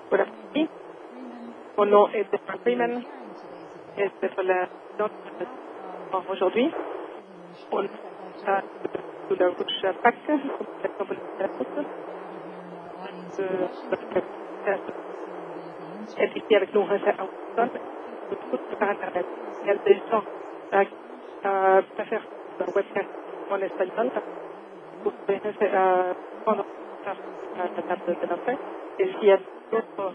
Bon après-midi. Mon nom est Deborah Freeman et c'est pour la aujourd'hui. On a sous la couche PAC, Communication politique de la route. Est ici avec nous, Rachel Austin, tout par Internet. Il y a des gens qui préfèrent le webcast en espagnol. Vous pouvez prendre la table de l'entrée. Et s'il y a d'autres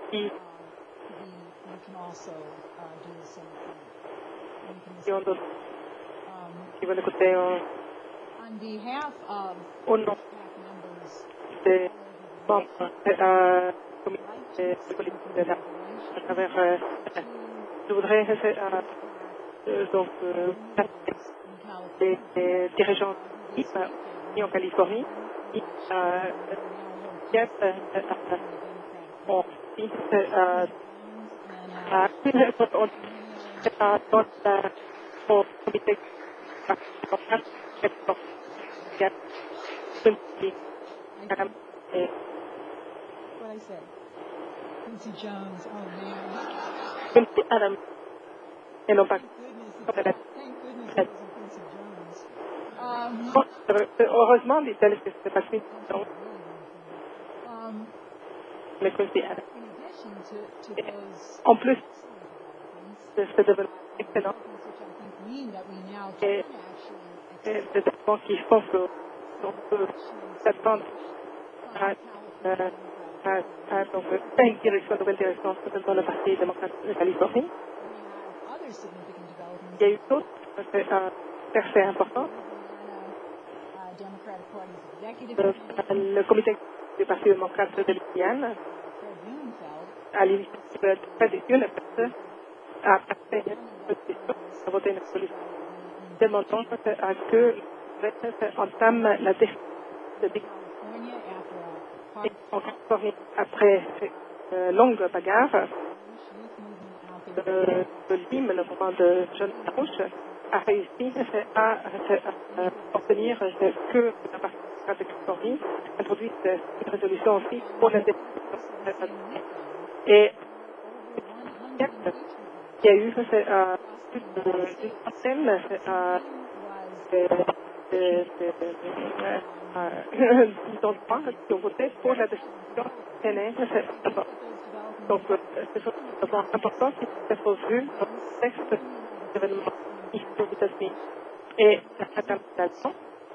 qui veulent écouter au nom des membres de comité de politique de la à travers je voudrais donc des dirigeants ici en Californie qui viennent au comité What I say? Quincy Jones. Oh man. Adam et non pas Thank goodness it wasn't Quincy Jones. heureusement, dit-elle que c'est pas Quincy Jones, mais Quincy Adam. In addition to those En plus de ce développement excellent which I think mean that we now et can actually des développements qui font qu'on peut s'attendre à donc, une direction, nouvelle direction dans le Parti démocrate de Californie. other significant developments. Il y a eu d'autres percées importantes. Democratic Party's executive Le comité du Parti démocrate de Louisiane, Fred Blumenfeld à l'initiative de Fred Blumenfeld, a passé une résolution, a voté une résolution demandant à que le Congrès entame la défense de California after a en Californie après une longue bagarre. Le LIM, le mouvement de John Larouche, a réussi à obtenir que la partie de Californie introduise une résolution aussi pour la défense. Et il y a eu plus d'une centaine d'endroits qui ont voté pour la définition TNS. Donc, ce sont des points importants qui peuvent être vus dans le texte d'événements ici aux États-Unis et à l'international.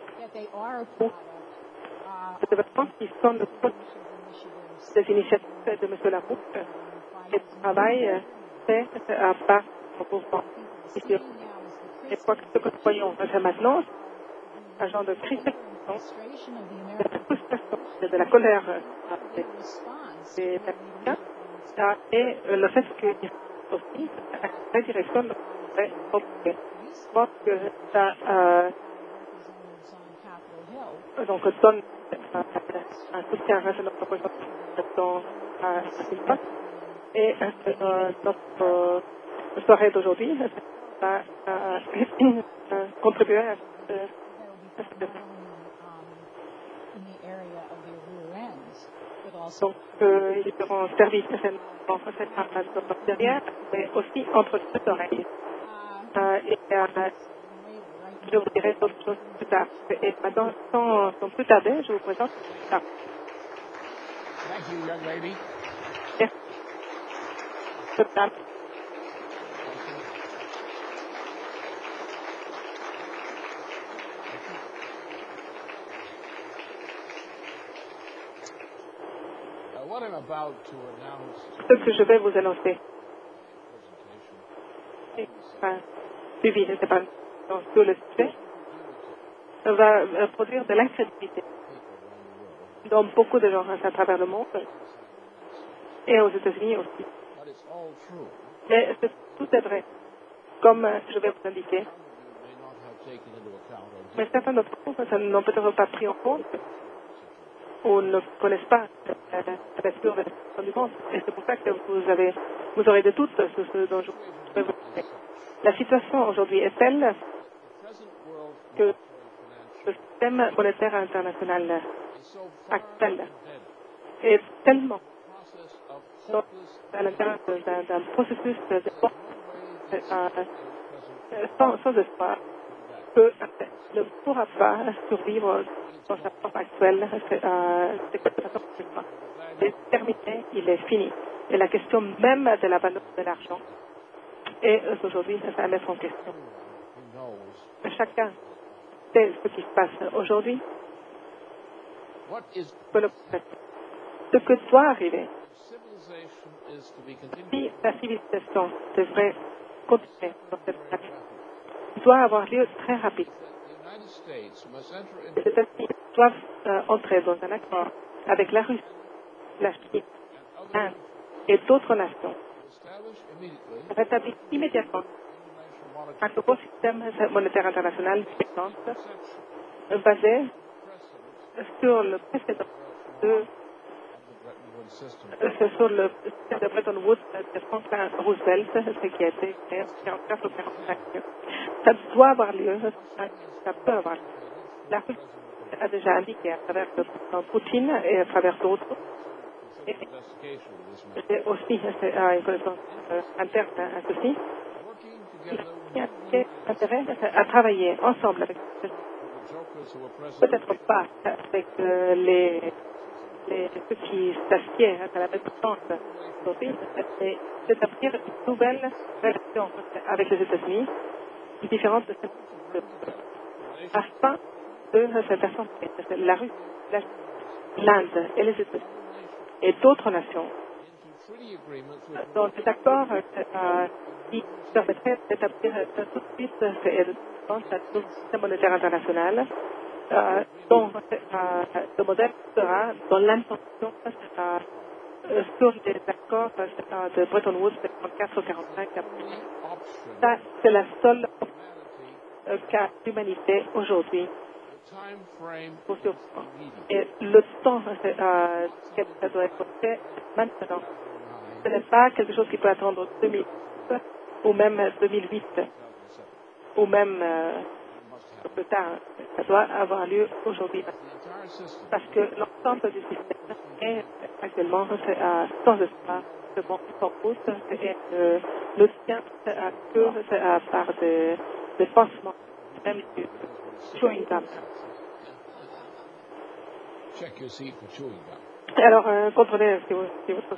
Des événements qui sont le produit des initiatives de M. Larouche et du travail fait par le mouvement ici. Et ce que nous voyons maintenant, un genre de crise de la frustration, de la colère des Américains, et le fait qu'il y a aussi la direction de je pense que ça donc donne un soutien à notre proposition à Washington et notre soirée d'aujourd'hui va contribuer à ce donc, ils seront servis dans cette derrière, mais aussi entre deux oreilles. Je vous dirai d'autres choses plus tard. Et maintenant, sans plus tarder, je vous présente ça. Thank you, young lady. Merci. What I'm about to announce Ce que je vais vous annoncer, suivi, je ne sais pas, sur le sujet, va produire de l'incrédulité dans beaucoup de gens à travers le monde et aux États-Unis aussi. but it's all true. Mais tout est vrai, comme je vais vous indiquer. May not have taken into account or Mais certains d'entre vous n'ont peut-être pas pris en compte ou ne connaissent pas la nature de la situation du monde. Et c'est pour ça que vous aurez des doutes sur ce dont je vais vous dire. La situation aujourd'hui est telle the present world que le système monétaire international is so far actuel embedded est tellement process of sont à l'intérieur d'un processus de sans espoir, ne pourra pas survivre dans sa forme actuelle. C'est terminé, il est fini. Et la question même de la valeur de l'argent est aujourd'hui à mettre en question. Chacun sait ce qui se passe aujourd'hui. Ce que doit arriver, si la civilisation devrait continuer dans cette direction, doit avoir lieu très rapide. Les États-Unis doivent entrer dans un accord avec la Russie, la Chine, l'Inde et d'autres nations, rétablir immédiatement un nouveau système monétaire international basé sur le précédent sur le système de Bretton Woods de Franklin Roosevelt, ce qui a été créé en 1945. Ça doit avoir lieu, ça peut avoir lieu. La Russie a déjà indiqué à travers le président Poutine et à travers d'autres, et c'est aussi une connaissance interne à ceci, il y a intérêt à travailler ensemble avec peut-être pas avec ceux qui s'assiedent à la même tente aujourd'hui, mais d'établir une nouvelle relation avec les États-Unis, différente de celle afin de cette façon, la Russie, l'Inde et les États-Unis et d'autres nations dans cet accord qui permettrait d'établir tout de suite le système monétaire international dont le modèle sera dans l'intention sur les accords de Bretton Woods de 1944. Ça, c'est la seule qu'a l'humanité aujourd'hui pour survivre. Et le temps que ça doit être fait maintenant. Ce n'est pas quelque chose qui peut attendre 2000 ou même 2008 ou même plus tard. Ça doit avoir lieu aujourd'hui. Parce que l'ensemble du système est actuellement sans espoir de bon corpus et le tient que par des pansements, même du chewing gum. Check your seat for chewing gum. Alors, contrôlez si votre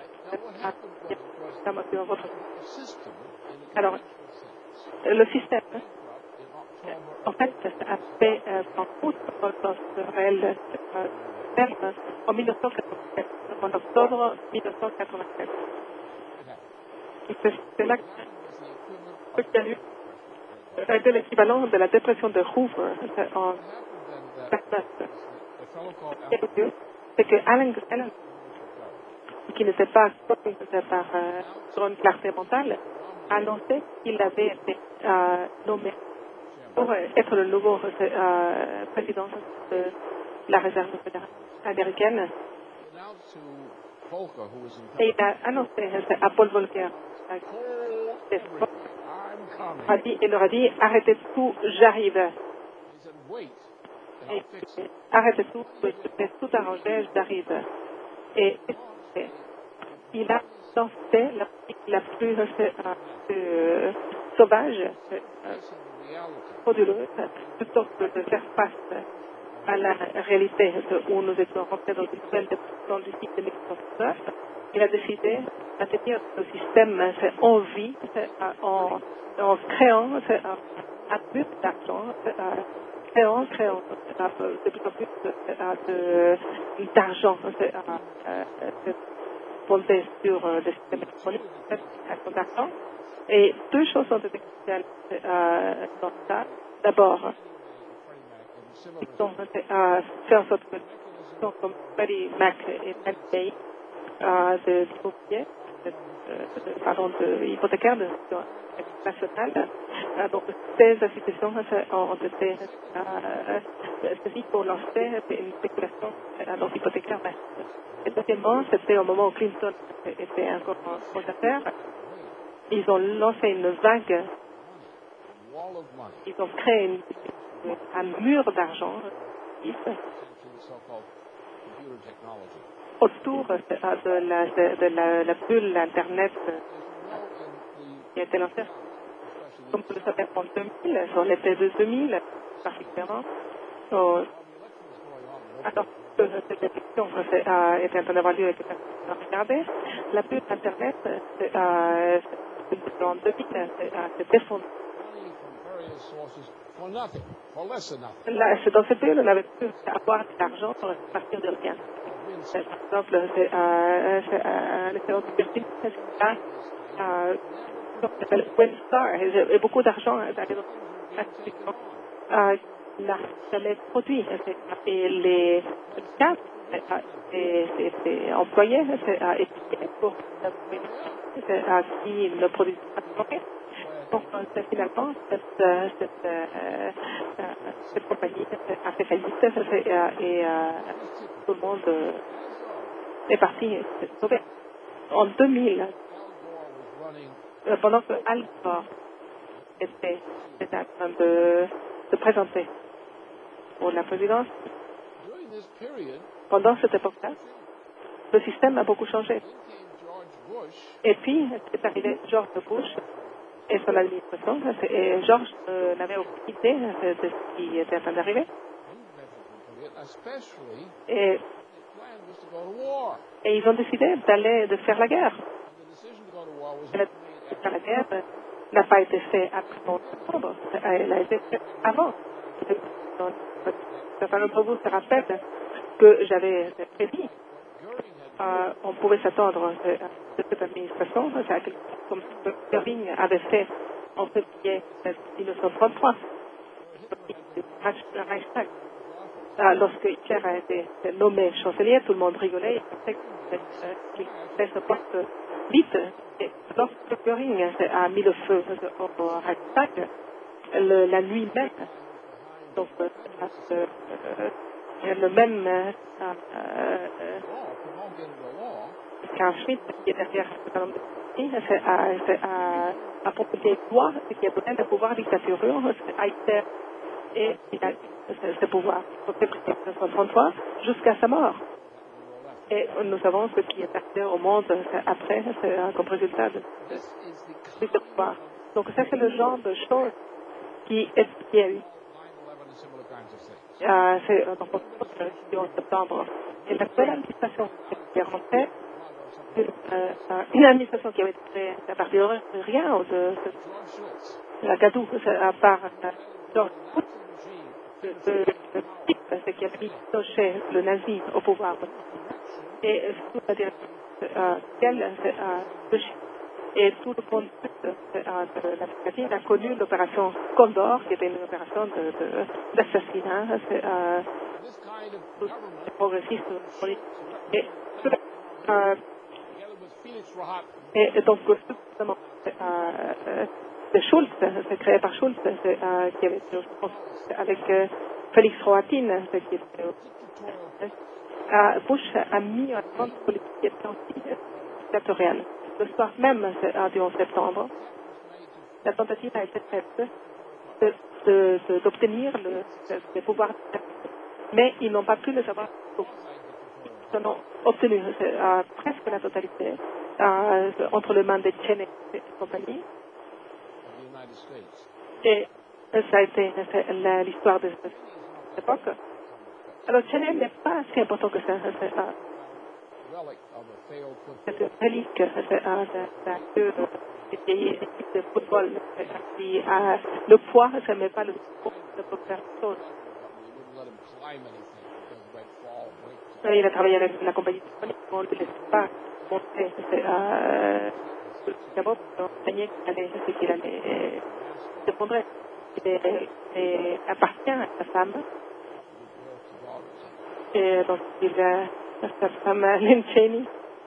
alors, le système, en fait, a fait en route dans réel terme en 1987, en octobre 1987. Et c'est là qu'il y a eu de l'équivalent de la dépression de Hoover en 1989. C'est que Alan, qui n'était pas sur une clarté mentale, a annoncé qu'il avait été nommé pour être le nouveau président de la Réserve fédérale américaine. Et il a annoncé à Paul Volcker, il leur a dit arrêtez tout, j'arrive. Arrêtez tout, c'est tout arrangé, j'arrive. Et il a lancé la politique la plus sauvage, frauduleuse, plutôt que de faire face à la réalité où nous étions rentrés dans une nouvelle dépression du cycle de 1909. Il a décidé de maintenir le système en vie, en créant un but d'argent, créant de plus en plus d'argent fondé sur le système électronique d'argent. Et deux choses ont été cruciales dans ça. D'abord, ils ont fait en sorte que les institutions comme Freddie Mac et Fannie de l'immobilier, de hypothécaire de nationale. Donc, ces institutions ont été saisies pour lancer une spéculation dans l'hypothécaire. Et deuxièmement, c'était au moment où Clinton était encore en affaires. Ils ont lancé une vague. Ils ont créé un mur d'argent autour de la bulle Internet qui a été lancée, comme vous le savez, en 2000, sur l'été de 2000, particulièrement. Alors que cette élection était en train d'avoir lieu et que personne n'a regardé, la bulle Internet en 2000 s'est effondrée. Dans cette bulle, on avait pu avoir de l'argent pour partir de rien. Par exemple, les séances de Virginie, qui s'appelle Wenstar, et beaucoup d'argent il n'a jamais produit. Et les cadres et employés étaient pour qui ne produisent pas de rien. Donc, finalement, cette compagnie a fait faillite et tout le monde est parti se sauver. En 2000, pendant que Al Gore était en train de se présenter pour la présidence, pendant cette époque-là, le système a beaucoup changé. Et puis, est arrivé George Bush et son administration, et George n'avait aucune idée de ce qui était en train d'arriver. Et ils ont décidé de faire la guerre. La guerre n'a pas été faite après septembre, elle a été faite avant. Certains d'entre vous se rappellent que j'avais prédit. On pouvait s'attendre de cette administration, comme Goering avait fait en février 1933, Reichstag. Lorsque Hitler a été nommé chancelier, tout le monde rigolait et pensait qu'il se porte vite. Et lorsque Goering a mis le feu au Reichstag, la nuit même, donc le même Carl Schmitt, qui est derrière un certain nombre de pays, a proposé une loi qui a donné le pouvoir dictatorial à Hitler et il a ce pouvoir en février 1933 jusqu'à sa mort. Et nous savons ce qui est arrivé au monde après, comme résultat de ce pouvoir. Donc ça, c'est le genre de choses qui a eu. C'est en septembre. Et la seule administration qui est rentrée, une administration qui avait été créée à partir de rien, ou de la gadoue, à part George Bush, c'est qui a mis le nazi au pouvoir. Et c'est-à-dire et tout le contexte de l'Amérique latine a connu l'opération Condor, qui était une opération d'assassinat progressiste politique. Et donc, justement, Schulz, c'est créé par Schulz, qui avait été avec Félix Rohatyn, qui était Bush a mis en grande politique anti-dictatoriale. Le soir même du 11 septembre, la tentative a été faite d'obtenir le pouvoir, mais ils n'ont pas pu le savoir. Ils en ont obtenu presque la totalité entre les mains de Cheney et compagnie. Et ça a été l'histoire de cette époque. Alors, Cheney n'est pas si important que ça. C'est une relique des équipes de football. Le poids, ça ne met pas le poids de faire chose. Il a travaillé avec la compagnie de on ne le laisse pas monter. D'abord, pour enseigner qu'il allait s'effondrer. Il appartient à sa femme. Et donc, sa femme, Lynn Cheney,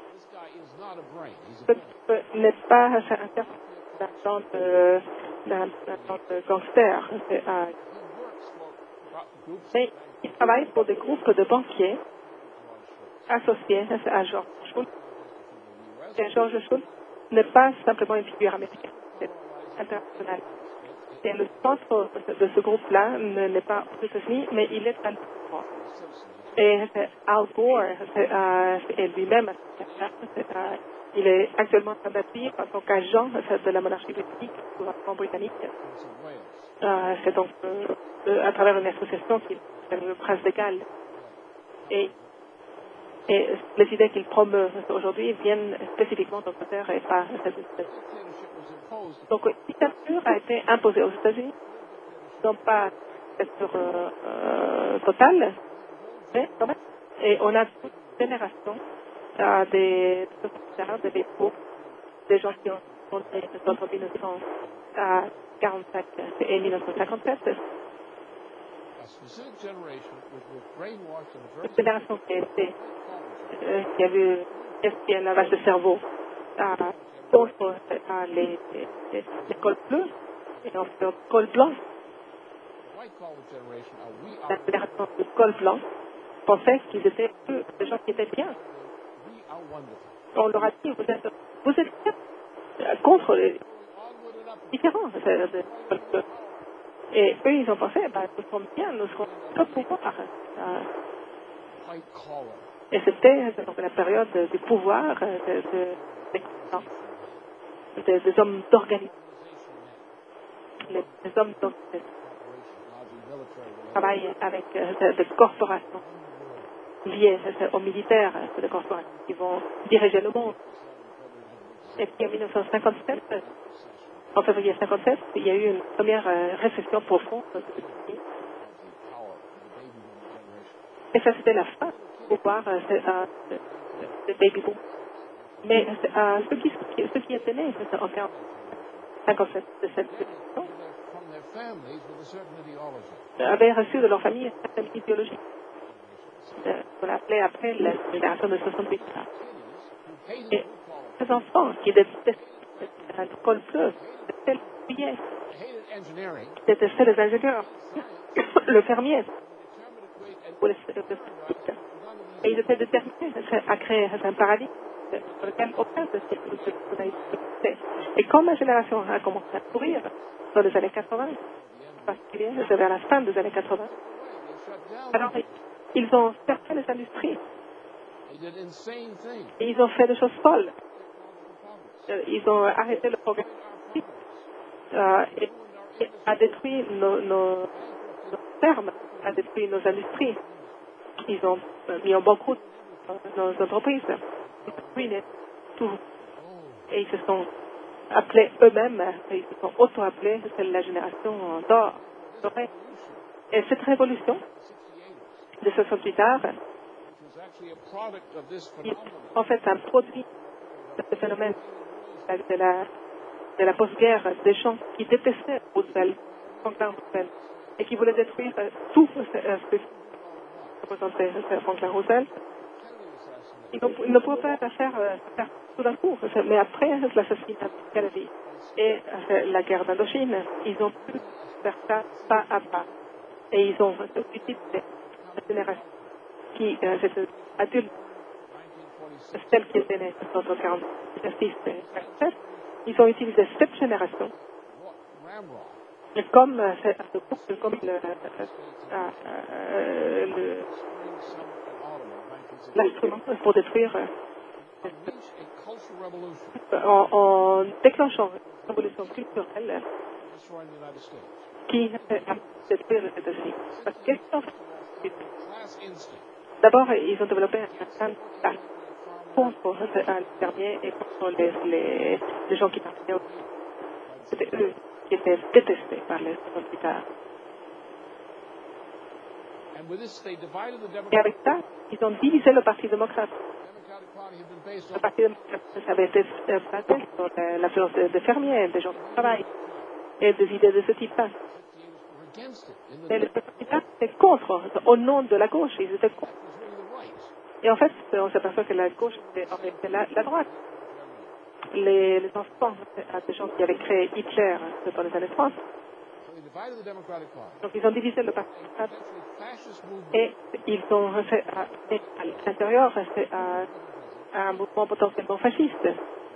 n'est pas un genre de gangster. Mais il travaille pour des groupes de banquiers associés à George Shultz. Et George Shultz n'est pas simplement une figure américaine, c'est international. Et le centre de ce groupe-là n'est pas aux États-Unis, mais il est à l'Europe. Et Al Gore est lui-même, il est actuellement en train d'appuyer en tant qu'agent de la monarchie britannique, du gouvernement britannique. C'est donc à travers une association qui est le Prince de Galles. Et les idées qu'il promeut aujourd'hui viennent spécifiquement d'Angleterre et pas des États-Unis. Donc, une dictature a été imposée aux États-Unis, non pas une dictature totale, mais quand même. Et on a toute une génération des vétos, des gens qui ont été entre 1945 et 1957. Une génération qui a vu un lavage de cerveau contre les cols bleus et en fait col blanc. La génération de col blanc pensait qu'ils étaient des gens qui étaient bien. On leur a dit, vous êtes bien contre les différents. Et eux, ils ont pensé, nous sommes bien, nous serons au pouvoir. Et c'était donc la période du pouvoir des hommes d'organisation. Les hommes d'organisation travaillent avec des corporations liées aux militaires, des corporations qui vont diriger le monde. Et puis en 1957, en février 1957, il y a eu une première récession profonde. Et ça, c'était la fin du pouvoir de baby boom. Mais ceux qui étaient nés en 1957 de cette révolution avaient reçu de leur famille une certaine idéologie. On l'appelait après la génération de 68. Et ces enfants qui détestaient le col bleu, détestaient le billet, détestaient les ingénieurs, le fermier, et ils étaient déterminés à créer un paradis sur lequel aucun de ces n'a été. Et quand ma génération a commencé à courir dans les années 80, en particulier vers la fin des années 80, alors ils ont fermé les industries. Et ils ont fait des choses folles. Ils ont arrêté le progrès et a détruit nos fermes, a détruit nos industries. Ils ont mis en banqueroute nos entreprises. Ils ont ruiné tout. Et ils se sont appelés eux-mêmes, ils se sont auto-appelés, c'est la génération d'or. Et cette révolution de 68 ans, en fait, un produit de ce phénomène de la post-guerre, des gens qui détestaient Roosevelt, Franklin Roosevelt, et qui voulaient détruire tout ce que représentait Franklin Roosevelt. Ils ne pouvaient pas faire tout d'un coup, mais après l'assassinat de Kennedy et la guerre d'Indochine, ils ont pu faire ça pas à pas. Et ils ont utilisé la génération qui était adulte, celle qui était née en 1946 et 47, ils ont utilisé cette génération comme l'instrument pour détruire en déclenchant une révolution culturelle qui a détruit les États-Unis. Parce que d'abord, ils ont développé un plan contre les fermiers et contre les gens qui partaient. C'était eux qui étaient détestés par les militaires. Et avec ça, ils ont divisé le Parti démocrate. Le Parti démocrate avait été basé sur l'influence des fermiers, des gens qui travaillent, et des idées de ce type-là. Et les républicains étaient contre, au nom de la gauche, ils étaient contre. Et en fait, on s'aperçoit que la gauche était la droite. Les enfants des gens qui avaient créé Hitler dans les années 30. Donc ils ont divisé le Parti démocrate et ils ont fait à l'intérieur un mouvement potentiellement fasciste.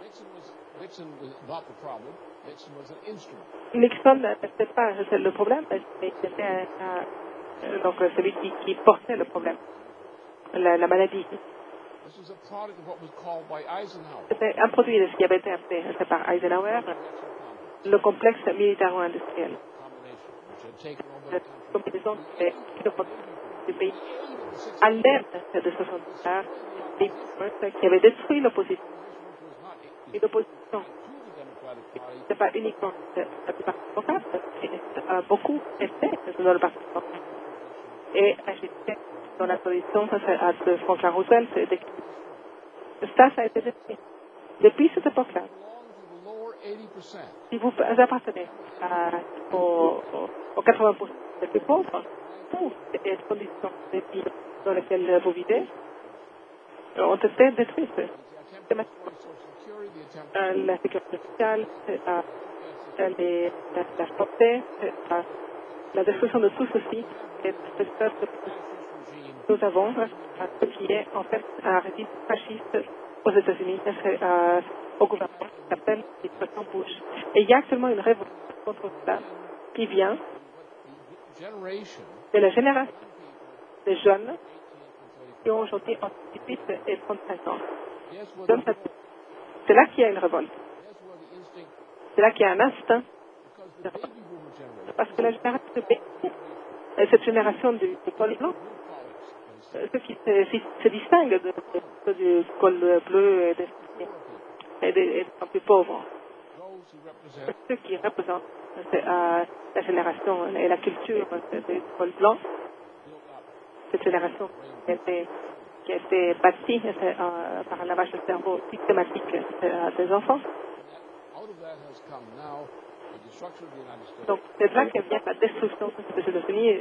Nixon n'était pas le problème, mais c'était donc celui qui portait le problème. la maladie. This was a product of what was called by Eisenhower. C'était un produit de ce qui avait été appelé par Eisenhower, le complexe militaro-industriel. Combination, which had taken over La the country. combinaison des pays à l'aide de ce sondage, des pays qui avaient détruit l'opposition. Et l'opposition, ce n'est pas uniquement le Parti démocrate, beaucoup étaient dans le Parti démocrate. Et agissaient dans la position de Franklin Roosevelt. Ça a été détruit. Depuis cette époque-là, si vous appartenez aux 80% des plus pauvres, toutes les conditions de vie dans lesquelles vous vivez ont été détruites. La sécurité sociale, la santé, la destruction de tout ceci est nous avons ce qui est en fait un régime fasciste aux États-Unis, au gouvernement qui s'appelle l'administration Bush. Et il y a actuellement une révolution contre ça qui vient de la génération des jeunes qui ont aujourd'hui entre 18 et 35 ans. C'est là qu'il y a une révolte. C'est là qu'il y a un instinct. Parce que la génération de cette génération du col blanc, ceux qui se distinguent du col bleu et des plus pauvres, ceux qui représentent la génération et la culture du col blanc, cette génération qui a été bâtie par un lavage de cerveau systématique des enfants. Donc, c'est là que vient la destruction des États-Unis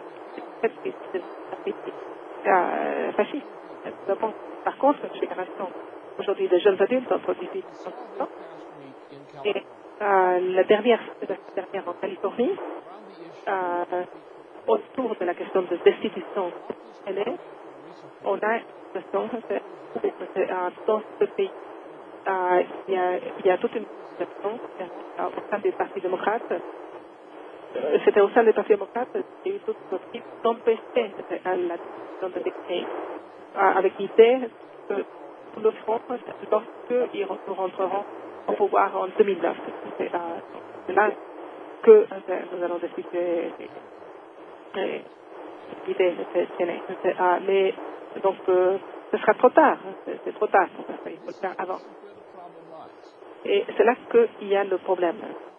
fasciste. Par contre, cette génération, aujourd'hui, des jeunes adultes entre 18 et 30 ans, et la dernière en Californie, autour de la question de destitution, on a une situation dans ce pays. Il y a toute une situation au sein du Parti démocrate. C'était au sein du Parti démocrate qu'il y a eu toute une type d'empêcher la décision de décret avec l'idée que tout le front, lorsqu'ils rentreront au pouvoir en 2009. C'est là que nous allons discuter l'idée mais donc ce sera trop tard. C'est trop tard. Il faut le faire avant. Et c'est là qu'il y a le problème.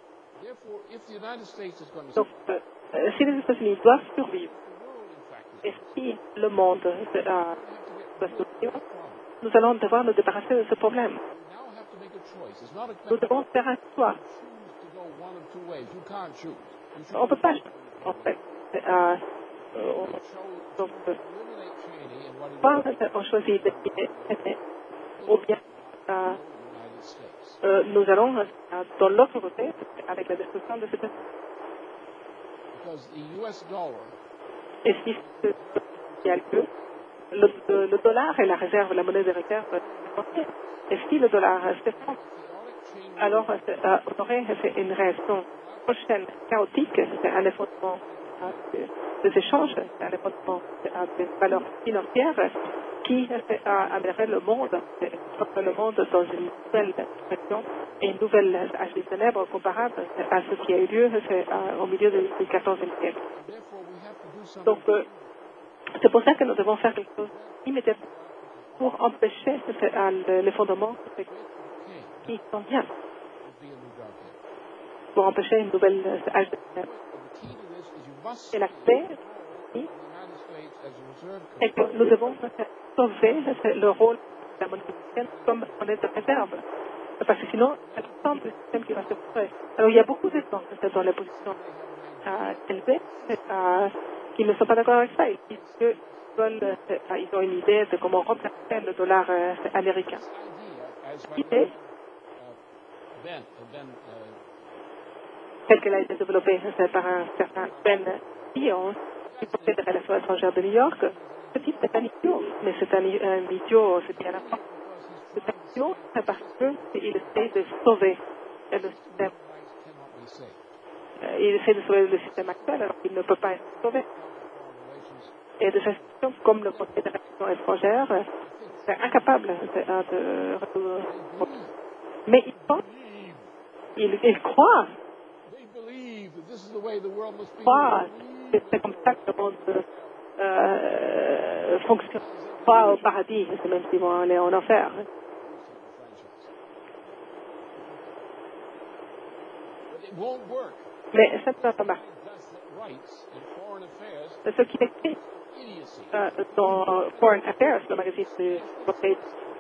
Donc, si les États-Unis doivent survivre, et si le monde doit survivre, nous allons devoir nous débarrasser de ce problème. Nous devons faire un choix. On ne peut pas, en fait. Donc, soit on choisit d'éliminer ou bien nous allons dans l'autre côté avec la destruction de cette. Et si il y a lieu, le dollar est la réserve, la monnaie de réserve. Et si le dollar s'effondre, alors on aurait une réaction prochaine chaotique, c'est un effondrement des échanges, un effondrement des valeurs financières qui amènerait le monde dans une nouvelle situation et une nouvelle âge des ténèbres comparable à ce qui a eu lieu au milieu du XIVe siècle. Donc, c'est pour ça que nous devons faire quelque chose immédiatement pour empêcher l'effondrement qui s'en vient, pour empêcher une nouvelle âge des ténèbres. Et la clé, c'est que nous devons sauver le rôle de la monnaie américaine comme monnaie de réserve. Parce que sinon, c'est l'ensemble du système qui va se créer. Alors, il y a beaucoup de gens dans les positions élevées qui ne sont pas d'accord avec ça. Ils disent qu'ils ont une idée de comment remplacer le dollar américain. L'idée, telle qu'elle a été développée par un certain Ben Dion, qui portait des relations étrangères de New York, ce type est un idiot, mais c'est un idiot, c'est bien important. C'est un idiot parce qu'il essaie de sauver le système. Il essaie de sauver le système actuel alors qu'il ne peut pas être sauvé. Et de cette façon, comme le Conseil de institutions étrangères sont incapables de résoudre. Mais ils pensent, ils croient They believe that this is the way the world must be. croient que c'est comme ça que le monde fonctionne. Pas au paradis, c'est même s'ils vont aller en enfer. But it won't work. Mais ça ne va pas marcher. That's rights in foreign affairs. Ce qui est écrit Idiocy. dans Foreign Affairs, le magazine du Conseil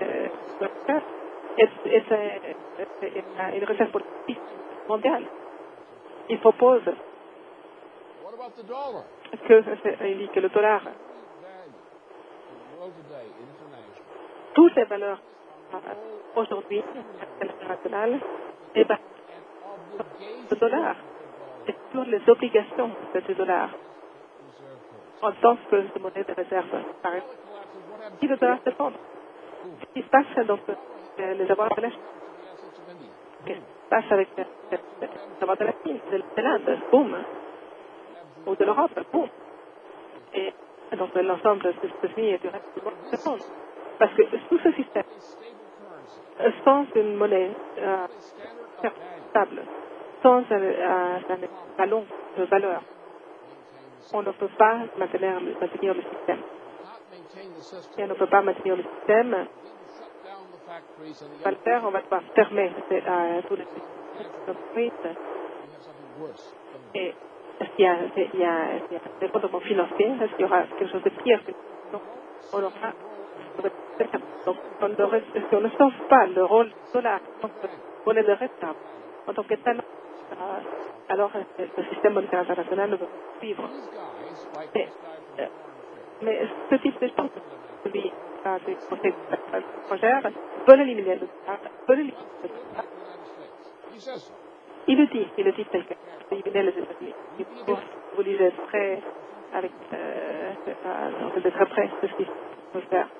est une recherche politique mondiale. Il propose What about the dollar? il dit que le dollar, Value in the world today, international. toutes les valeurs aujourd'hui internationales, et ben, An obligation le dollar, et sur les obligations de ce dollar reserve currency. en tant que monnaie de réserve. Par exemple, What happens si le dollar s'effondre, qu'est-ce qui se passe donc les avoirs de la Chine? to the assets of India? Qu'est-ce qui se passe avec les avoirs de la Chine, de l'Inde? Boum. Ou de l'Europe? Boum. Et donc l'ensemble des États-Unis et du reste du monde s'effondre. Parce que tout ce système, A stable currency, sans une monnaie a standard of value, stable, sans un ballon de valeur, on ne peut pas maintenir le système. not maintain the Si system. on ne peut pas maintenir le système, We will shut down the factories and on the va le faire, on va devoir fermer tous les entreprises. we have something worse. Et est-ce qu'il y a un effondrement financier? Est-ce qu'il y aura quelque chose de pire? Non, on aura. Donc, si on ne sauve pas le rôle du dollar en tant que monnaie de réserve, en tant que tel, alors le système monétaire international ne peut pas suivre. These guys, like Mais, this guy from Foreign Affairs, mais ce type de gens, celui du Conseil étrangère, veulent éliminer le dollar, veulent éliminer le dollar. the United States. He says so. Il le dit tel quel, éliminer les États-Unis. Vous lisez très, de très près ce qu'il faut faire.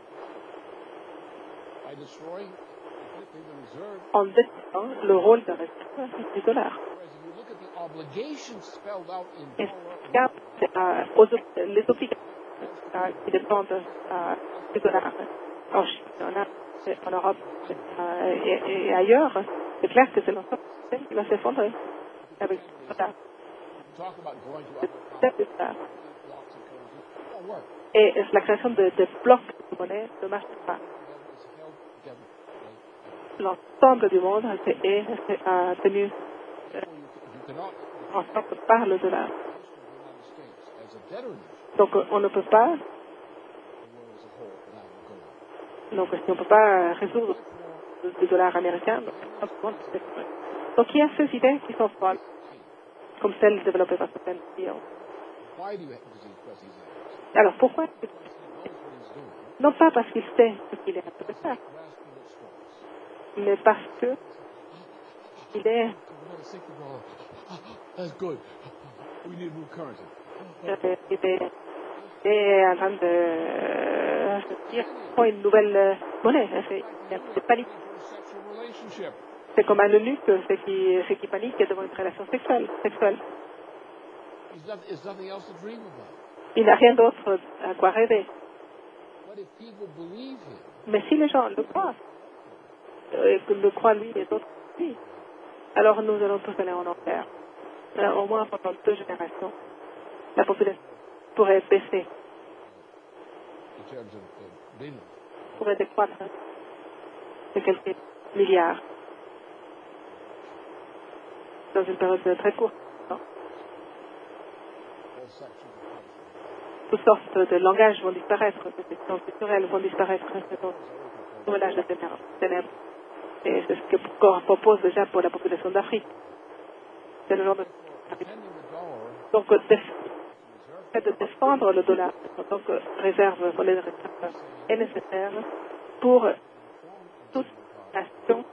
By destroying completely the reserve. En détruisant le rôle de réserve du dollar. Whereas if you look at the obligations spelled out in Et dollar, regarde les obligations qui dépendent du dollar en Chine, en Europe et ailleurs, c'est clair que c'est l'ensemble du système qui va s'effondrer avec le dollar. we talk about going to Le other système du dollar. blocks of currency. It won't work. Et la création de blocs de monnaie ne marche pas. It's held together. L'ensemble du monde est tenu You cannot ensemble par le dollar. the United States as a debtor nation, Donc on ne peut pas, the world as a whole, and that will go on. donc si on ne peut pas résoudre le dollar américain, donc il y a ces idées qui sont folles, comme celles développées par certaines clients. Why do you express these ideas? Alors pourquoi? He knows what he's doing, Non pas parce qu'il sait ce qu'il est en train de faire, grasping at straws. mais parce que il est We're going to sink the dollar. That's good. We need new currency. il est en train de se dire oh, une nouvelle monnaie. C'est panique. Sexual relationship. C'est comme un eunuque, c'est qui panique devant une relation sexuelle. There's nothing else to dream about. Il n'a rien d'autre à quoi rêver. But if people believe him, Mais si les gens le croient, et que le croient lui et les autres lui, alors nous allons tous aller en enfer. Au moins pendant 2 générations, la population pourrait baisser, in terms of billions, pourrait décroître de quelques milliards dans une période très courte. all sections of culture, Toutes sortes de langages vont disparaître, de sections culturelles vont disparaître dans l'âge de ténèbres. Et c'est ce que propose déjà pour la population d'Afrique. C'est le genre de... defending the dollar Donc, le fait de défendre le dollar en tant que réserve, monnaie de réserve, est nécessaire pour toute nation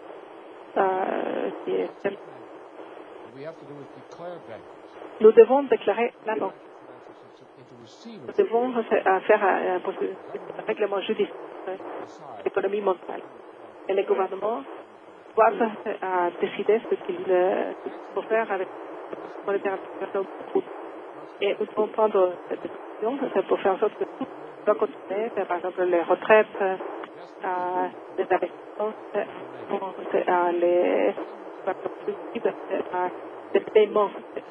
qui est... what we have to do is declare bankruptcy. Nous devons déclarer la banque. And to receive Nous it, devons faire un règlement judiciaire de decide l'économie mondiale. Et les gouvernements doivent décider ce qu'il faut faire avec la monétaire internationale. Et nous devons prendre cette décision pour faire en sorte que toute doit continuer, par exemple les retraites, les investissements, les des paiements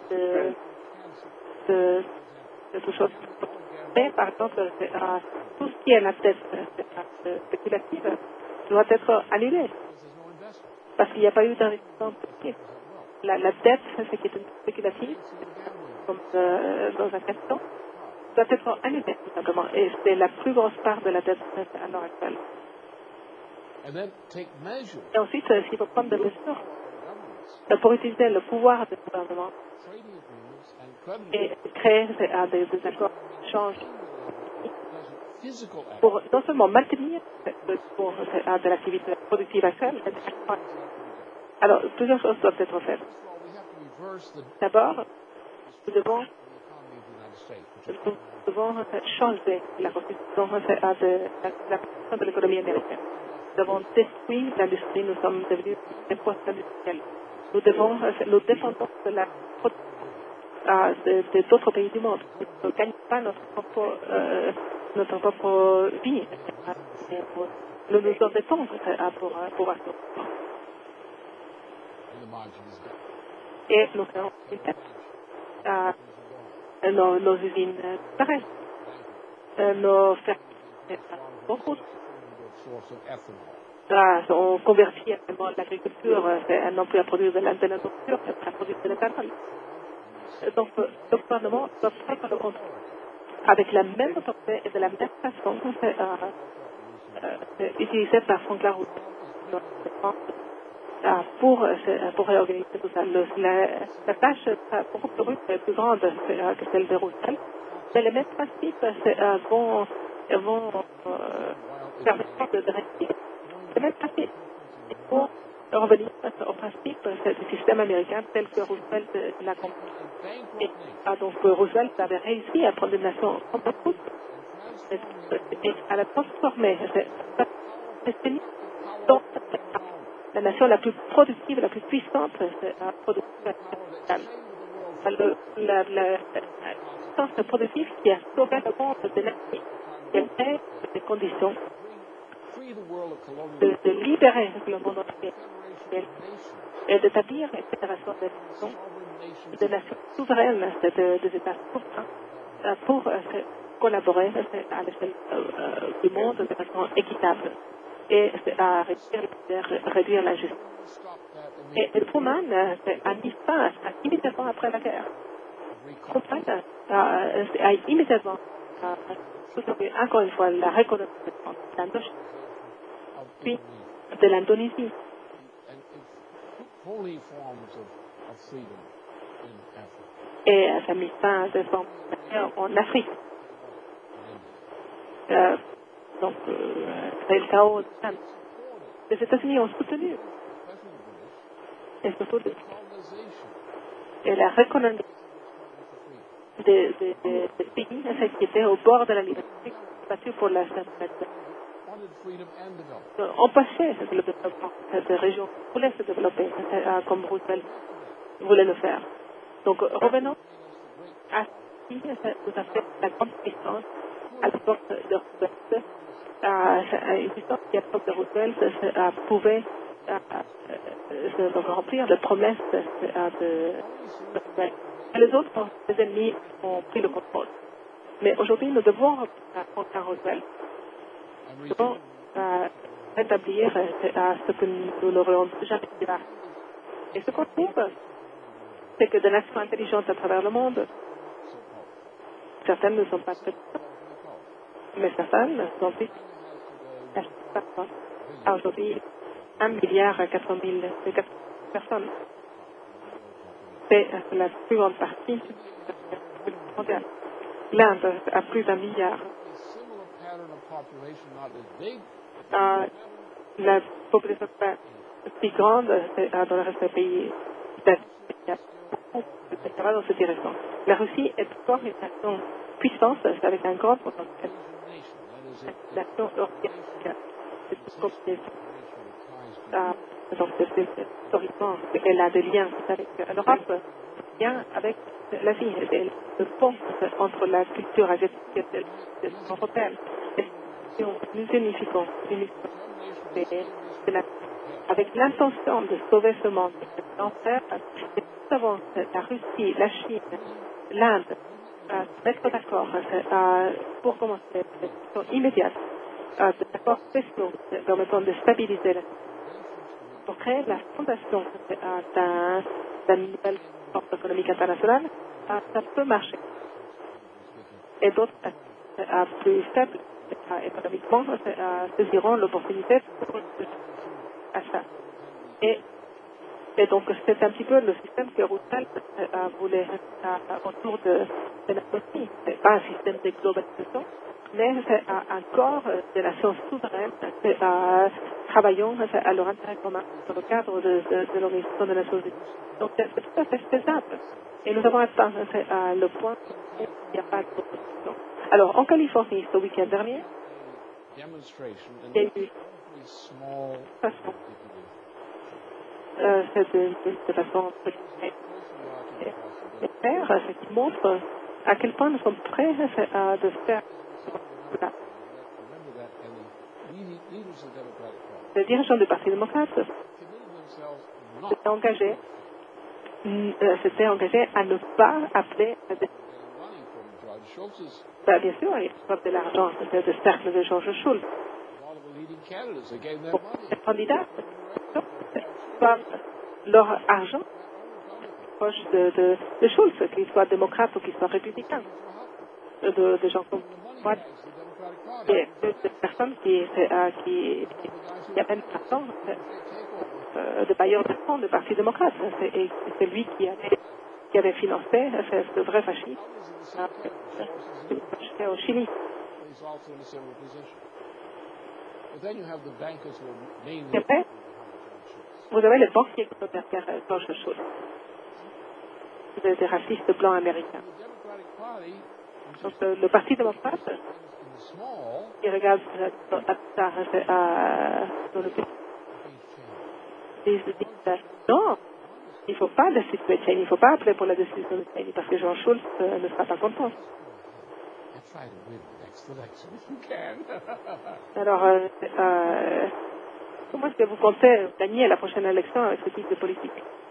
de toutes choses. Mais par exemple, tout ce qui est la dette spéculative doit être annulé parce qu'il n'y a pas eu d'investissement possible. La dette, ce qui est une spéculative, comme dans un casino, doit être annulée tout simplement. Et c'est la plus grosse part de la dette à l'heure actuelle. Et ensuite, s'il faut prendre des mesures pour utiliser le pouvoir du gouvernement et créer des accords d'échange pour non seulement maintenir le cours de l'activité productive actuelle, alors plusieurs choses doivent être faites. D'abord, nous devons changer la constitution de l'économie américaine. Nous avons détruit l'industrie, nous sommes devenus des post-industriels. Nous dépendons de la d'autres pays du monde. Nous ne gagnons pas notre propre vie. Nous nous endettons pour pouvoir survivre. Et nous créons nos usines s'arrêtent. Nos fermes beaucoup. On convertit actuellement l'agriculture non plus à produire de la nourriture, mais à produire de l'éthanol. Donc, le gouvernement doit prendre le contrôle avec la même autorité et de la même façon utilisée par Franklin Roosevelt pour réorganiser tout ça. La tâche sera beaucoup plus grande que celle de Roosevelt, mais les mêmes principes vont permettre de réussir. Les mêmes principes. Il faut revenir au principe du système américain tel que Roosevelt l'a compris. Et donc Roosevelt avait réussi à prendre une nation en route et à la transformer dans la nation la plus productive, la plus puissante, la puissance productive qui a sauvé le monde de l'ennemi, qui a créé des conditions de libérer le monde entier et d'établir une fédération de nations souveraines, des États souverains, pour collaborer à l'échelle du monde de façon équitable et à réduire l'injustice. Et Truman a mis fin immédiatement après la guerre. Truman a immédiatement encore une fois la reconnaissance de l'Indochine, puis de l'Indonésie. Et ça a mis fin à des formes en Afrique. Donc, c'est le chaos. Les États-Unis ont soutenu et la reconnaissance des pays qui étaient au bord de la liberté, battus pour la stabilité. Empêcher le développement de cette région, voulait se développer comme Roosevelt voulait le faire. Donc, revenons à ce qui nous a fait la grande puissance à l'époque de Roosevelt. Une puissance qui, à l'époque de Roosevelt, pouvait remplir les promesses de Roosevelt. Et les autres, les ennemis, ont pris le contrôle. Mais aujourd'hui, nous devons rencontrer Roosevelt. Nous devons rétablir ce que nous n'aurions jamais pu faire. Et ce qu'on trouve, c'est que des nations intelligentes à travers le monde, certaines ne sont pas très mais certaines sont plus aujourd'hui 1,4 milliard personnes. C'est la plus grande partie mondiale. L'Inde a plus d'1 milliard. La population plus grande dans le reste des pays ça va dans cette direction. La Russie est encore une nation puissante avec un grand potentiel. La nation européenne, donc historiquement, elle a des liens avec l'Europe, liens avec l'Asie, et le pont entre la culture asiatique et européenne. Et si nous unifions avec l'intention de sauver ce monde de l'enfer, et nous avons la Russie, la Chine, l'Inde, se mettre d'accord pour commencer de façon immédiate, des accords spéciaux permettant de stabiliser la pour créer la fondation d'un nouvel ordre économique international, ça peut marcher. Et d'autres plus faibles économiquement saisiront l'opportunité à ça. Et donc c'est un petit peu le système que Roosevelt voulait autour de la Russie. Ce n'est pas un système de globalisation, mais c'est un corps des nations souveraines travaillant à leur intérêt commun dans le cadre de l'Organisation des Nations Unies. Donc c'est tout à fait faisable. Et nous avons atteint le point où il n'y a pas d'opposition. Alors en Californie, ce week-end dernier, il y a eu façon, c'est de façon claire, ce qui montre à quel point nous sommes prêts de faire cela. Les dirigeants du Parti démocrate s'étaient engagés à ne pas appeler à des... bien sûr, ils reçoivent de l'argent de cercle de George Schultz. Pour les candidats reçoivent leur argent proche de Schultz, qu'ils soient démocrates ou qu'ils soient républicains. De gens comme moi, des personnes qui amènent l'argent de bailleurs de fonds du Parti démocrate. Et c'est lui qui avait financé ce vrai fascisme au Chili. Et après, vous avez les banquiers qui sont derrière George Schultz, des racistes blancs américains. Donc le Parti démocrate, qui regarde dans le pays, disent non, il ne faut pas destituer Cheney, il ne faut pas appeler pour la destitution de Cheney parce que Jean Schultz ne sera pas content. Alors, comment est-ce que vous comptez gagner la prochaine élection avec ce type de politique?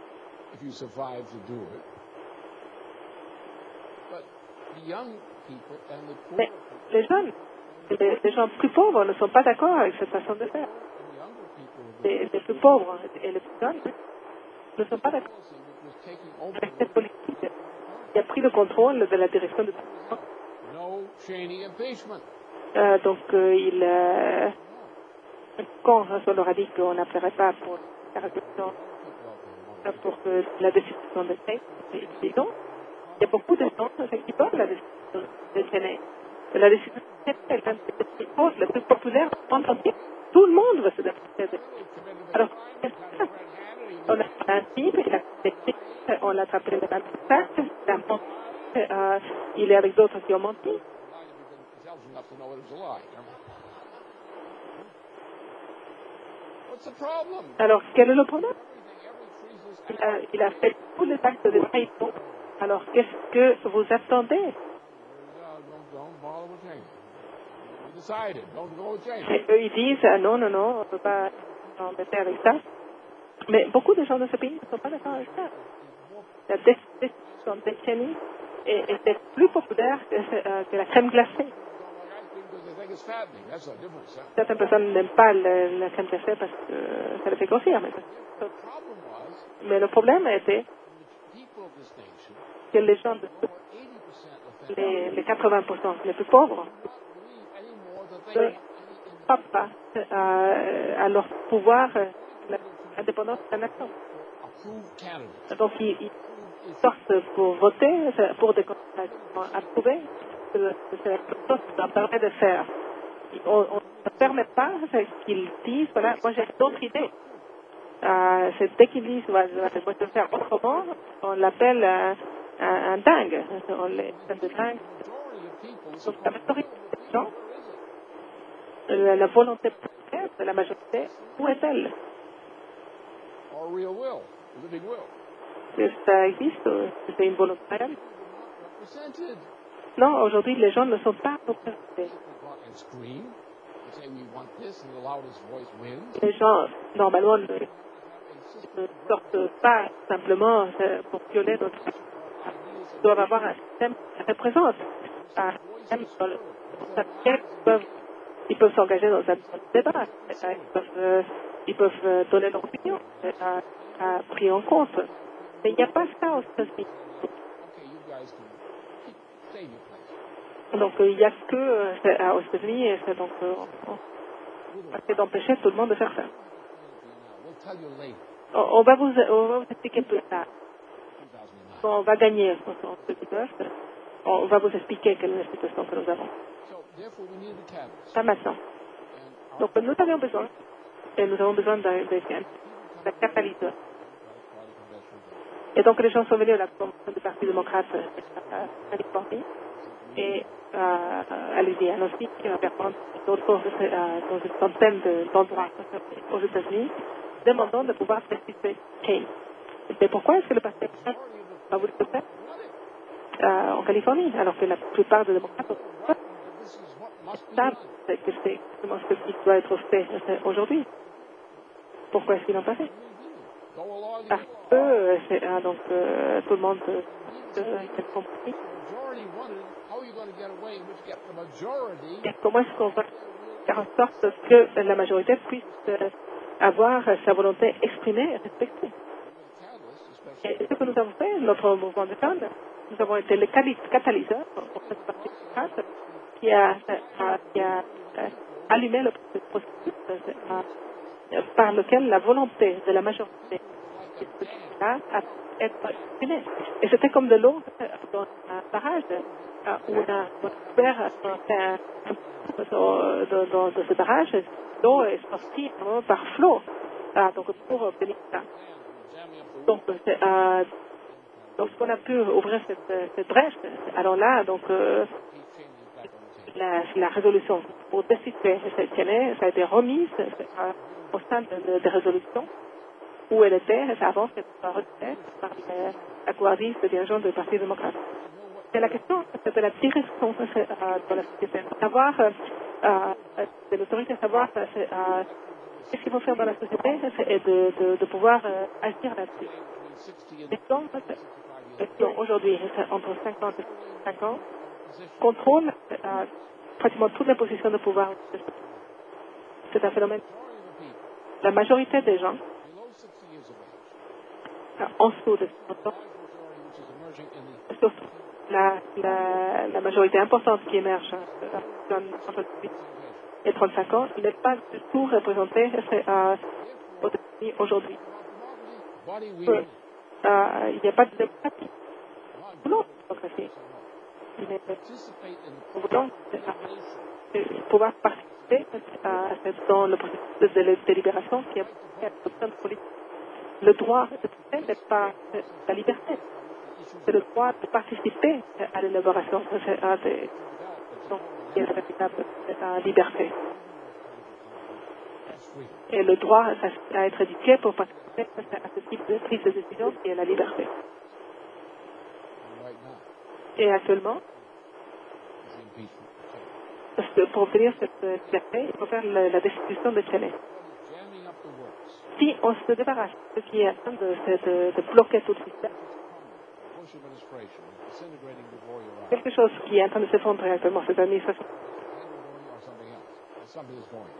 Mais les jeunes, les gens plus pauvres ne sont pas d'accord avec cette façon de faire. Les plus pauvres et les plus jeunes ne sont pas d'accord avec cette politique qui a pris le contrôle de la direction de donc, quand on leur a dit qu'on n'appellerait pas pour la réflexion, pour que la destitution de Cheney, disons, il y a beaucoup de gens qui veulent la destitution de Cheney. La destitution de Cheney est une cause la plus populaire en entier. Tout le monde veut se débarrasser. Alors, on a un type, on l'a attrapé le 27, il est avec d'autres qui ont menti. Alors, quel est le problème? Il a fait tous les actes de trahison. Alors, qu'est-ce que vous attendez? Et eux, ils disent, non, non, non, on ne peut pas s'embêter avec ça. Mais beaucoup de gens de ce pays ne sont pas d'accord avec ça. La destitution de Cheney était plus populaire que la crème glacée. Certaines personnes n'aiment pas la crème glacée parce que ça les fait grossir. Mais le problème était que les gens, les 80% les plus pauvres, ne croient pas à leur pouvoir, l'indépendance de la nation. Donc, ils sortent pour voter pour des candidats approuvés. C'est quelque chose qui leur permet de faire. On ne permet pas qu'ils disent, voilà, moi j'ai d'autres idées. C'est dès qu'ils disent, moi je vais faire autrement, on l'appelle un dingue. On les traite de dingue. Donc la majorité des gens, la volonté de la majorité, où est-elle? que ça existe, que c'est une volonté réelle. Represented. Non, aujourd'hui, les gens ne sont pas représentés. People go out and scream and say we want this, and the loudest voice wins. Les gens, normalement, ne Have a system ne of sortent pas simplement pour violer notre ideas and Ils doivent avoir un système qui représente. Un système dans lequel ils peuvent s'engager dans un débat. Ils peuvent donner leur opinion pris en compte. Mais il n'y a pas ça aux États-Unis. okay, you guys can save your place. Donc il n'y a que aux États-Unis, et c'est donc on essaie d'empêcher tout le monde de faire ça. We'll tell you later, On va vous expliquer plus tard. 2009. Quand on va gagner en 2019, on va vous expliquer quelle est la situation que nous avons. So therefore, we need the catalyst. Pas maintenant. And Donc nous avions besoin, et nous avons besoin d'un catalyseur. Et donc les gens sont venus à la convention du Parti démocrate en Californie et à l'Indianosis, à Vermont, d'autres dans une centaine d'endroits aux États-Unis, demandant de pouvoir participer. Mais pourquoi est-ce que le Parti démocrate a voulu le faire en Californie, alors que la plupart des démocrates savent que c'est exactement ce qui doit être fait aujourd'hui? Pourquoi est-ce qu'ils n'ont pas fait? go along Parce que tout le monde a compris. majority wanted it. How are you going to get away in which get the majority? Et comment est-ce qu'on va faire en sorte que la majorité puisse avoir sa volonté exprimée et respectée? The catalyst, especially Et ce que nous avons fait, notre mouvement de femmes, nous avons été le catalyseur pour cette partie démocrate qui a allumé le processus par lequel la volonté de la majorité a été exprimée. Et c'était comme de l'eau dans un barrage où on a ouvert dans ce barrage, l'eau est sortie par flot donc pour obtenir ça. Donc, lorsqu'on a pu ouvrir cette brèche, alors là, donc, la résolution pour destituer cette année, ça a été remise au sein des résolutions où elle était avant qu'elle soit retirée par la coalition des dirigeants du Parti démocrate. C'est la question de la direction de la société. Savoir, de l'autorité, savoir qu'est-ce qu'il faut faire dans la société et de pouvoir agir là-dessus. Les gens aujourd'hui entre 50 et 55 ans contrôlent pratiquement toutes les positions de pouvoir. C'est un phénomène. La majorité des gens below 60 years of age, en dessous de 50 ans, which is emerging in the surtout la majorité importante qui émerge entre 18 et 35 ans, n'est pas du tout représentée aux États-Unis aujourd'hui. body we Il n'y a pas de démocratie. Nous voulons la démocratie. Mais participate in nous voulons pouvoir participer dans le processus de délibération qui est un politique. Le droit de participer n'est pas la liberté. C'est le droit de participer à l'élaboration qui est la véritable liberté. Et le droit à être éduqué pour participer à ce type de prise de décision qui est la liberté. right now Et actuellement, is the impeachment. parce que pour obtenir cette liberté, il faut faire la destitution de Chile. Jamming up the works. Si on se débarrasse de ce qui est en train de bloquer tout le système, Bush administration is disintegrating before your eyes. quelque chose qui est en train de s'effondrer actuellement, cette administration, Or something else. Something is going.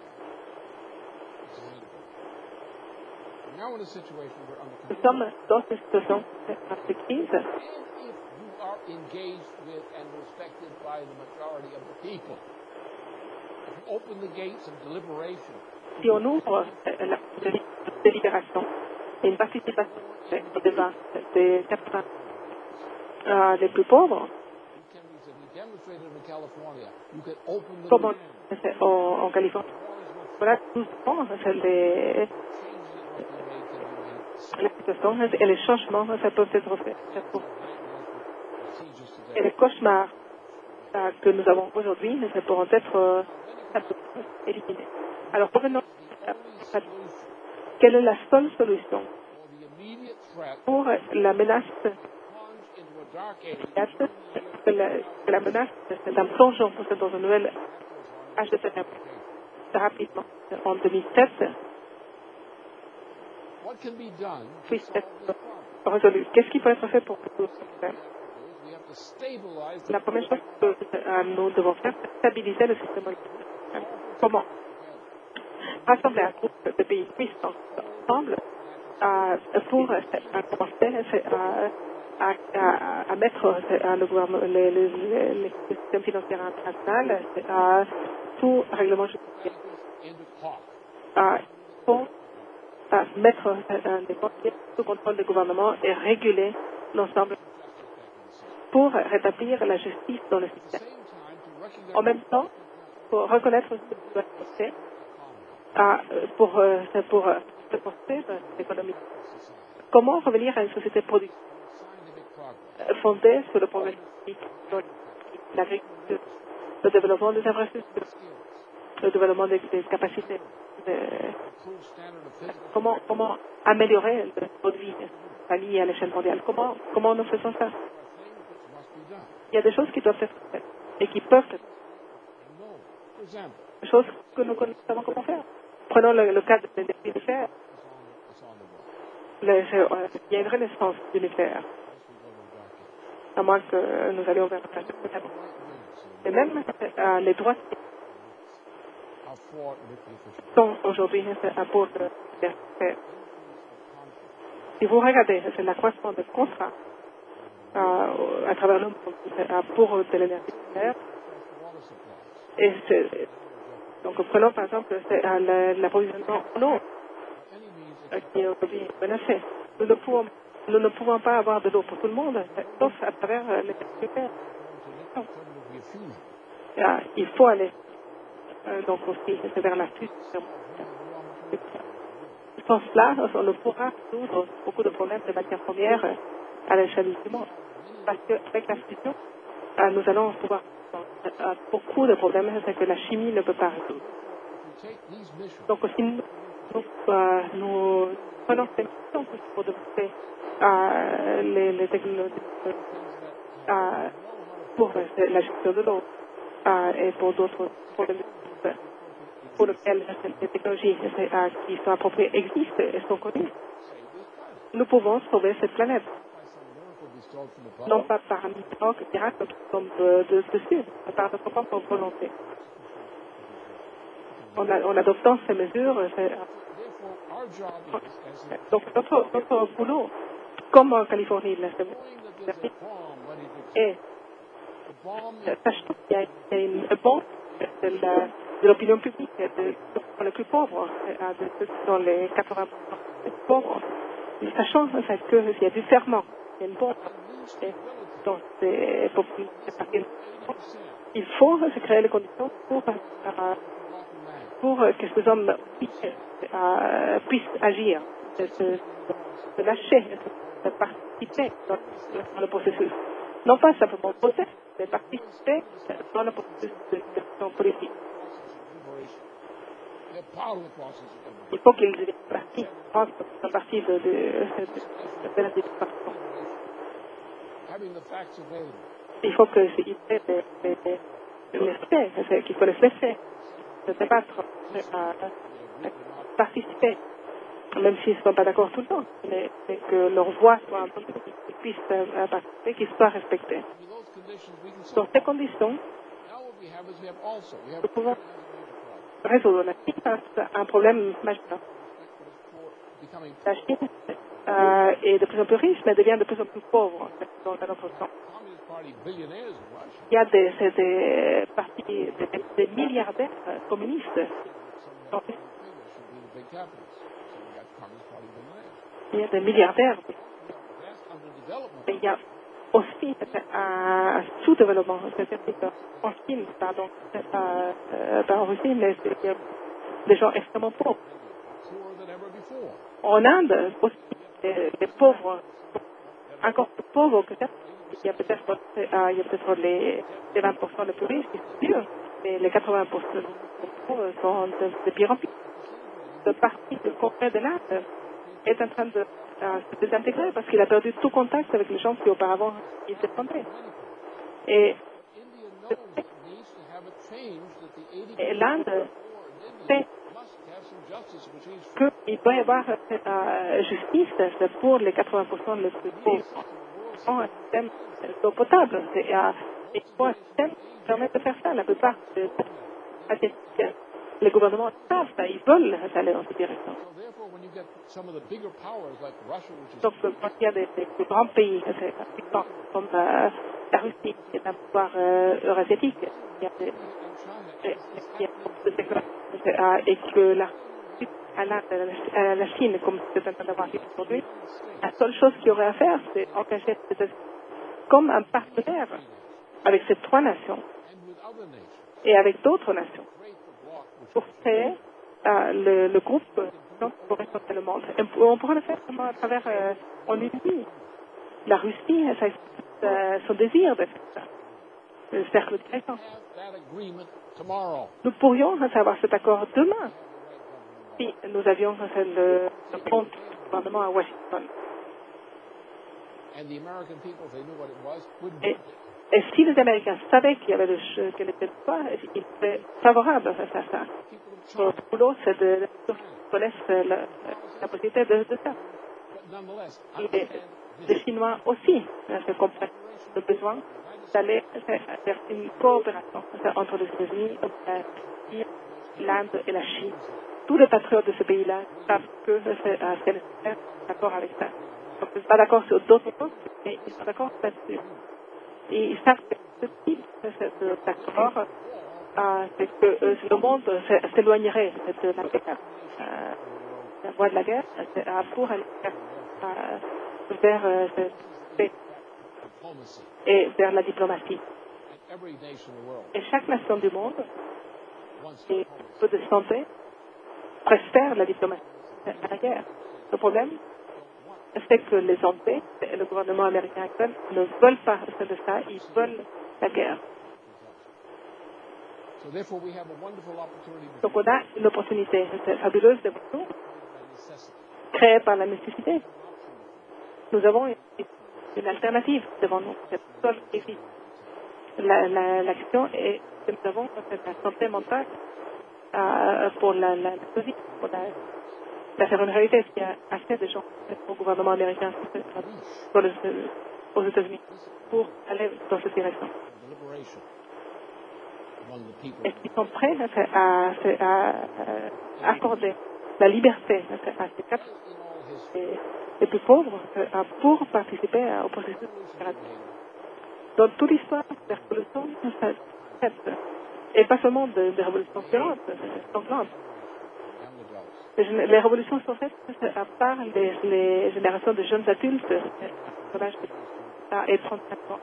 Now in a situation where under nous sommes dans une situation de crise. and if you are engaged with and respected by the majority of the people, if you open the gates of deliberation, Si on ouvre la délibération et une participation au débat des 80 les plus pauvres, you can be said, we demonstrated in California, you can open the comme land. on fait en Californie. Voilà, tout ans, la situation et les changements, ça peut être fait. Et les cauchemars que nous avons aujourd'hui, ça pourront être éliminés. Alors, revenons à quelle est la seule solution For the immediate threat pour la menace plunge into a dark age immédiate, que la menace d'un plongeon dans un nouvel âge de ténèbres rapidement en 2007 what can be done to puisse solve être this problem? résolu. Qu'est-ce qui peut être fait pour résoudre ce problème? We have to stabilize the La première chose que nous devons faire, c'est stabiliser le système monétaire. Comment? Rassembler un groupe de pays puissants ensemble pour commencer à mettre le gouvernement, les systèmes financiers internationaux sous règlement judiciaire. into talk. Pour mettre les banquiers sous contrôle du gouvernement et réguler l'ensemble pour rétablir la justice dans le système. Same time to recognize En même temps, pour reconnaître ce qui doit être fait pour se construire l'économie. Comment revenir à une société productive scientific progress, fondée sur le progrès scientifique, l'agriculture, le développement des infrastructures, le développement des capacités, improve standard of physical comment améliorer le niveau de vie lié à l'échelle mondiale. Comment nous faisons ça? things which must be done. Il y a des choses qui doivent être faites et qui peuvent être No. For example, des choses que nous savons comment faire. Prenons le cas de l'énergie nucléaire. it's on the board. Il y a une renaissance du nucléaire, Unless we go to a dark age. à moins que nous allions vers un âge. Et même les droits How fought nuclear fission. sont aujourd'hui pour si vous regardez l'accroissement des contrats à travers le monde pour de l'énergie nucléaire, Water supplies. et donc prenons par exemple l'approvisionnement en eau Any means qui est aujourd'hui menacé. Nous ne pouvons pas avoir de l'eau pour tout le monde, sauf à travers l'énergie nucléaire. nuclear fusion. Il faut aller donc aussi vers la fusion. Sans cela, on ne pourra résoudre beaucoup de problèmes de matières premières à l'échelle du monde. Parce qu'avec la fusion, nous allons pouvoir beaucoup de problèmes que la chimie ne peut pas résoudre. If we take these missions, Donc si nous prenons ces missions pour développer les technologies pour la gestion de l'eau et pour d'autres problèmes pour lesquels les technologies qui sont appropriées existent et sont connues, nous pouvons sauver cette planète. bestowed from above, Non pas par un miracle qui tombe dessus, mais par notre propre volonté. En adoptant ces mesures, therefore our job is, as donc notre boulot, comme en Californie, knowing that there's a bomb ready to et the bomb sachant qu'il y a une bombe de l'opinion publique, pour les plus pauvres, dans les 80% des pauvres, sachant en fait qu'il y a du ferment, il y a une bombe dans ces populations, il faut se créer les conditions pour que ces hommes puissent agir, se lâcher, de participer dans le processus. Non pas simplement voter, mais participer dans le processus de gestion politique. they're part of the process of liberation. Il faut qu'ils deviennent partie de la distribution. Having the facts available, Il faut qu'ils aient les faits, qu'ils connaissent les faits, de débattre, participer, même s'ils ne sont pas d'accord tout le temps, mais que leur voix soit entendue, qu'ils puissent participer, qu'ils soient respectés. under those conditions, we can Dans solve. ces conditions, Now what we have is we have nous pouvons a major problem. résoudre la Chine face à un problème majeur. Becoming La Chine est de plus en plus riche, mais devient de plus en plus pauvre dans notre temps. Communist Party billionaires in Russia. Il y a des partis, des milliardaires communistes. Some should be the big capitalists. So we got Communist Party billionaires. Il y a des milliardaires. That's under development. Et il y a aussi un sous-développement, c'est-à-dire en Chine, pardon, pas en Russie, mais il y a des gens extrêmement pauvres. Poorer than ever before. En Inde, aussi, les pauvres, encore plus pauvres que ça. Il y a peut-être les 20% les plus riches, c'est sûr, mais les 80% sont de pire en pire. De partie du congrès de l'Inde est en train de se désintégrer parce qu'il a perdu tout contact avec les gens qui auparavant y dépendaient. Et, India knows it needs to have a change that the 80% et l'Inde poor in sait India must have some justice, which means qu'il doit y avoir justice pour les 80% les plus pauvres. Un système d'eau potable. Il faut un système qui permet de faire ça. La plupart des asiatiques, les gouvernements savent ça, ils veulent aller dans cette direction. so therefore when you get some of the bigger powers like Russia, which is Donc, quand il y a des plus grands pays puissants, comme la Russie, qui est un pouvoir eurasiatique, il y a des, il y a des secteurs, et que la Russie à la Chine, comme c'est en train d'avoir fait aujourd'hui, la seule chose qu'il y aurait à faire, c'est engager les États-Unis comme un partenaire avec ces trois nations and with other nations et avec d'autres nations create the bloc which pour créer le groupe pour réconcilier le monde. Et on pourrait le faire seulement à travers en Unie. La Russie, ça exprime son désir de faire ça. Le cercle dirigeant. have that agreement tomorrow. Nous pourrions avoir cet accord demain si nous avions le bon gouvernement à Washington. And the American people, if they knew what it was, would do Et, it. et si les Américains savaient qu'il y avait quel était le choix, ils seraient favorables à faire ça. People of Le boulot, c'est de connaître la possibilité de ça. But nonetheless, Et les Chinois aussi se comprennent le besoin d'aller vers une coopération entre les États-Unis, l'Inde et la Chine. Tous les patriotes de ce pays-là savent que c'est nécessaire d'accord avec ça. Donc, ils ne sont pas d'accord sur d'autres choses, mais ils sont d'accord là-dessus. Et ils savent que ce type d'accord, c'est que le monde s'éloignerait de la guerre. La voie de la guerre, c'est pour aller vers diplomacy. et vers la diplomatie. And every nation in the world Et chaque nation du monde wants qui diplomacy. peut de santé préfère la diplomatie à la guerre. Le problème, c'est que les Anglais et le gouvernement américain actuel ne veulent pas de ça, ils veulent la guerre. So therefore, we have a wonderful opportunity Donc on a une opportunité fabuleuse de by necessity. créée par la nécessité. Nous avons une alternative devant nous. C'est seule qui existe. La question est que nous avons la santé mentale pour la vie, pour la faire une réalité. Est-ce qu'il y a assez de gens au gouvernement américain aux États-Unis pour aller dans cette direction? Deliberation among the people. Est-ce qu'ils sont prêts à accorder la liberté à ces quatre In all history, les plus pauvres pour participer au processus dans toute l'histoire des révolutions et pas seulement des révolutions violentes, sanglantes. young adults, Les révolutions sont faites à part les générations de jeunes adultes de l'âge de et 35 ans.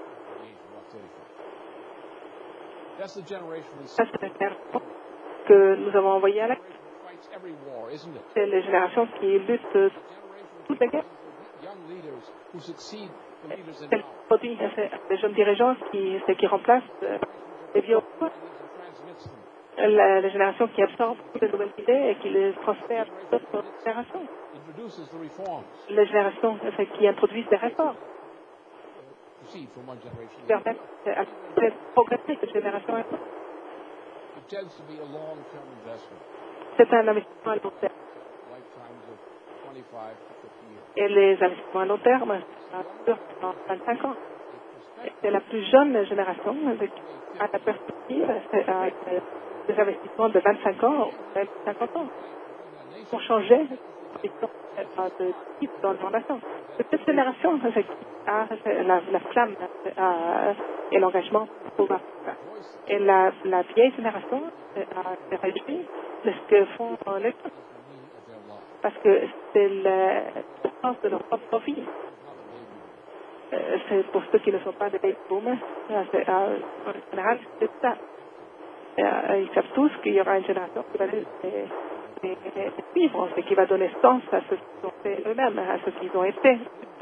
that's the generation we Ça, c'est la génération que nous avons envoyée à la guerre. fights every war, isn't it? C'est les générations qui luttent toutes les guerres. Young leaders who succeed the leaders in C'est le power. produit des jeunes dirigeants qui remplacent les vieux. Transmits them. La génération qui absorbe toutes les nouvelles idées et qui les transfère à d'autres générations. Introduces the reforms. Les générations qui introduisent des réformes Proceed from one generation to the permettent à progresser cette génération. other. It tends to be a long-term investment. C'est un investissement à long terme. Lifetimes of 25 to 50 years. Et les investissements à long terme, ça dure pendant 25 ans. Et c'est la plus jeune génération à la perspective des investissements de 25 ans ou même 50 ans pour changer de type dans la nation. Cette génération a la flamme et l'engagement pour faire ça. Et la vieille génération s'est réjouie de ce que font les autres. Parce que c'est le sens de leur propre vie. C'est pour ceux qui ne sont pas des baby boomers, en général, c'est ça. Ils savent tous qu'il y aura une génération qui va les suivre, et qui va donner sens à ce qu'ils ont fait eux-mêmes, à ce qu'ils ont été.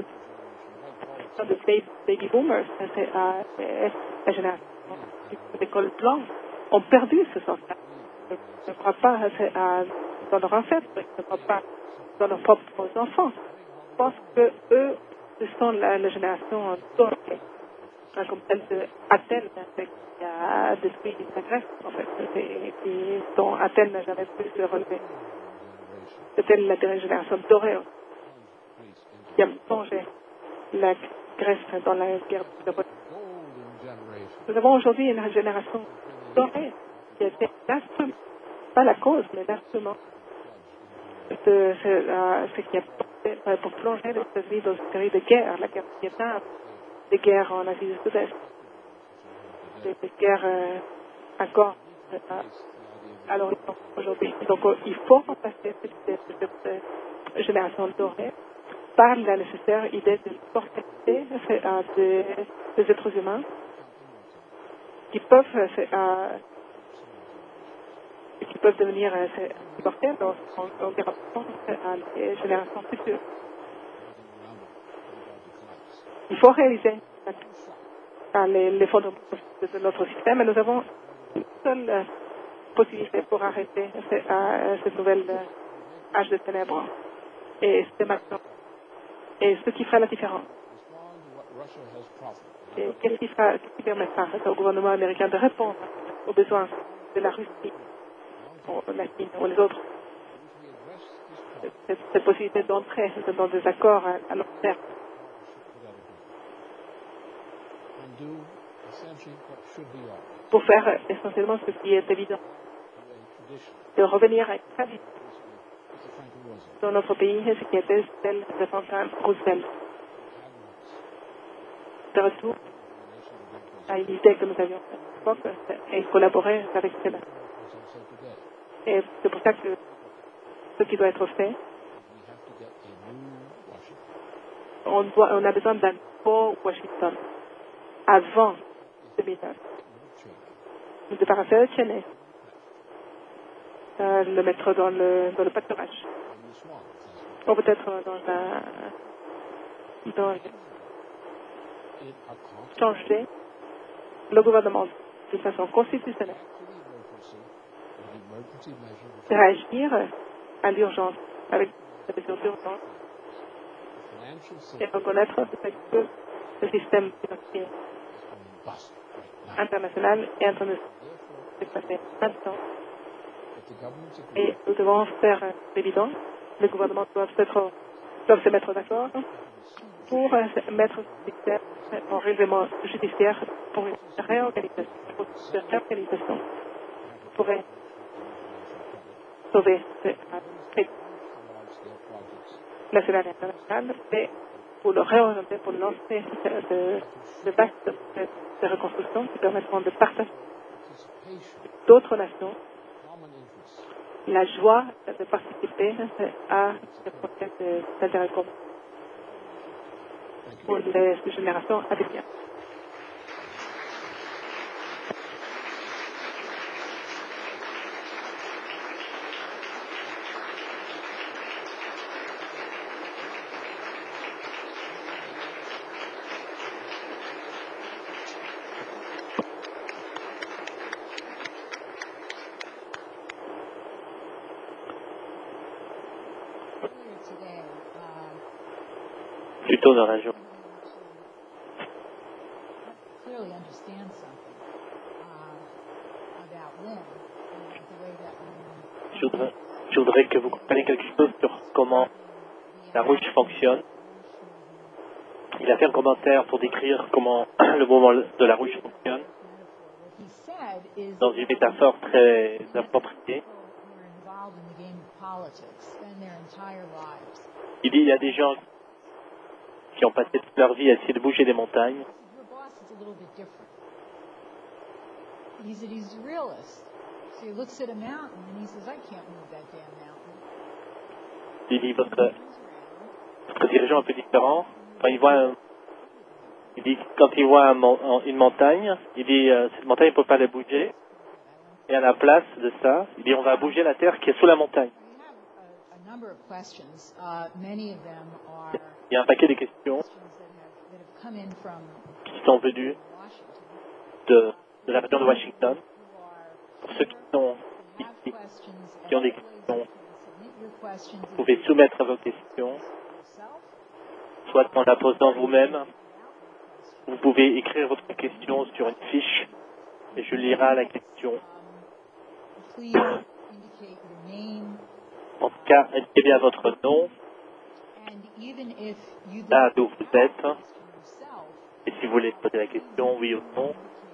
Les baby boomers, c'est la génération des cols blancs, ont perdu ce sens-là. Ils ne croient pas dans leur ancêtre, ils ne croient pas dans leurs propres enfants. Je pense que eux, ce sont la génération dorée, comme celle d'Athènes, qui a détruit la Grèce, en fait, et dont Athènes n'a jamais pu se relever. C'était la dernière génération dorée qui a plongé la Grèce dans la guerre de Peloponnèse. Nous avons aujourd'hui une génération dorée qui a été l'instrument, pas la cause, mais l'instrument de ce qui a porté pour plonger les États-Unis dans une série de guerres, la guerre du Vietnam, des guerres en Asie du Sud-Est, des guerres encore à l'horizon aujourd'hui. Donc il faut remplacer cette génération dorée par la nécessaire idée de protéger des êtres humains qui peuvent devenir mortels en garantissant les générations futures. Il faut réaliser l'effondrement de notre système et nous avons une seule possibilité pour arrêter ce nouvel âge de ténèbres. Et c'est maintenant. Et ce qui fera la différence. Et qu'est-ce qui permettra au gouvernement américain de répondre aux besoins de la Russie, ou la Chine ou les autres? Cette possibilité d'entrer dans des accords à long terme. Pour faire essentiellement ce qui est évident. De revenir à une tradition dans notre pays, ce qui était celle de Franklin Roosevelt. De retour à une idée que nous avions à l'époque et collaborer avec cela. Et c'est pour ça que ce qui doit être fait, on a besoin d'un faux Washington avant 2009. Nous débarrasser de Cheney, le mettre dans le pâturage. Ou peut-être changer le gouvernement de façon constitutionnelle. Réagir à l'urgence avec des mesures d'urgence et reconnaître que le système financier international et international est passé maintenant. Et nous devons faire évident, les gouvernements doivent se mettre d'accord pour mettre le système en règlement judiciaire pour une réorganisation, pourrait sauver national et international, mais pour le réorienter, pour lancer de vastes de reconstruction qui permettront de partager d'autres nations la joie de participer à ce processus d'intérêt commun pour les générations à venir. Plutôt dans la journée. Je voudrais que vous compreniez quelque chose sur comment la ruche fonctionne. Il a fait un commentaire pour décrire comment le mouvement de la ruche fonctionne dans une métaphore très appropriée. Il dit il y a des gens qui ont passé toute leur vie à essayer de bouger des montagnes. Il dit votre dirigeant est un peu différent. Quand il voit une montagne, il dit cette montagne ne peut pas la bouger. Et à la place de ça, il dit on va bouger la terre qui est sous la montagne. Il y a un paquet de questions qui sont venues de la région de Washington. Pour ceux qui sont ici, qui ont des questions your questions Vous pouvez soumettre vos questions, yourself. soit en la posant vous-même. Vous pouvez écrire votre question sur une fiche et je lirai la question. Please indicate your name. En tout cas, indiquez bien votre nom, And even if you là don't d'où vous êtes, question yourself, et si vous voulez poser la question, oui ou non,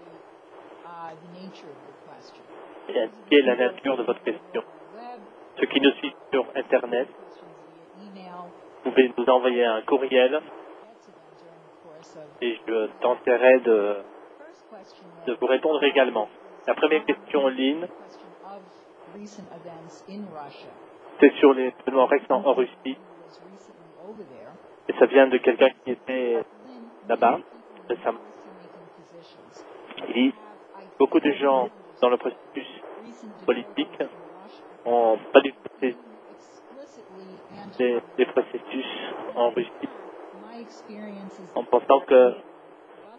the nature of your question. et indiquez la nature de votre question. Web, Ceux qui nous suivent sur Internet, questions via email, vous pouvez nous envoyer un courriel get to them during the course of et je tenterai de first question vous répondre également. La première question en ligne, question of recent events in Russia. c'est sur les événements récents en Russie, Who was recently over there. et ça vient de quelqu'un qui était Lynn, là-bas many récemment. policy-making positions Il dit, beaucoup de gens dans le processus recent politique developments in Russia n'ont pas du tout fait explicitly des processus en Russie, my experience is en pensant que about that.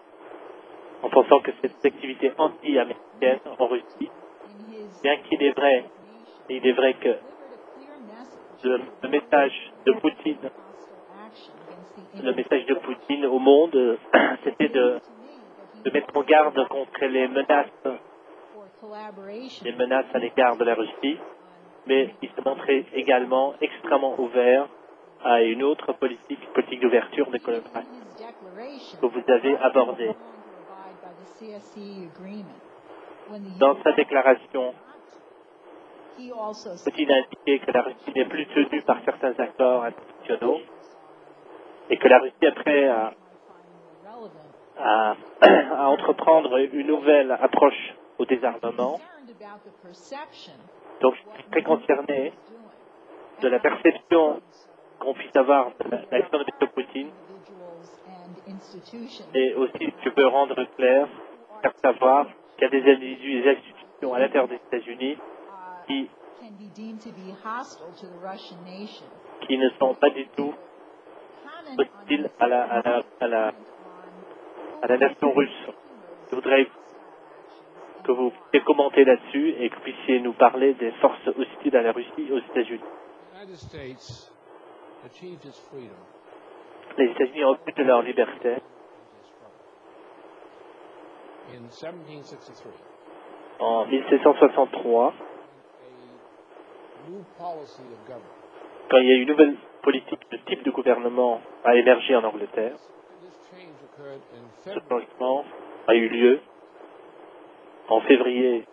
cette activité anti-américaine en Russie, In his bien qu'il est vrai, et il est vrai que delivered a clear message le message de Poutine, hostile action against the le message de Poutine au monde, c'était de mettre en garde contre les menaces for collaboration à l'égard de la Russie, mais il se montrait également extrêmement ouvert à une autre politique d'ouverture de collaboration his declaration que vous avez abordée. to abide by the CSE agreement. When the Dans sa déclaration, he also said Poutine a indiqué que la Russie n'est plus tenue par certains accords internationaux et que la Russie est prête relevant à entreprendre une nouvelle approche au désarmement. concerned about the perception Donc je suis très concerné de la perception qu'on puisse avoir de l'action de M. Poutine individuals and institutions et aussi je peux rendre clair, faire savoir qu'il y a des individus et des institutions à l'intérieur des États-Unis qui can be deemed to be hostile to the Russian nation. ne sont pas du tout Comment on hostiles à la nation russe. Je voudrais que vous puissiez commenter là-dessus et que vous puissiez nous parler des forces hostiles à la Russie aux États-Unis. The United States achieved its freedom Les États-Unis ont obtenu leur liberté in 1763. en 1763, A new policy of government. quand il y a eu une nouvelle politique de type de gouvernement a émergé en Angleterre. This change occurred in Ce February. changement a eu lieu en février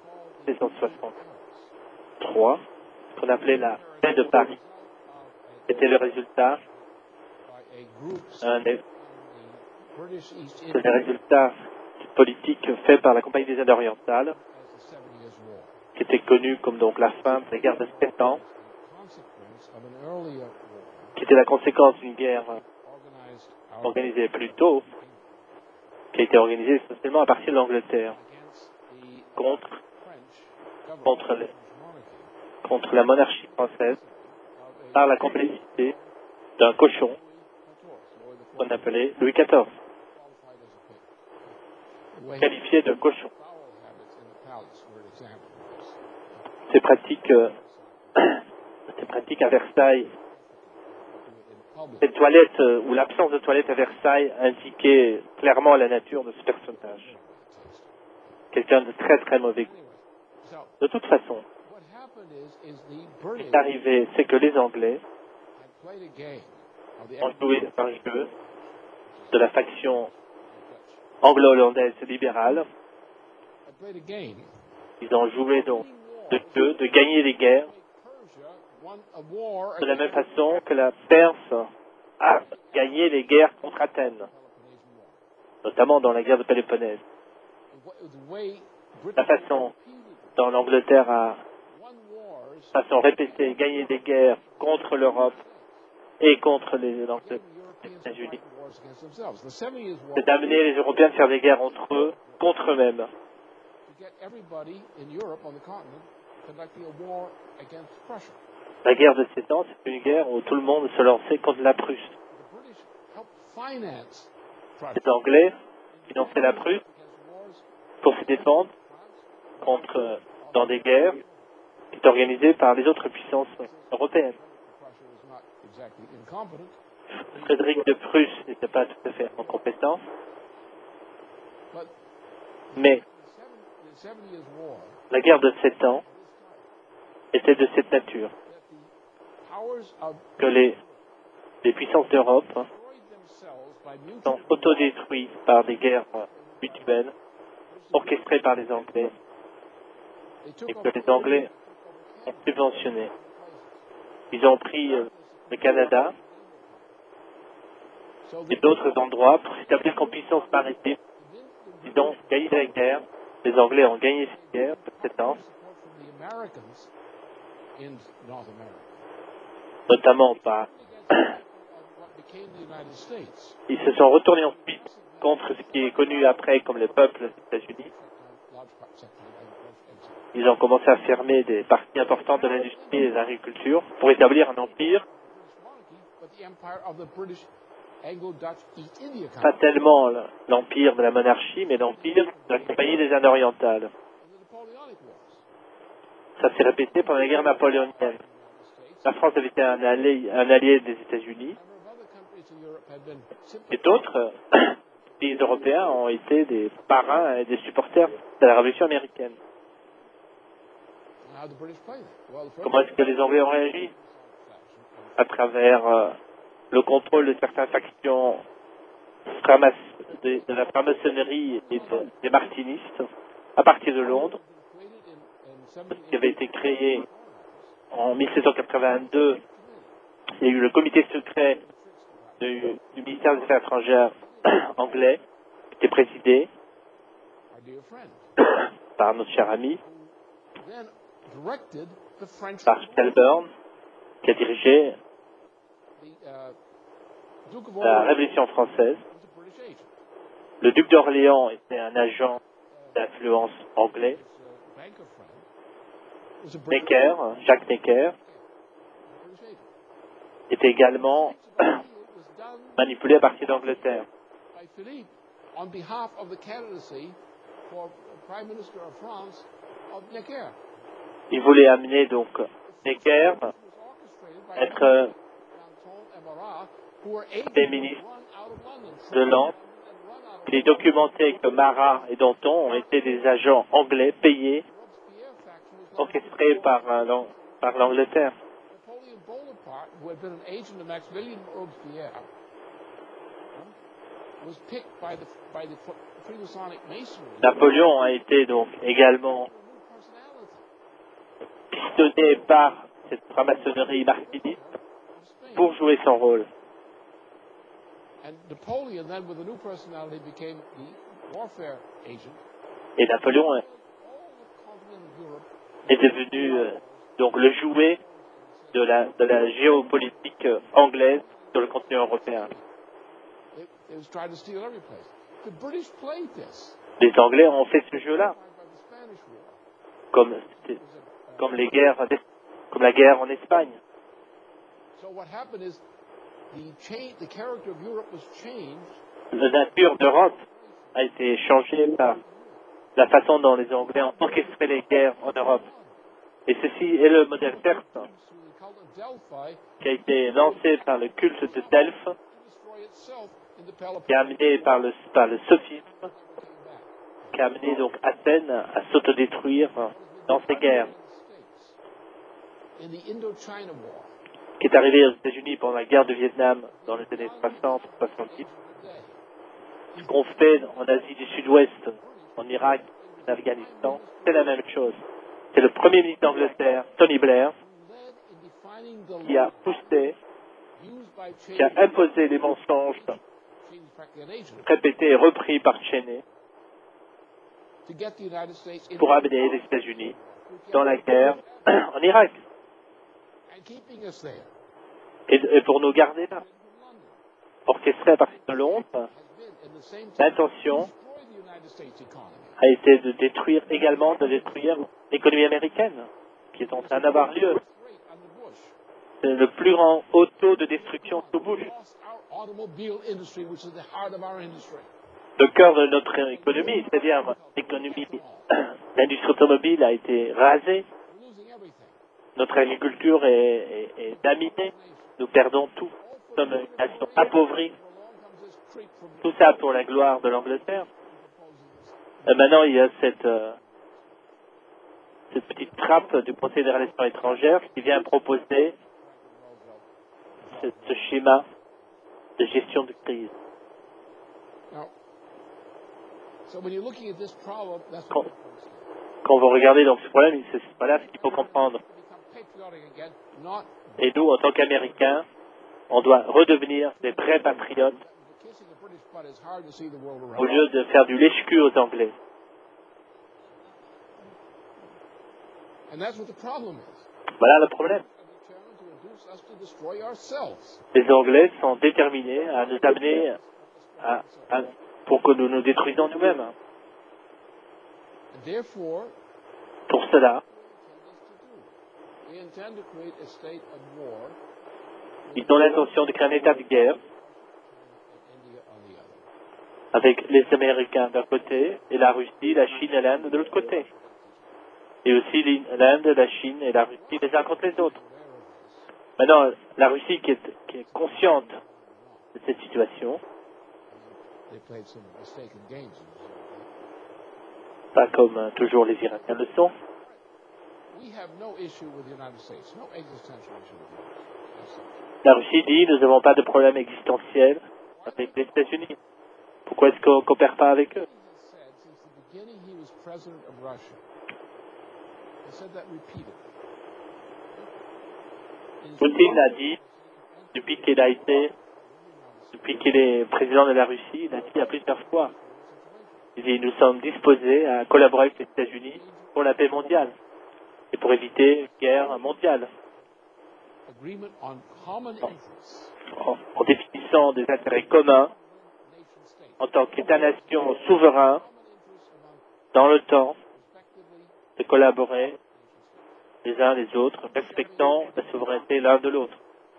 1763, ce qu'on appelait la paix de Paris. C'était le résultat, By a group des British East c'est le India résultat politique fait par la Compagnie des Indes orientales, as the 7 Years' War. qui était connue comme donc la fin de la guerre de 7 ans, Consequence of an earlier war qui était la conséquence d'une guerre organized organisée plus tôt, qui a été organisée essentiellement à partir de l'Angleterre, against the contre, French contre, government, les- monarchy, contre la monarchie française, of a par la complicité d'un cochon Louis XIV, qu'on appelait Louis XIV, qualified as a pig. The way qualifié de cochon. bowel habits in the palace were an example of this. Ces pratiques, ces pratiques à Versailles, Do it in public. ces toilettes ou l'absence de toilettes à Versailles indiquait clairement la nature de ce personnage. Quelqu'un de très très mauvais goût. Anyway, so De toute façon, what happened is the ce British qui est arrivé, c'est que les Anglais had played a game of the ont joué un jeu de la faction anglo-hollandaise libérale. had played a game. Ils ont joué donc de jeu, de gagner les guerres, Persia won a war de la même against façon que la Perse a gagné les guerres contre Athènes, the Peloponnesian War. notamment dans la guerre de Péloponnèse. The way La Britain façon dont l'Angleterre a, won wars de façon répétée, gagné des guerres contre l'Europe et contre les gave the Europeans États-Unis, fight wars against themselves. The 7 Years' War c'est d'amener les Européens à faire des guerres entre eux, contre eux-mêmes. to get everybody in Europe on the continent conducting a war against Prussia. La guerre de 7 ans, c'est une guerre où tout le monde se lançait contre la Prusse. The British helped finance Prussia Les Anglais finançaient la Prusse against wars pour se défendre contre, dans des guerres est organisé par les autres puissances européennes. Prussia was not exactly incompetent. Frédéric de Prusse n'était pas tout à fait en compétence, But mais the 7 Years' War, la guerre de 7 ans était de cette nature, that the powers of que les puissances d'Europe destroyed themselves by sont mutual autodétruites par des guerres mutuelles orchestrées par les Anglais they et took que over les Anglais ont subventionné. Ils ont pris le Canada so et that d'autres endroits pour s'établir comme puissance maritime. Ils ont gagné la guerre. Les Anglais ont gagné cette guerre de 7 ans, support from the Americans in North America notamment par... of what became the United States. Ils se sont retournés ensuite contre ce qui est connu après comme le peuple des États-Unis. Large sector of agriculture. Ils ont commencé à fermer des parties importantes de l'industrie et de l'agriculture pour établir un empire, But the empire of the British Anglo-Dutch East India pas Company tellement l'empire de la monarchie, mais l'empire de la Compagnie des Indes orientales. in the Napoleonic Wars. Ça s'est répété pendant la guerre napoléonienne. La France avait été un allié des États-Unis, A number of other countries in Europe had been et d'autres pays européens ont été des parrains et des supporters de la Révolution américaine. How the British played it. Well, the first Comment est-ce que les Anglais ont réagi? À travers le contrôle de certaines factions de la franc-maçonnerie et des martinistes à partir de Londres, qui avait été créé en 1782. Il y a eu le comité secret du ministère des Affaires étrangères anglais, qui était présidé our dear friend, par notre cher ami, then directed the French par Shelburne, qui a dirigé the Duke of la Orleans Révolution française. was a British agent. Le duc d'Orléans était un agent d'influence anglais. His banker friend was a Necker, Jacques Necker, British agent. était également It was done manipulé à partir d'Angleterre. by Philippe on behalf of the candidacy for Prime Minister of France of Necker. Il voulait amener donc Necker It was orchestrated by être Danton and Marat, who were agents Premier ministre run out of London, de Londres. Il est documenté que Marat et Danton ont été des agents anglais payés, Robespierre faction was led orchestrés par l'Angleterre. Napoleon Bonaparte, who had been an agent of Maximilian Robespierre, was picked by the Freemasonic Masonry. Napoléon a été donc également Personality pistonné par cette franc-maçonnerie martiniste of Spain. pour jouer son rôle. And Napoleon then, with a new personality, became the warfare agent. Et Napoléon All the continent of Europe est devenu donc le jouet de la géopolitique anglaise sur le continent européen. It was trying to steal every place. The British played this. Les Anglais ont fait ce jeu-là, By the Spanish War. comme la guerre en Espagne. So what happened is the character of Europe was changed. La nature d'Europe a été changée par la façon dont les Anglais ont orchestré les guerres en Europe. Et ceci est le modèle perse Through the cult of Delphi qui a été lancé par le culte de Delphes, to destroy itself in the Peloponnese. qui a amené par le sophisme, Came back. qui a amené donc Athènes à s'autodétruire dans ces guerres, In the Indochina War, qui est arrivé aux États-Unis pendant la guerre du Vietnam dans les années 60-70. Ce qu'on fait en Asie du Sud-Ouest, en Irak, en Afghanistan, c'est la même chose. C'est le premier ministre d'Angleterre, Tony Blair, led in defining the qui a law poussé, used by qui a Cheney. imposé les mensonges Cheney's practically an agent répétés et repris par Cheney to get the United States in pour amener les États-Unis dans la guerre en Irak and keeping us there. et pour nous garder là. Orchestré à partir de Londres, Has been in the same time l'intention destroy the United States economy. a été de détruire l'économie américaine, qui est en train d'avoir lieu. Great under Bush. C'est le plus grand haut taux de destruction sous Bush. Lost our automobile industry, which is the heart of our industry. Le cœur de notre économie, c'est-à-dire l'économie, l'industrie automobile a été rasée. We're losing everything. Notre agriculture est laminée. Nous perdons tout. Nous sommes une nation appauvrie. Tout ça pour la gloire de l'Angleterre. Et maintenant, il y a cette petite trappe du Conseil des relations étrangères qui vient proposer ce schéma de gestion de crise. Quand vous regardez donc ce problème, c'est voilà ce qu'il faut comprendre. Et nous, en tant qu'Américains, on doit redevenir des vrais patriotes au lieu de faire du lèche-cul aux Anglais. Voilà le problème. Les Anglais sont déterminés à nous amener pour que nous nous détruisons nous-mêmes. Pour cela, ils ont l'intention de créer un état de guerre avec les Américains d'un côté et la Russie, la Chine et l'Inde de l'autre côté. Et aussi l'Inde, la Chine et la Russie les uns contre les autres. Maintenant, la Russie qui est consciente de cette situation, pas comme toujours les Iraniens le sont, la Russie dit nous n'avons pas de problème existentiel avec les États-Unis. Pourquoi est-ce qu'on ne coopère pas avec eux? Poutine l'a dit depuis qu'il est président de la Russie, il a dit à plusieurs fois. Il dit nous sommes disposés à collaborer avec les États-Unis pour la paix mondiale et pour éviter une guerre mondiale. En définissant des intérêts communs en tant qu'État-nation souverain dans le temps de collaborer les uns les autres, respectant la souveraineté l'un de l'autre.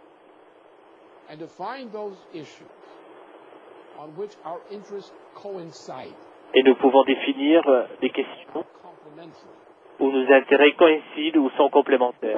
Et nous pouvons définir des questions où nos intérêts coïncident ou sont complémentaires.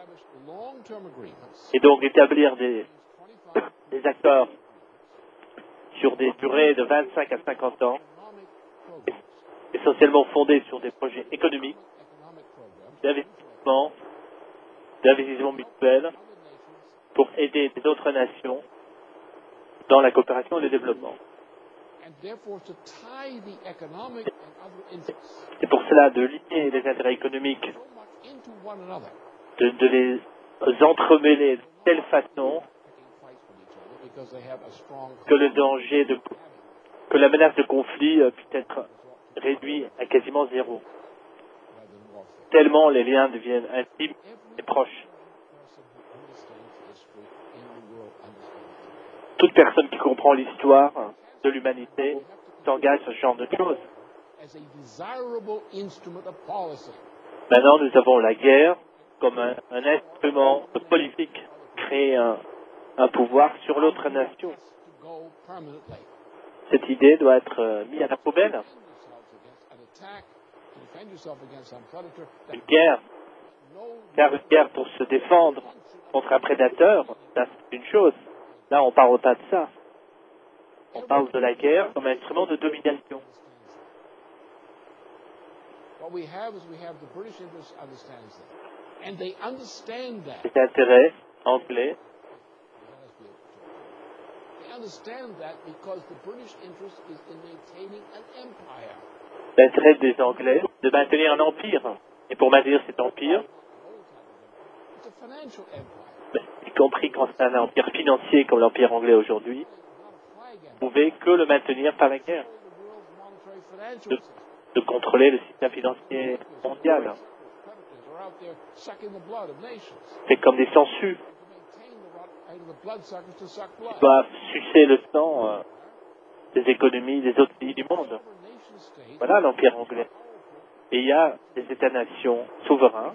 Et donc établir des accords sur des durées de 25 à 50 ans, essentiellement fondés sur des projets économiques, d'investissement mutuel, pour aider les autres nations dans la coopération et le développement. C'est pour cela de lier les intérêts économiques, de les entremêler de telle façon que le danger que la menace de conflit puisse être réduite à quasiment zéro. Tellement les liens deviennent intimes et proches. Toute personne qui comprend l'histoire de l'humanité s'engage sur ce genre de choses. Maintenant, nous avons la guerre comme un instrument de politique, créer un pouvoir sur l'autre nation. Cette idée doit être mise à la poubelle. Une guerre, faire une guerre pour se défendre contre un prédateur, ça c'est une chose. Là, on ne parle pas de ça. On parle de la guerre comme un instrument de domination. Les intérêts anglais l'intérêt des Anglais de maintenir un empire. Et pour maintenir cet empire, y compris quand c'est un empire financier comme l'empire anglais aujourd'hui, vous ne pouvez que le maintenir par la guerre. De contrôler le système financier mondial. C'est comme des sangsues qui doivent sucer le sang des économies des autres pays du monde. Voilà l'empire anglais. Et il y a des États-nations souverains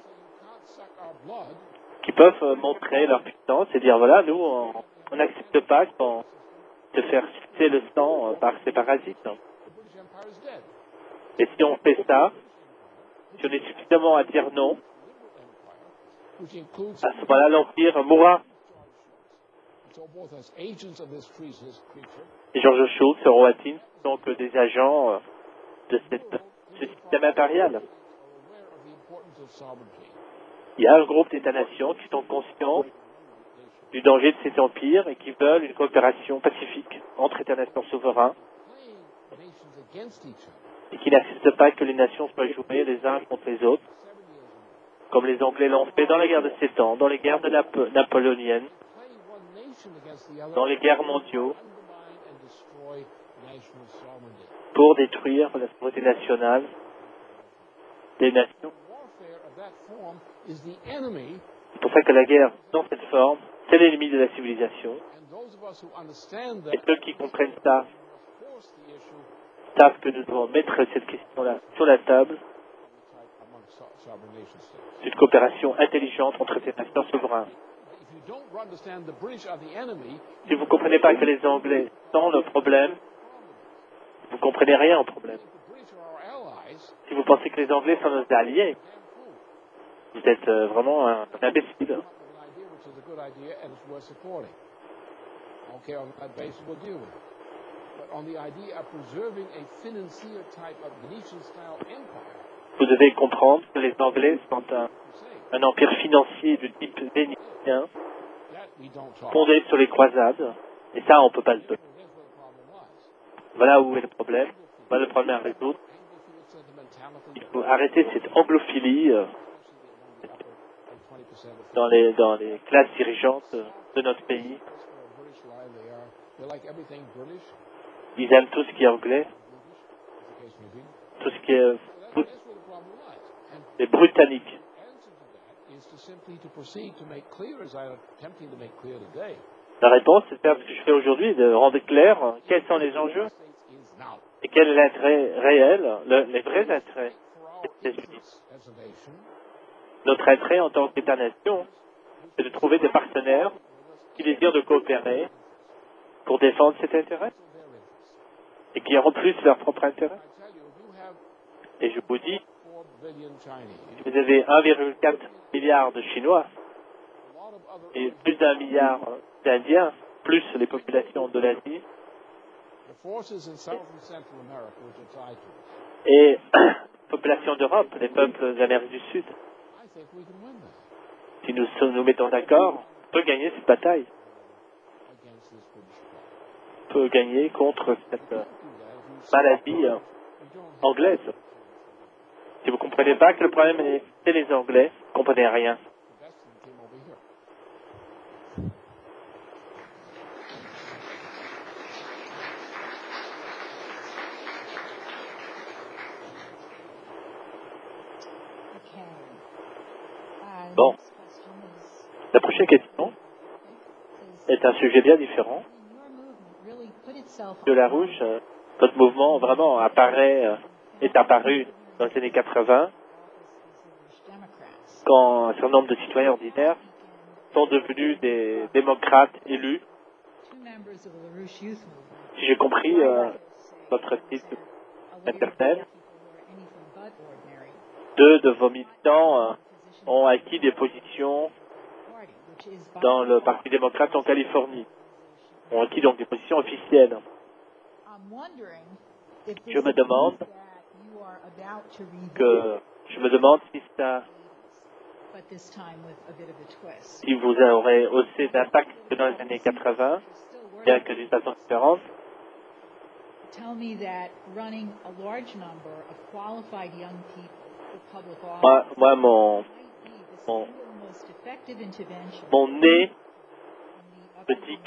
qui peuvent montrer leur puissance et dire voilà, nous, on n'accepte pas de faire sucer le sang par ces parasites. Et si on fait ça, si on est suffisamment à dire non, which includes À ce moment-là, l'Empire mourra. so both as agents of this creature, Et George Shultz et Rohatyn sont que des agents de ce système impérial. are aware of the importance of sovereignty. Il y a un groupe d'États-nations qui sont conscients du danger de cet empire et qui veulent une coopération pacifique entre États-nations souverains Playing nations against each other et qui n'acceptent pas que les nations soient jouées les uns contre les autres, 7 years ago. comme les Anglais l'ont fait dans la guerre de 7 ans, dans les guerres de napoléoniennes, Playing one nation against the other dans les guerres mondiaux, undermine and destroy national sovereignty. pour détruire la souveraineté nationale des nations. Warfare of that form is the enemy, C'est pour ça que la guerre, dans cette forme, c'est l'ennemi de la civilisation. and those of us who understand Et that ceux qui comprennent ça must force the issue savent que nous devons mettre cette question-là sur la table. among sovereign nation states. C'est une coopération intelligente entre ces nations souveraines. If you don't understand the British are the enemy, Si vous ne comprenez pas que les Anglais sont le problème, vous ne comprenez rien au problème. if the British are our allies, Si vous pensez que les Anglais sont nos alliés, damn fool. vous êtes vraiment un imbécile. Come up with an idea which is a good idea and it's worth supporting. Okay, on that basis we'll deal with it. But on the idea of preserving a financier type of Venetian-style empire, Vous devez comprendre que les Anglais sont say, un empire financier de type vénitien, that we don't talk. fondé sur les croisades, et ça, on ne peut pas le faire. Here's where the problem lies. Voilà où est le problème. Voilà le problème à résoudre. Anglophilic sentimentality, Il faut arrêter cette anglophilie especially the 20% of dans les classes dirigeantes de notre pays. That's where a British lie they're like everything British, Ils aiment tout ce qui est anglais, as the case may be. tout ce qui est That's where the problem lies. And les britanniques. the answer to that is to simply to proceed to make clear, as I'm attempting to make clear today, La réponse, c'est de faire ce que je fais aujourd'hui, de rendre clair quels sont les enjeux States is now. et quel est l'intérêt réel, les vrais intérêts For our des États-Unis. interests as a nation, Notre intérêt en tant qu'État-nation, c'est de trouver des partenaires qui désirent de coopérer pour défendre cet intérêt their interests. et qui auront plus leur propre intérêt. I tell you, if you have Et je vous dis, 4 billion Chinese, vous avez 1,4 milliard de Chinois a lot of other et plus d'1 milliard d'Indiens, plus les populations de l'Asie the forces in South and Central America, which are tied to us. et populations d'Europe, les peuples d'Amérique du Sud. I think we can win that Si nous mettons d'accord, on peut gagner cette bataille. against this British problem. On peut gagner contre cette Do that if you maladie you don't have anglaise. Si vous ne comprenez pas que le problème c'est les Anglais, vous ne comprenez rien. the best of them came over here. Okay. Bon. Next question is, La prochaine question est un sujet bien différent. your movement really put itself De la Rouge, votre mouvement vraiment est apparu dans les années 80 Democrats. quand un certain nombre de citoyens ordinaires sont devenus des démocrates élus. Two members of the LaRouche Youth Movement. Si j'ai compris votre site internet, deux de vos militants ont acquis des positions dans le Parti démocrate en Californie. Ont acquis donc des positions officielles. Je me demande si ça, si vous aurez aussi d'impact que dans les années 80, bien que d'une façon différente. Tell me that running a large number of qualified young people for public office Moi might be the mon- single most effective intervention mon nez in the me dit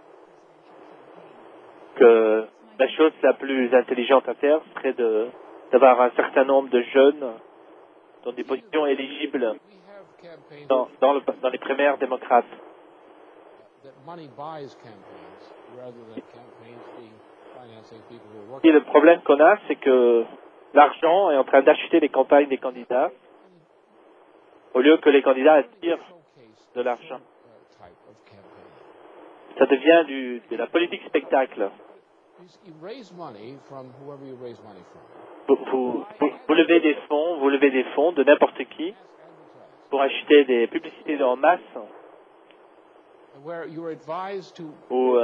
que la chose la plus intelligente à faire serait d'avoir un certain nombre de jeunes dans des positions éligibles We have campaigns dans les primaires démocrates. that money buys campaigns rather than campaigns being financing people who are Et working. le problème qu'on a, c'est que l'argent est en train d'acheter les campagnes des candidats au lieu que les candidats attirent Showcase de l'argent. type of campaign. Ça devient de la politique spectacle. You raise money from whoever you raise money from. Vous levez des fonds de n'importe qui pour acheter des publicités en masse, où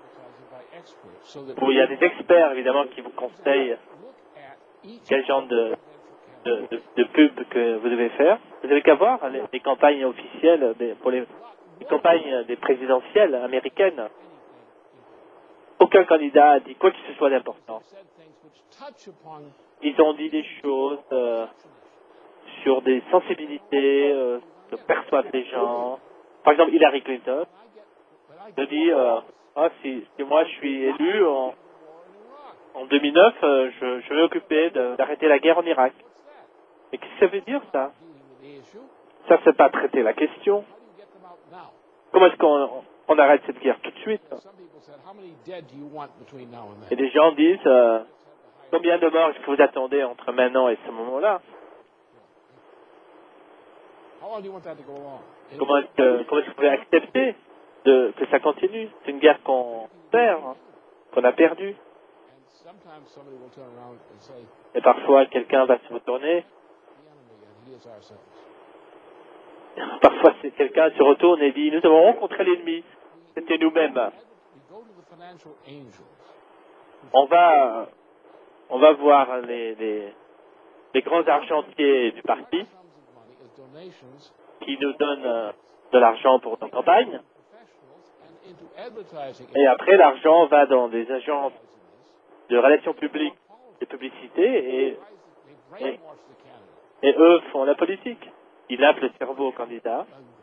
il y a des experts, évidemment, qui vous conseillent quel genre de pub que vous devez faire. Vous n'avez qu'à voir les campagnes officielles, pour les campagnes des présidentielles américaines. Aucun candidat a dit quoi que ce soit d'important. Ils ont dit des choses sur des sensibilités que perçoivent les gens. Par exemple, Hillary Clinton a dit si moi je suis élu en 2009, je vais m'occuper d'arrêter la guerre en Irak. Mais qu'est-ce que ça veut dire, ça? Ça, c'est pas traiter la question. Comment est-ce qu'on arrête cette guerre tout de suite? Et des gens disent, combien de morts est-ce que vous attendez entre maintenant et ce moment-là? Comment est-ce que vous pouvez accepter que ça continue? C'est une guerre qu'on perd, qu'on a perdue. Et parfois, quelqu'un va se retourner. Parfois, quelqu'un se retourne et dit, nous avons rencontré l'ennemi. C'était nous-mêmes. On va voir les grands argentiers du parti qui nous donnent de l'argent pour nos campagnes. Et après, l'argent va dans des agences de relations publiques, de publicité, et eux font la politique. Ils lavent le cerveau au candidat.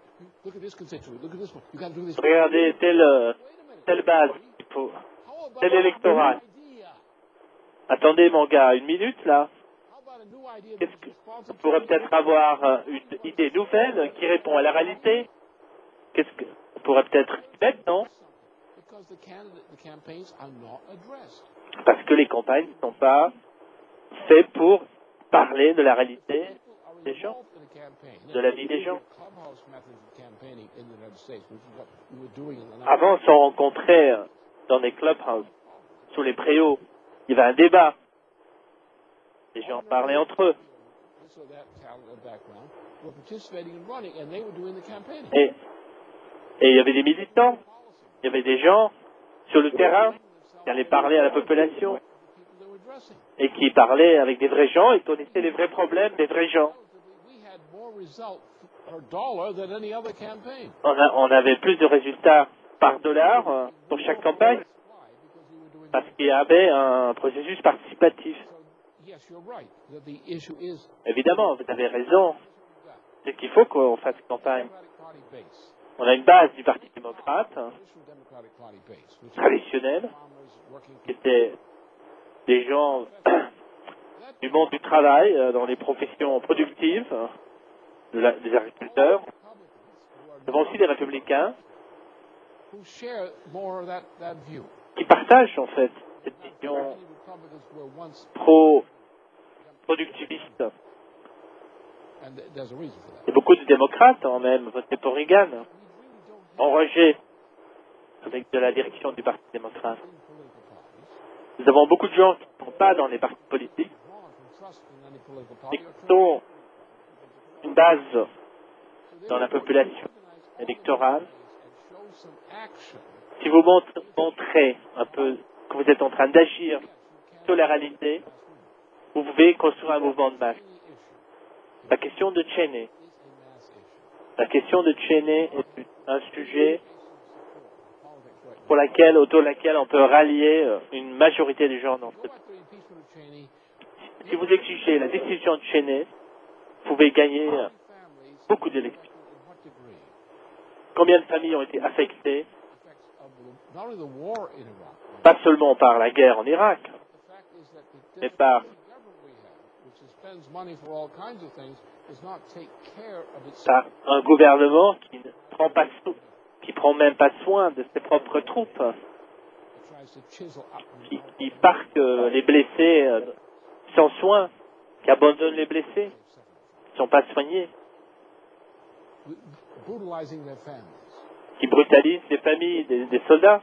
Regardez telle base, tel électorat. Attendez, mon gars, une minute, là. On pourrait peut-être avoir une idée nouvelle qui répond à la réalité. On pourrait peut-être mettre, non? Parce que les campagnes ne sont pas faites pour parler de la réalité des gens, de la vie des gens. Avant, on se rencontrait dans des clubhouses, sous les préaux. Il y avait un débat. Les gens parlaient entre eux. Et il y avait des militants, il y avait des gens sur le terrain qui allaient parler à la population et qui parlaient avec des vrais gens et connaissaient les vrais problèmes des vrais gens. On avait plus de résultats par dollar pour chaque campagne parce qu'il y avait un processus participatif. Évidemment, vous avez raison. C'est qu'il faut qu'on fasse campagne. On a une base du Parti démocrate, traditionnelle, qui était des gens du monde du travail, dans les professions productives, des agriculteurs. Nous avons aussi des républicains qui partagent en fait cette vision pro-productiviste. Et beaucoup de démocrates ont même voté pour Reagan, en rejet avec de la direction du Parti démocrate. Nous avons beaucoup de gens qui ne sont pas dans les partis politiques et qui ont une base dans la population électorale. Si vous montrez un peu que vous êtes en train d'agir sur la réalité, vous pouvez construire un mouvement de masse. La question de Cheney. La question de Cheney est un sujet autour de laquelle on peut rallier une majorité des gens dans ce pays. Si vous exigez la décision de Cheney, vous pouvez gagner beaucoup d'élections. Combien de familles ont été affectées, pas seulement par la guerre en Irak, mais par un gouvernement qui ne prend même pas soin de ses propres troupes, qui parque les blessés sans soin, qui abandonne les blessés, qui ne sont pas soignés, qui brutalisent les familles des soldats.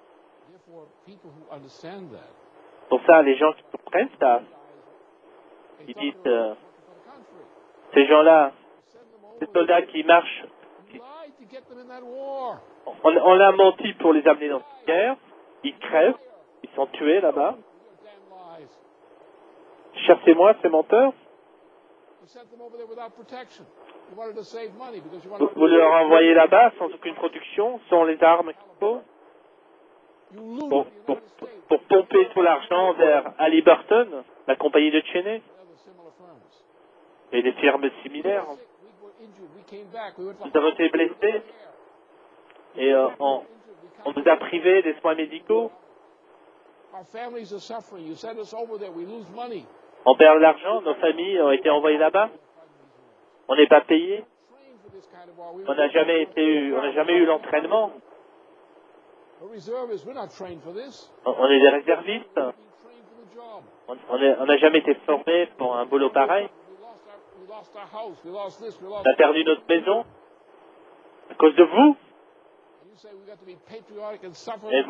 Pour ça, les gens qui comprennent ça, ils disent, ces gens-là, des soldats qui marchent. lied to get them in that war. On a menti pour les amener dans cette guerre. Ils crèvent. Ils sont tués là-bas. Your damn lies. Chassez-moi ces menteurs. You sent them over there without protection. You wanted to save money because you Vous, wanted vous leur envoyez là-bas sans aucune production, sans les armes qu'il faut, you looted pour, the pour, United States pour pomper tout l'argent vers Halliburton, la compagnie de Cheney, and other similar firms. et des firmes similaires. We were injured. We came back. We went to Nous avons été blessés et on nous a privés des soins médicaux. Our families are suffering. You send us over there. We lose money. On perd de l'argent, nos familles ont été envoyées là-bas. On n'est pas payé. Trained for this kind of war. We On n'a jamais eu l'entraînement. We're reservists. We're not trained for this. On est des réservistes. We're trained for the job. On n'a jamais été formés pour un boulot pareil. We lost our house. We lost this. We lost On a perdu notre maison à cause de vous. You say we got to be patriotic and suffer. Et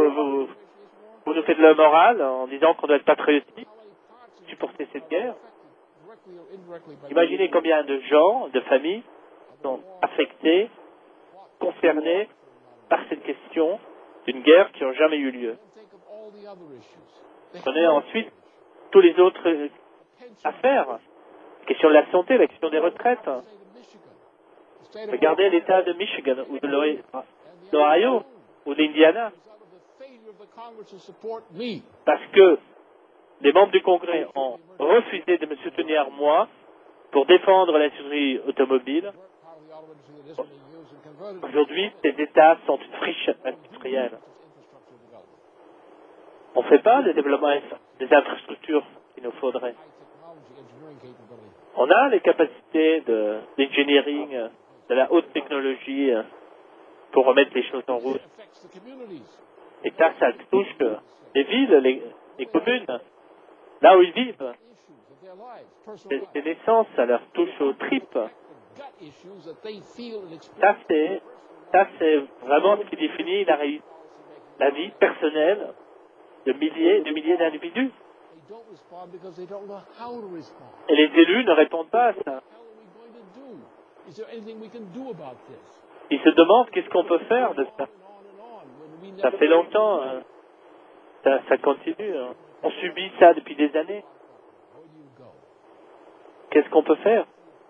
vous nous faites le moral en disant qu'on doit être patriotique, supporter cette guerre. Directly or indirectly by Imaginez combien de gens, de familles, sont affectés, concernés par cette question d'une guerre qui n'a jamais eu lieu. think of all the other issues. Prenez ensuite tous les autres affaires. La question de la santé, la question des retraites. The state of Michigan. The state of Regardez l'État de Michigan ou de l'Ohio ou d'Indiana. result of the failure of the Congress to support me. Parce que les membres du Congrès ont refusé de me soutenir moi pour défendre l'industrie automobile. Part of the auto industry that isn't being used and converted Aujourd'hui, ces États sont une friche industrielle. to infrastructure development. On ne fait pas le développement des infrastructures qu'il nous faudrait. High technology, engineering capability. On a les capacités d'engineering, de la haute technologie pour remettre les choses en route. It affects the communities. Et ça touche les villes, les communes, là où ils vivent. Issues of their lives. Personal C'est l'essence, ça leur touche aux tripes. gut issues that they feel and experience. Ça, c'est vraiment ce qui définit la vie personnelle de milliers d'individus. They don't respond because they don't know how to respond. Et les élus ne répondent pas à ça. What are we going to do? Is there anything we can do about this? Ils se demandent qu'est-ce qu'on peut faire de ça. On when we Ça fait longtemps, ça continue. On subit ça depuis des années. Where do you go? Qu'est-ce qu'on peut faire?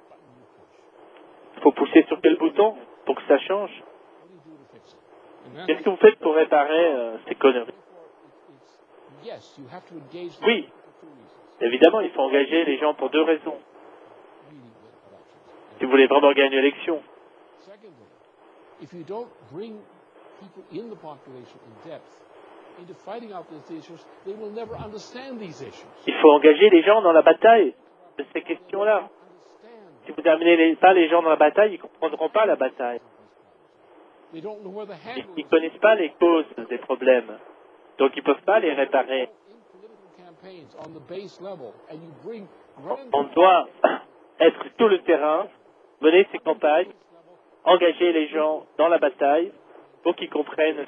Il faut pousser sur quel bouton pour que ça change? What do you do to fix it? And Qu'est-ce que vous faites pour réparer ces conneries? yes, you have to engage the Oui, people for two reasons. évidemment, il faut engager les gens pour deux raisons. Really good elections. Si vous voulez vraiment gagner l'élection. Secondly, if you don't bring people in the population in depth into fighting out these issues, they will never understand these issues. Il faut engager les gens dans la bataille de ces questions-là. Understand. Si vous n'amenez pas les gens dans la bataille, ils ne comprendront pas la bataille. They don't know where the handle Ils ne is. connaissent pas les causes des problèmes. Donc ils ne peuvent pas les réparer. In political campaigns on the base level, and you bring On doit être sur le terrain, mener ces campagnes, engager les gens dans la bataille pour qu'ils comprennent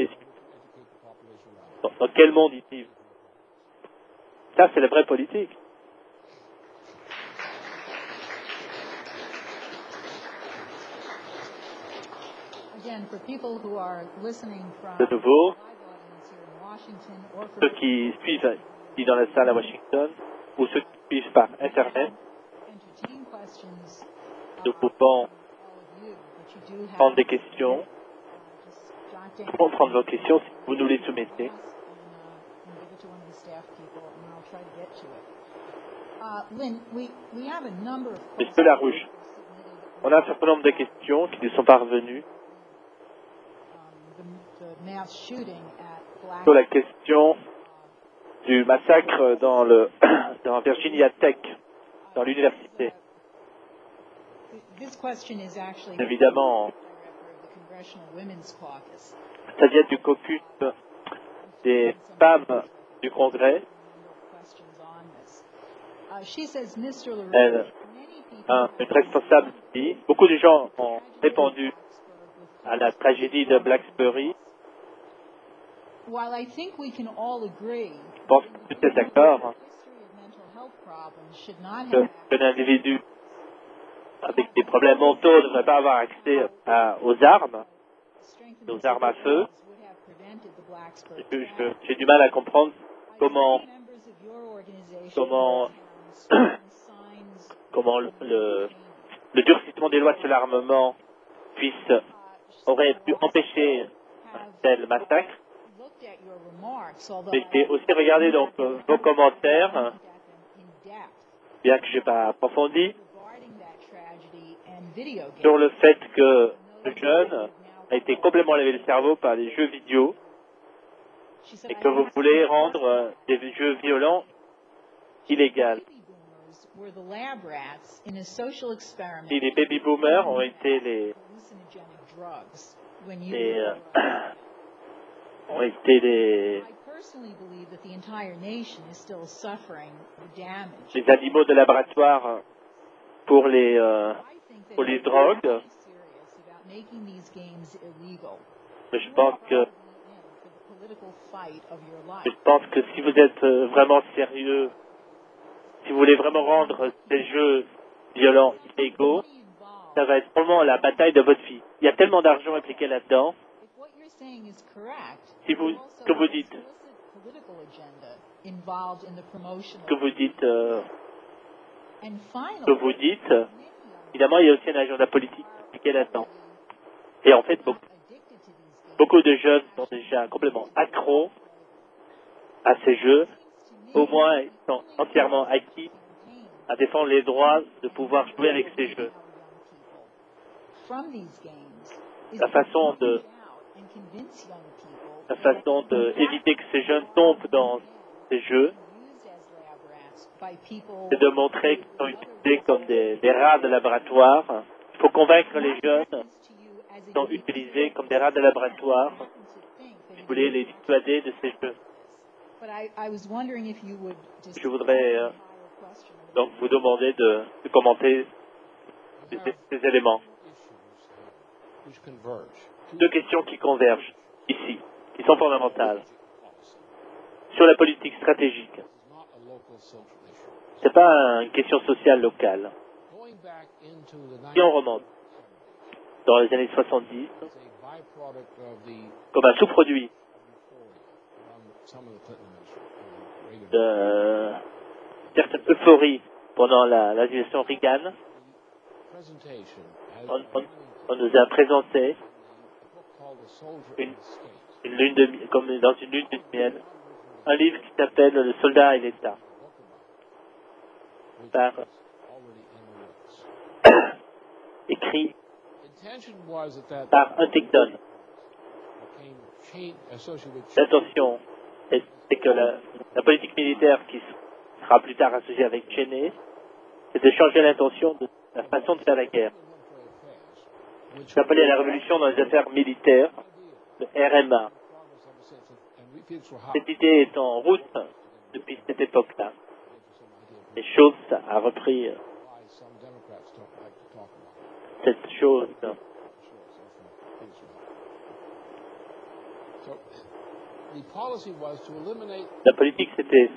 dans quel monde ils vivent. Ça, c'est la vraie politique. Again, for people who are listening from De nouveau, live audience here in Washington or for ceux qui suivent ici dans la salle à Washington ou ceux qui suivent par Internet, entertain questions, nous pouvons all of you, but you do have prendre des questions, just jot down pouvons prendre vos questions si vous nous les soumettez. and give it to one of the staff people, and I'll try to get to it. Lynn, we have a number of Monsieur questions Larouche, on a un certain nombre de questions qui nous sont parvenues the mass shooting at Black. sur la question du massacre dans Virginia Tech, dans l'université. This question is actually Évidemment, director of the Congressional Women's Caucus. ça vient du caucus des femmes du Congrès. Questions on this. She says, Mr. LaRouche, Elle many people a une responsable ici. Beaucoup de gens ont répondu à la tragédie de Blacksburg. while I think we can all agree Je pense que tout est d'accord history of mental health problems should not que have qu'un individu avec des problèmes mentaux ne devraient pas avoir accès aux armes à feu. J'ai du mal à comprendre comment le durcissement des lois sur l'armement aurait pu empêcher un tel massacre. Mais j'ai aussi regardé donc vos commentaires, bien que je n'ai pas approfondi, sur le fait que le jeune a été complètement lavé le cerveau par les jeux vidéo et que vous voulez rendre des jeux violents illégaux. Si les baby boomers ont été les animaux de laboratoire pour les drogues, mais je pense que si vous êtes vraiment sérieux, si vous voulez vraiment rendre ces jeux violents illégaux, ça va être probablement la bataille de votre vie. Il y a tellement d'argent impliqué là-dedans. Si vous, que vous dites, évidemment, il y a aussi un agenda politique impliqué là-dedans. Et en fait, beaucoup de jeunes sont déjà complètement accros à ces jeux. Au moins, ils sont entièrement acquis à défendre les droits de pouvoir jouer avec ces jeux. La façon d'éviter que ces jeunes tombent dans ces jeux, c'est de montrer qu'ils sont utilisés comme des rats de laboratoire. Il faut convaincre les jeunes qu'ils sont utilisés comme des rats de laboratoire. Si vous voulez les dissuader de ces jeux. Je voudrais donc vous demander de commenter ces éléments. Deux questions qui convergent ici, qui sont fondamentales. Sur la politique stratégique, ce n'est pas une question sociale locale. Si on remonte dans les années 70, comme un sous-produit de certaine euphorie pendant l'administration Reagan, on nous a présenté comme dans une lune de miel, un livre qui s'appelle Le soldat et l'État, écrit par Huntington. L'intention, c'est que la politique militaire qui sera plus tard associée avec Cheney, c'est de changer l'intention de la façon de faire la guerre. C'est appelé la révolution dans les affaires militaires, le RMA. Cette idée est en route depuis cette époque-là. Et Schultz a repris cette chose. La politique, c'était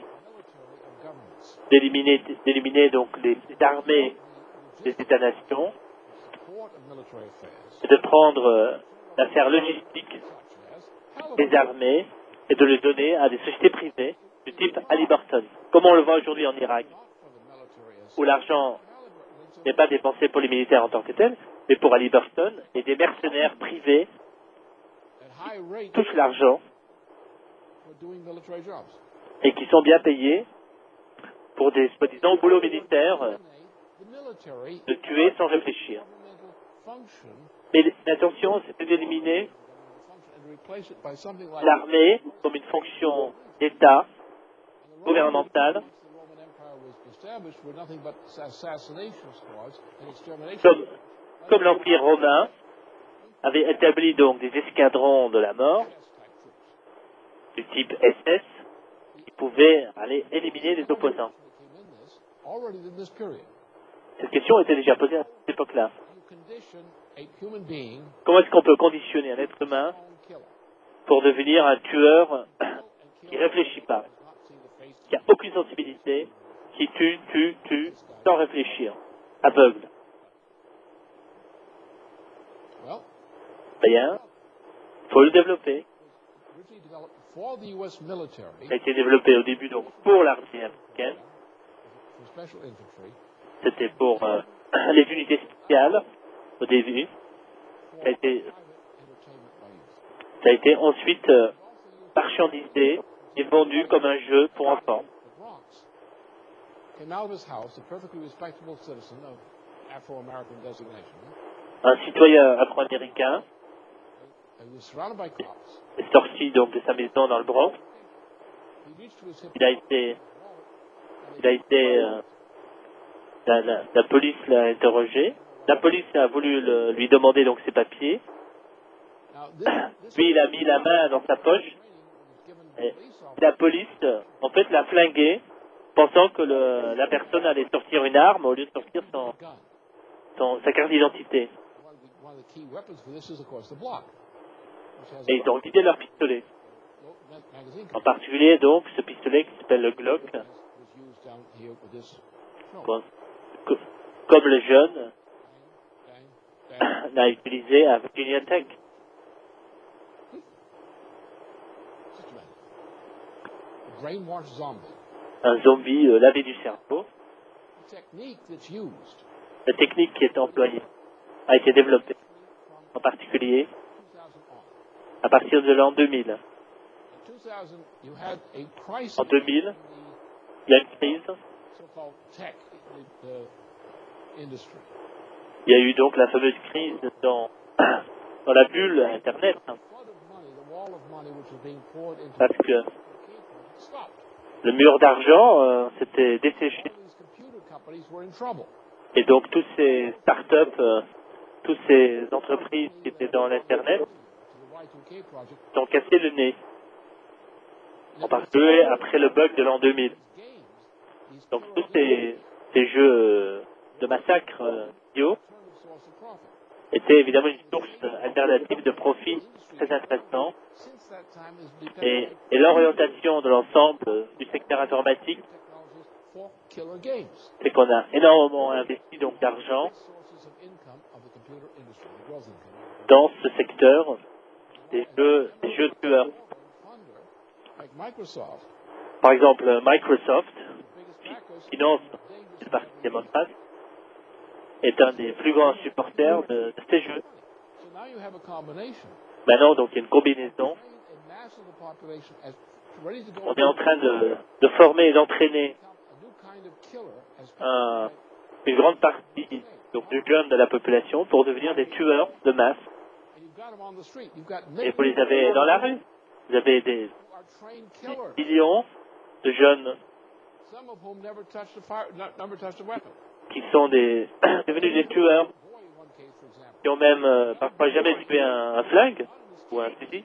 d'éliminer donc les armées des États-nations et de prendre l'affaire logistique des armées et de les donner à des sociétés privées du type Halliburton, comme on le voit aujourd'hui en Irak, où l'argent n'est pas dépensé pour les militaires en tant que tel, mais pour Halliburton et des mercenaires privés touchent l'argent et qui sont bien payés pour des soi-disant boulots militaires de tuer sans réfléchir. Mais l'intention, c'était d'éliminer l'armée comme une fonction d'État gouvernementale, comme l'Empire romain avait établi donc des escadrons de la mort du type SS qui pouvaient aller éliminer les opposants. Cette question était déjà posée à cette époque-là. Comment est-ce qu'on peut conditionner un être humain pour devenir un tueur qui ne réfléchit pas, qui n'a aucune sensibilité, qui tue sans réfléchir, aveugle? rien. Il faut le développer. originally developed for the U.S. military, Ça a été développé au début donc pour l'armée américaine. for special infantry, C'était pour les unités spéciales au début. for Ça a été, private entertainment by youth. ça a été ensuite marchandisé et vendu comme un jeu pour enfants. The Bronx came out of his house, a perfectly respectable citizen of Afro-American designation. Un citoyen afro-américain He was surrounded by cops. est sorti donc de sa maison dans le Bronx. He reached to his hip Il a été, la police l'a interrogé. La police a voulu lui demander donc ses papiers. Now, Puis il a mis la main dans sa poche. Et la police, en fait, l'a flingué, pensant que la personne allait sortir une arme au lieu de sortir sa carte d'identité. one of the key weapons for this is, of course, the Glock, which has Et ils ont vidé leur pistolet. magazine En particulier, donc, ce pistolet qui s'appelle le Glock, was used down here with this show. bon, comme le jeune Bang, bang. l'a utilisé à Virginia Tech. Systematic. A brainwashed zombie. Un zombie lavé du cerveau. The technique that's used La technique qui est employée a été développée, en particulier 2000 on. à partir de l'an 2000. In 2000, you had a crisis En 2000, in il y a une crise. the so-called tech industry. Il y a eu donc la fameuse crise dans la bulle Internet, The flood of money, the wall of money which was being poured into parce que the stopped. le mur d'argent s'était desséché. All these computer companies were in trouble. Et donc tous ces startups, toutes ces entreprises qui étaient dans l'Internet To the Y2K project, ont cassé le nez, en particulier après le bug de l'an 2000. games, these Donc tous ces jeux de massacre vidéo alternative source of profit. étaient évidemment une source alternative de profit très intéressant. Since that time is dependent Et l'orientation de l'ensemble du secteur informatique, technologies for killer games. c'est qu'on a énormément investi donc d'argent Sources of income of the computer industry, the growth income. dans ce secteur des jeux tueurs. Funder, like Microsoft, Par exemple, Microsoft, biggest backers, finance le Parti démocrate, est un des plus grands supporters de ces jeux. so now you have a combination. Maintenant, donc, il y a une combinaison. A mass of the population as ready to go On est en train de former et d'entraîner a new kind of killer as une grande partie donc, du jeune de la population pour devenir des tueurs de masse. and you've got them on the street. You've got Et vous les avez dans la rue. Vous avez des who are trained killers, millions de jeunes some of whom never touched a fire, never touched a weapon. qui sont devenus des tueurs, Boy, in one case, for example, qui ont même parfois jamais tué un flingue ou un fusil,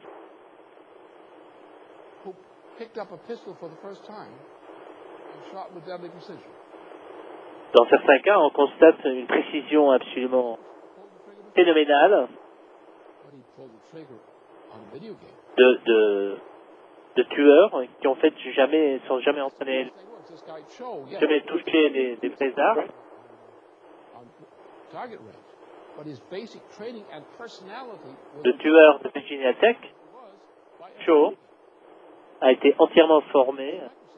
who picked up a pistol for the first time and shot with deadly precision. Dans certains cas, on constate une précision absolument phénoménale But he pulled the trigger on a video game. de tueurs qui en fait sont jamais entraînés, Thing works. This guy Cho, yeah, jamais touché des vraies armes, on target range, but his basic training and personality was le tueur de Virginia Tech, by Cho, a été entièrement formé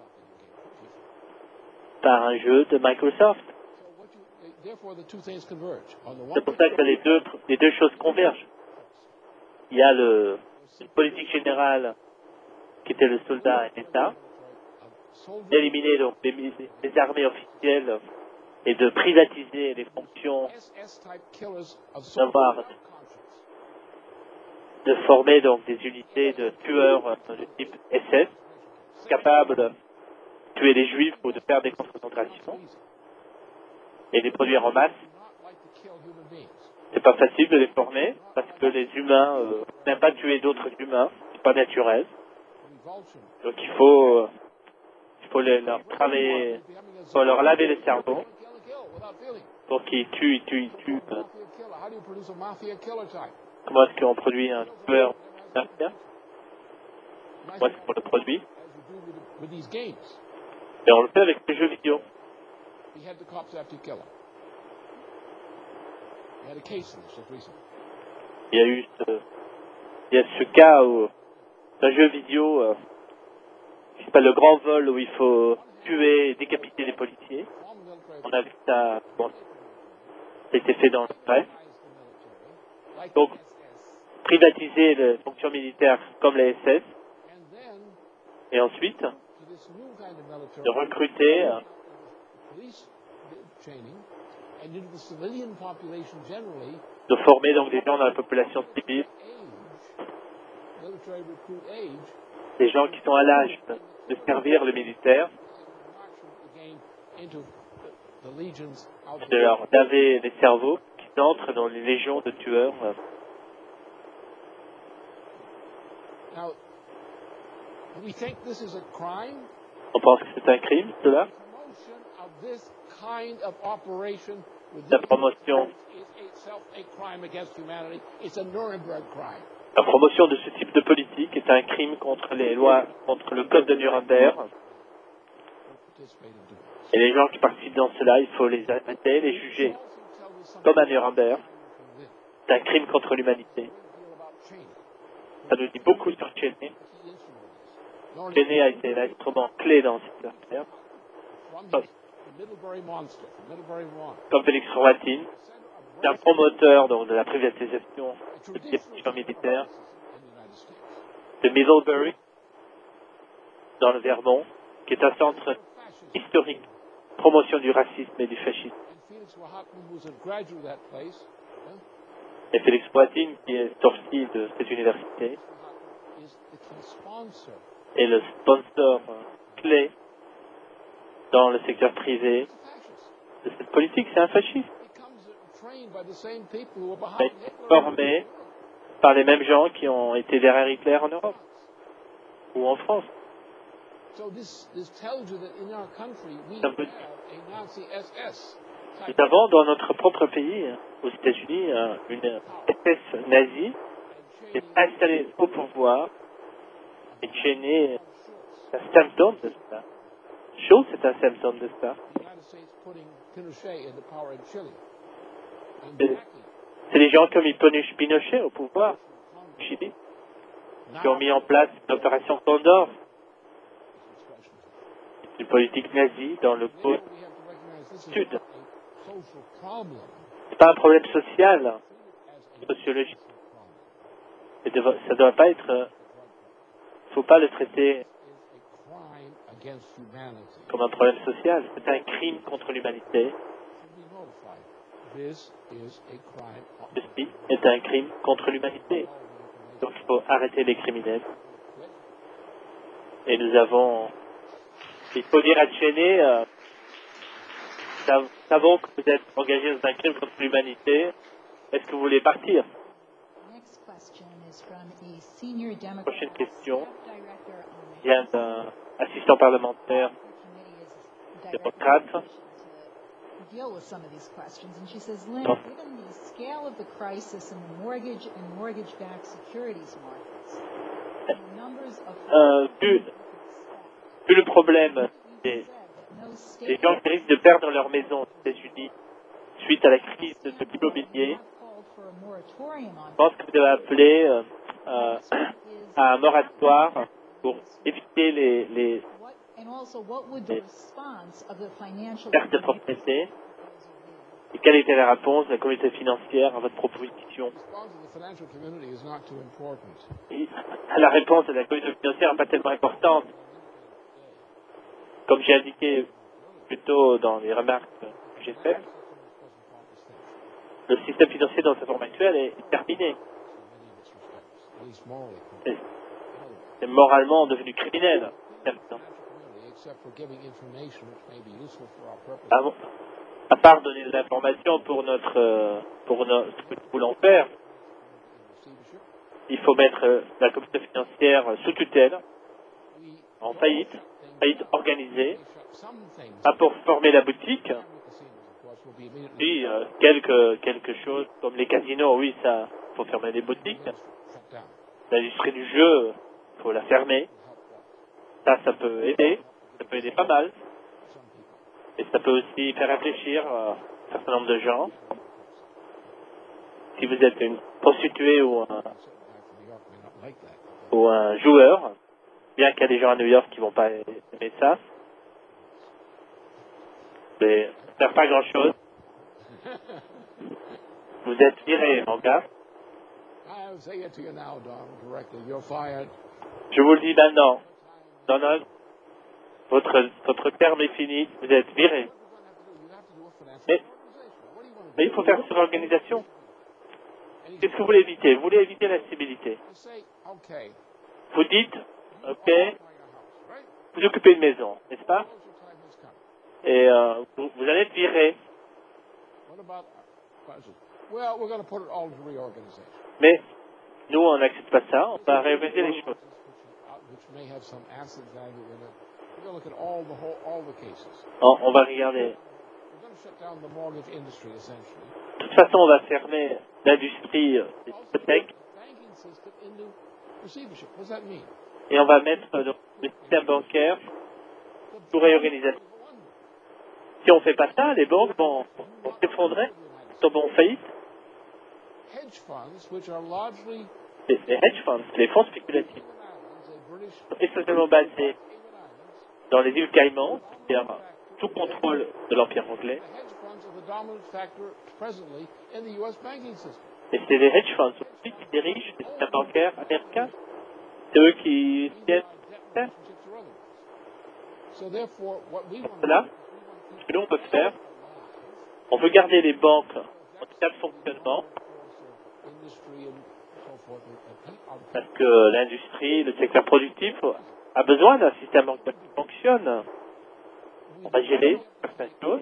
par un jeu de Microsoft. So what therefore, the two things converge. On the one C'est pour ça que les deux choses convergent. Il y a une politique générale qui était le soldat et l'État, d'éliminer donc les armées officielles et de privatiser les fonctions, SS-type killers of d'avoir, de former donc des unités de tueurs de type SS, capables de tuer les juifs ou de faire des concentrations et les produire en masse. C'est pas facile de les former parce que les humains n'aiment pas tuer d'autres humains, c'est pas naturel. Donc il faut leur travailler, il faut leur laver le cerveau pour qu'ils tuent. Comment est-ce qu'on produit un tueur mafia? Comment est-ce qu'on le produit? Et on le fait avec les jeux vidéo. He had the cops after he killed him. We had a case in this just recently. il y a ce cas où un jeu vidéo qui s'appelle le grand vol où il faut tuer et décapiter les policiers. On a vu ça, bon, ça a été fait dans le presse. Donc, privatiser les fonctions militaires comme les SS, et ensuite, de recruter de former donc des gens dans la population civile, des gens qui sont à l'âge de servir le militaire, de leur laver les cerveaux, qui entrent dans les légions de tueurs. On pense que c'est un crime, cela. La promotion de ce type de politique est un crime contre les lois, contre le code de Nuremberg. Et les gens qui participent dans cela, il faut les arrêter, les juger comme à Nuremberg. C'est un crime contre l'humanité. Ça nous dit beaucoup sur Cheney. Cheney a été l'instrument clé dans cette affaire. Comme Félix Rohatyn, c'est un promoteur donc, de la privatisation de questions militaires de Middlebury, dans le Vermont, qui est un centre historique, promotion du racisme et du fascisme. Et Félix Rohatyn, qui est sorti de cette université, est le sponsor clé dans le secteur privé de cette politique. C'est un fasciste. Il a été formé par les mêmes gens qui ont été derrière Hitler en Europe ou en France. Nous avons dans notre propre pays, aux États-Unis, une SS nazie qui est installée au pouvoir et Cheney, c'est un symptôme de ça. Chose, c'est un symptôme de ça. C'est les gens comme Pinochet au pouvoir, au Chili, qui ont mis en place l'opération Condor. C'est une politique nazie dans le pôle sud. C'est pas un problème social, sociologique. Ça ne doit pas être. Il ne faut pas le traiter comme un problème social. C'est un crime contre l'humanité. Ceci est un crime contre l'humanité. Donc il faut arrêter les criminels. Et nous avons... Il faut dire à Cheney, nous savons que vous êtes engagé dans un crime contre l'humanité. Est-ce que vous voulez partir? Prochaine question vient d'un assistant parlementaire démocrate. Deal with some of these questions, and she says, Lynn, given the scale of the crisis in the mortgage and mortgage-backed securities markets, the numbers of vu le problème des gens qui risquent de perdre leur maison aux États-Unis suite à la crise de l'immobilier, je pense que vous devez appeler à un moratoire pour éviter les pertes de propriété. Et quelle était la réponse de la communauté financière à votre proposition? Et la réponse de la communauté financière n'est pas tellement importante. Comme j'ai indiqué plus tôt dans les remarques que j'ai faites, le système financier dans sa forme actuelle est terminé. C'est moralement devenu criminel. À part donner de l'information pour ce que nous voulons faire, il faut mettre la communauté financière sous tutelle, en faillite organisée, pas pour former la boutique, puis quelque chose comme les casinos, oui, ça, faut fermer les boutiques. L'industrie du jeu, il faut la fermer. Ça peut aider pas mal. Et ça peut aussi faire réfléchir un certain nombre de gens. Si vous êtes une prostituée ou un joueur, bien qu'il y a des gens à New York qui vont pas aimer ça. Mais ça ne sert pas grand-chose. Vous êtes viré, mon gars. Je vous le dis maintenant. Donald, votre terme est fini. Vous êtes viré. Mais il faut faire sur l'organisation. Qu'est-ce que vous voulez éviter? Vous voulez éviter la stabilité. Vous dites, OK, vous occupez une maison, n'est-ce pas? Et vous allez être viré. Mais nous, on n'accepte pas ça. On va réorganiser les choses. On va regarder. De toute façon, on va fermer l'industrie des hypothèques et on va mettre le système bancaire sous réorganisation. Si on ne fait pas ça, les banques vont s'effondrer, tomber en faillite. Les hedge funds, les fonds spéculatifs, sont essentiellement basés dans les îles Caïmans, c'est-à-dire sous contrôle de l'Empire anglais. Et c'est les hedge funds qui dirigent les systèmes bancaires américains. C'est eux qui tiennent. Pour cela, ce que nous on peut faire, on veut garder les banques en état de fonctionnement parce que l'industrie, le secteur productif a besoin d'un système bancaire qui fonctionne. On va gérer certaines choses.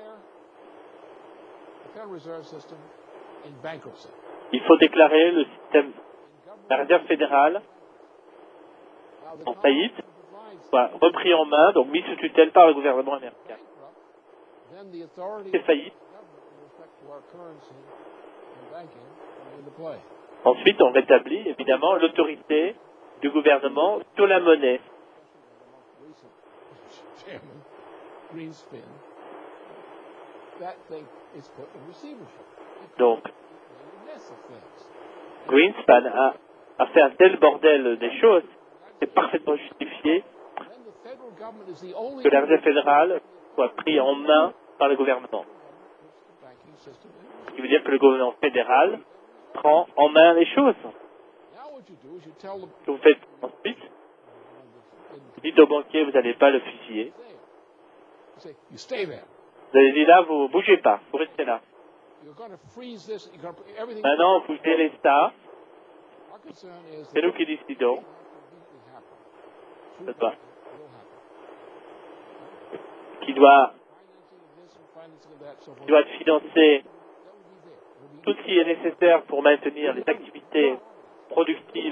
Il faut déclarer le système, la réserve fédérale en faillite, soit repris en main, donc mis sous tutelle par le gouvernement américain. C'est faillite. Ensuite, on rétablit évidemment l'autorité du gouvernement sur la monnaie. Donc, Greenspan a fait un tel bordel des choses, c'est parfaitement justifié que la réserve fédérale soit prise en main par le gouvernement. Ce qui veut dire que le gouvernement fédéral prend en main les choses. Ce que vous faites ensuite, vous dites au banquier, vous n'allez pas le fusiller. Vous allez dire là, vous ne bougez pas, vous restez là. Maintenant, vous gérez ça. C'est nous qui décidons. Qui doit financer tout ce qui est nécessaire pour maintenir les activités productives,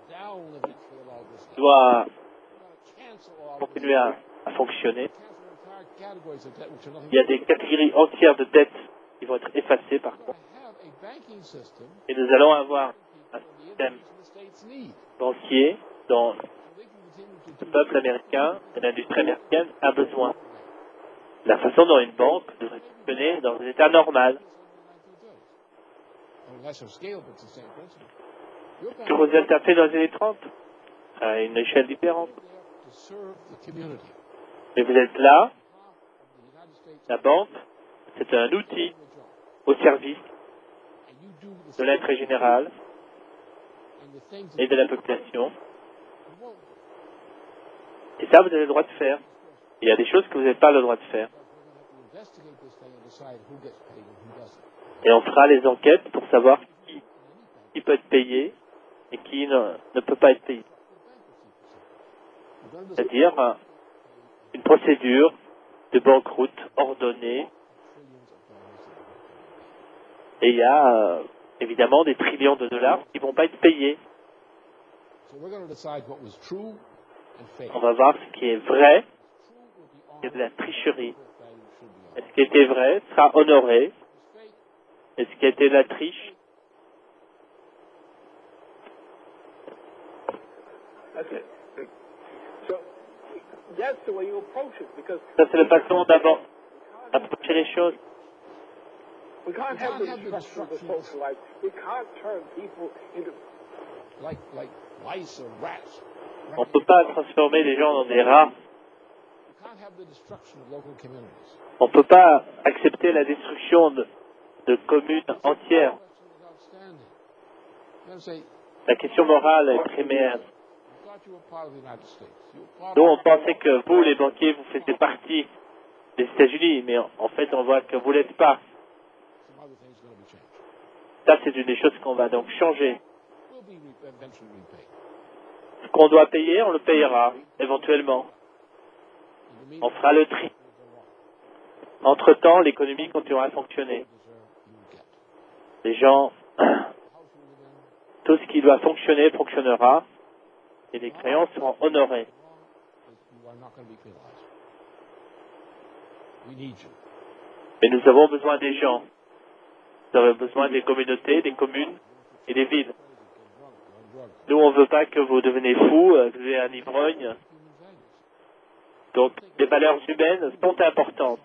doit continuer à fonctionner. Il y a des catégories entières de dettes qui vont être effacées par contre. Et nous allons avoir un système banquier dont le peuple américain et l'industrie américaine a besoin. La façon dont une banque devrait fonctionner dans un état normal. Que vous êtes fait dans les années 30 à une échelle différente. Mais vous êtes là, la banque, c'est un outil au service de l'intérêt général et de la population. Et ça, vous avez le droit de faire. Il y a des choses que vous n'avez pas le droit de faire. Et on fera les enquêtes pour savoir qui peut être payé et qui ne peut pas être payé. C'est-à-dire une procédure de banqueroute ordonnée. Et il y a évidemment des trillions de dollars qui ne vont pas être payés. On va voir ce qui est vrai et de la tricherie. Et ce qui était vrai sera honoré. Et ce qui a été de la triche. Ça, c'est la façon d'abord d'approcher les choses. We can't have the destruction of the social life. We can't turn people into like mice or rats. On ne peut pas transformer les gens en des rats. You can't have the destruction of local communities. On ne peut pas accepter la destruction de communes entières. La question morale est primaire. Nous, on pensait que vous, les banquiers, vous faisiez partie des États-Unis, mais en fait, on voit que vous ne l'êtes pas. Ça, c'est une des choses qu'on va donc changer. Ce qu'on doit payer, on le payera, éventuellement. On fera le tri. Entre-temps, l'économie continuera à fonctionner. Les gens, tout ce qui doit fonctionner, fonctionnera, et les créances seront honorées. Mais nous avons besoin des gens. Nous avons besoin des communautés, des communes et des villes. Nous, on ne veut pas que vous devenez fous, que vous ayez un ivrogne. Donc, les valeurs humaines sont importantes.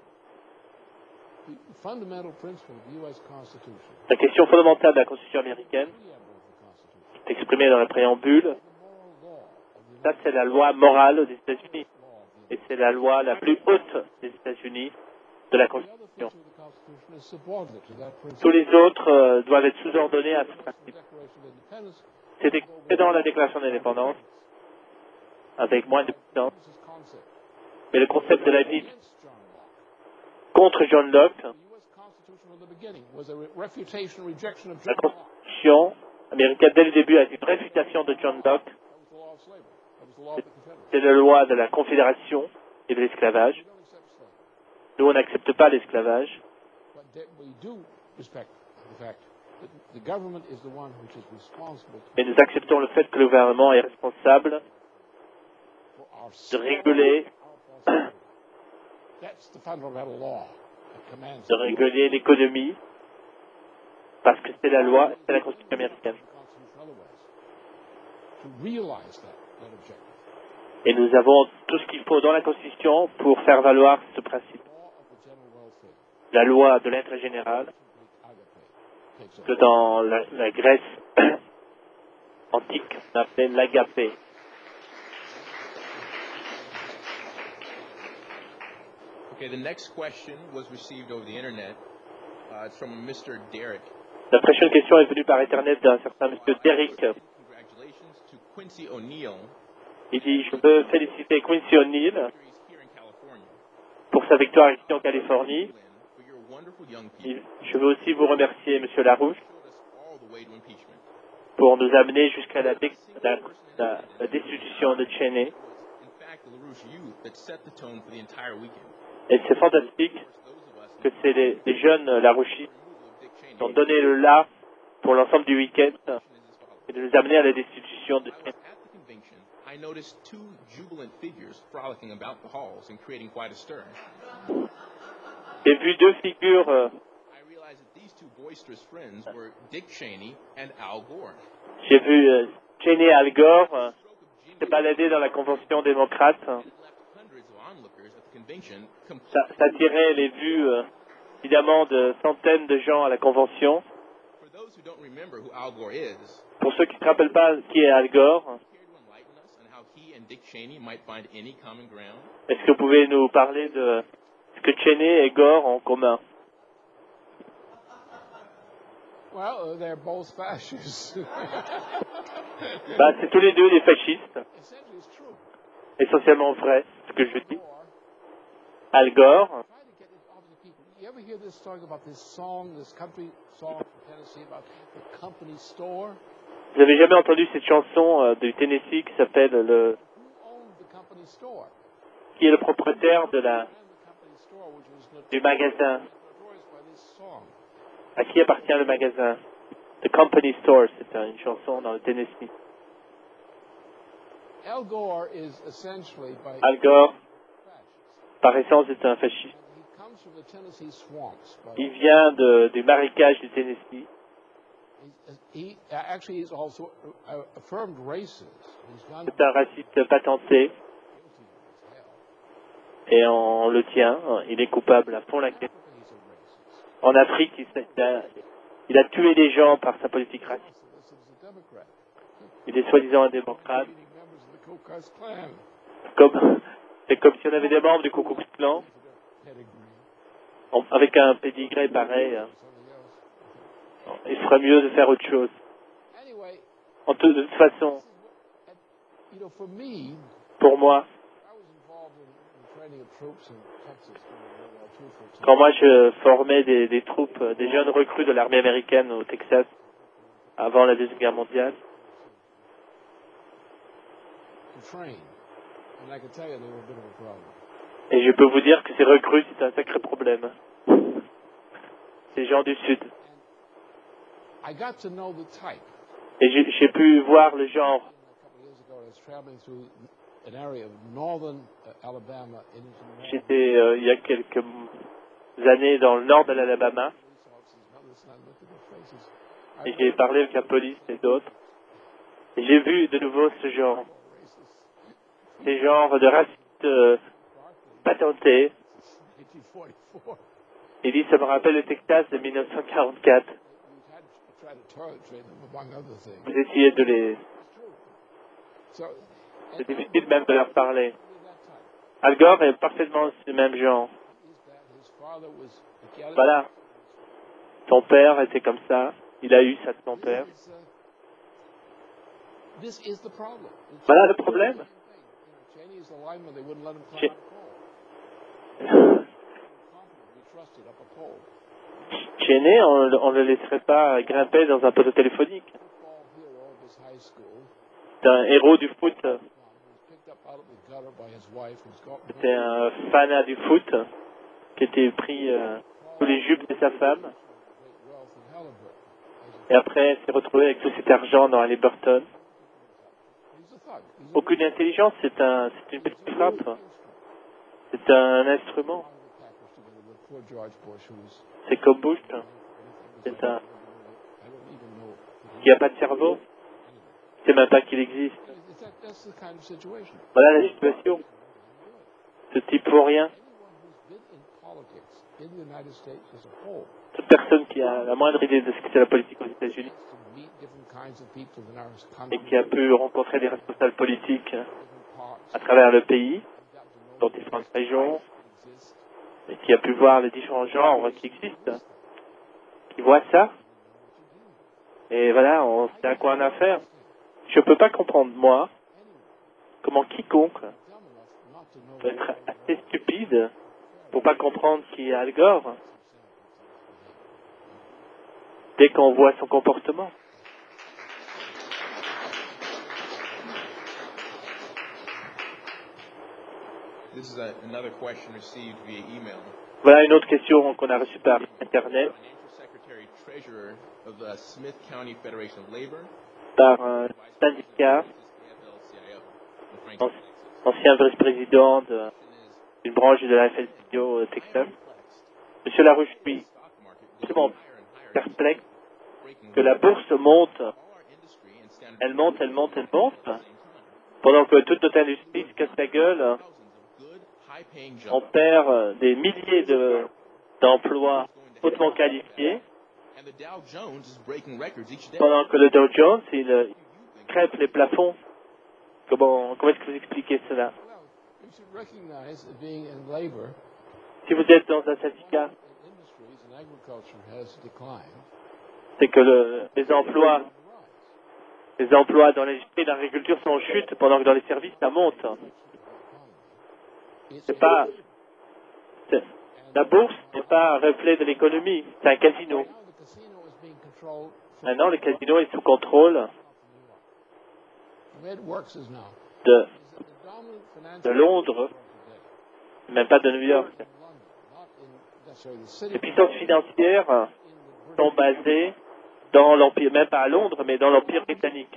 La question fondamentale de la Constitution américaine, exprimée dans le préambule, ça c'est la loi morale des États-Unis. Et c'est la loi la plus haute des États-Unis de la Constitution. Tous les autres doivent être sous-ordonnés à ce principe. C'est écrit dans la Déclaration d'indépendance, avec moins de puissance. Mais le concept de la vie contre John Locke, la Constitution américaine dès le début a été une réfutation de John Locke. C'est la loi de la Confédération et de l'esclavage. Nous, on n'accepte pas l'esclavage. Mais nous acceptons le fait que le gouvernement est responsable de réguler l'économie, parce que c'est la loi, c'est la Constitution américaine. Et nous avons tout ce qu'il faut dans la Constitution pour faire valoir ce principe. La loi de l'intérêt général, que dans la Grèce antique, on appelait l'agapé. Okay, the next question was received over the internet. It's from Mr. Derek. La prochaine question est venue par Internet d'un certain Monsieur Derek. Congratulations to Quincy O'Neill. Il dit, je veux féliciter Quincy O'Neill pour sa victoire ici en Californie. Je veux aussi vous remercier, Monsieur Larouche, pour nous amener jusqu'à la destitution de Cheney. Et c'est fantastique que c'est les jeunes Larouchistes qui ont donné le là pour l'ensemble du week-end et de nous amener à la destitution de Cheney. I noticed two jubilant figures frolicking about the halls and creating quite a stir. J'ai vu deux figures. I realized that these two boisterous friends were Dick Cheney and Al Gore. J'ai vu Cheney et Al Gore se balader dans la convention démocrate. Ça attirait les vues, évidemment, de centaines de gens à la convention. Pour ceux qui ne se rappellent pas qui est Al Gore, est-ce que vous pouvez nous parler de ce que Cheney et Gore ont en commun? Well, they're both fascists. C'est tous les deux des fascistes. Essentiellement vrai, ce que je dis. Al Gore. You ever hear this story about this song, this country song from Tennessee about the company store? Vous avez jamais entendu cette chanson du Tennessee qui s'appelle le... Qui est le propriétaire de du magasin? À qui appartient le magasin? The Company Store, c'est une chanson dans le Tennessee. Al Gore, par essence, est un fasciste. Il vient du marécage du Tennessee. C'est un raciste patenté. Et on le tient. Il est coupable à fond la caisse. En Afrique, il a tué des gens par sa politique raciste. Il est soi-disant un démocrate. C'est comme si on avait des membres du Ku Klux Klan avec un pédigré pareil. Il ferait mieux de faire autre chose. De toute façon, pour moi, quand moi je formais des troupes, des jeunes recrues de l'armée américaine au Texas avant la Deuxième Guerre mondiale, et je peux vous dire que ces recrues, c'est un sacré problème. Ces gens du Sud. Et j'ai pu voir le genre. J'étais il y a quelques années dans le nord de l'Alabama et j'ai parlé avec la police et d'autres. Et j'ai vu de nouveau ce genre. Ces genres de racistes patentés. Il dit, ça me rappelle le Texas de 1944. Vous essayez de les... C'est difficile même de leur parler. Al Gore est parfaitement ce même genre. Voilà. Son père était comme ça. Il a eu ça de son père. Voilà le problème. Cheney, on ne le laisserait pas grimper dans un poteau téléphonique. C'est un héros du foot. C'était un fanat du foot qui était pris sous les jupes de sa femme. Et après, s'est retrouvé avec tout cet argent dans Halliburton. Aucune intelligence, c'est une petite frappe. C'est un instrument. C'est comme Bush. C'est un qui n'a pas de cerveau. C'est même pas qu'il existe. Voilà la situation. Ce type vaut rien. Toute personne qui a la moindre idée de ce que c'est la politique aux États-Unis et qui a pu rencontrer des responsables politiques à travers le pays, dans différentes régions, et qui a pu voir les différents genres qui existent, qui voient ça, et voilà, on sait à quoi on a affaire. Je ne peux pas comprendre, moi, comment quiconque peut être assez stupide pour pas comprendre qui est Al Gore dès qu'on voit son comportement. Voilà une autre question qu'on a reçue par Internet, par un syndicat, ancien vice-président d'une branche de la FLCO au Texas. Monsieur Larouche, je suis absolument perplexe que la bourse monte. Elle monte, elle monte, elle monte, pendant que toute notre industrie se casse la gueule. On perd des milliers d'emplois hautement qualifiés, pendant que le Dow Jones, il crêpe les plafonds. Comment est-ce que vous expliquez cela? Si vous êtes dans un syndicat, c'est que les emplois dans l'industrie et l'agriculture sont en chute, pendant que dans les services, ça monte. La bourse n'est pas un reflet de l'économie, c'est un casino. Maintenant, le casino est sous contrôle de Londres, même pas de New York. Les puissances financières sont basées dans l'Empire, même pas à Londres, mais dans l'Empire britannique.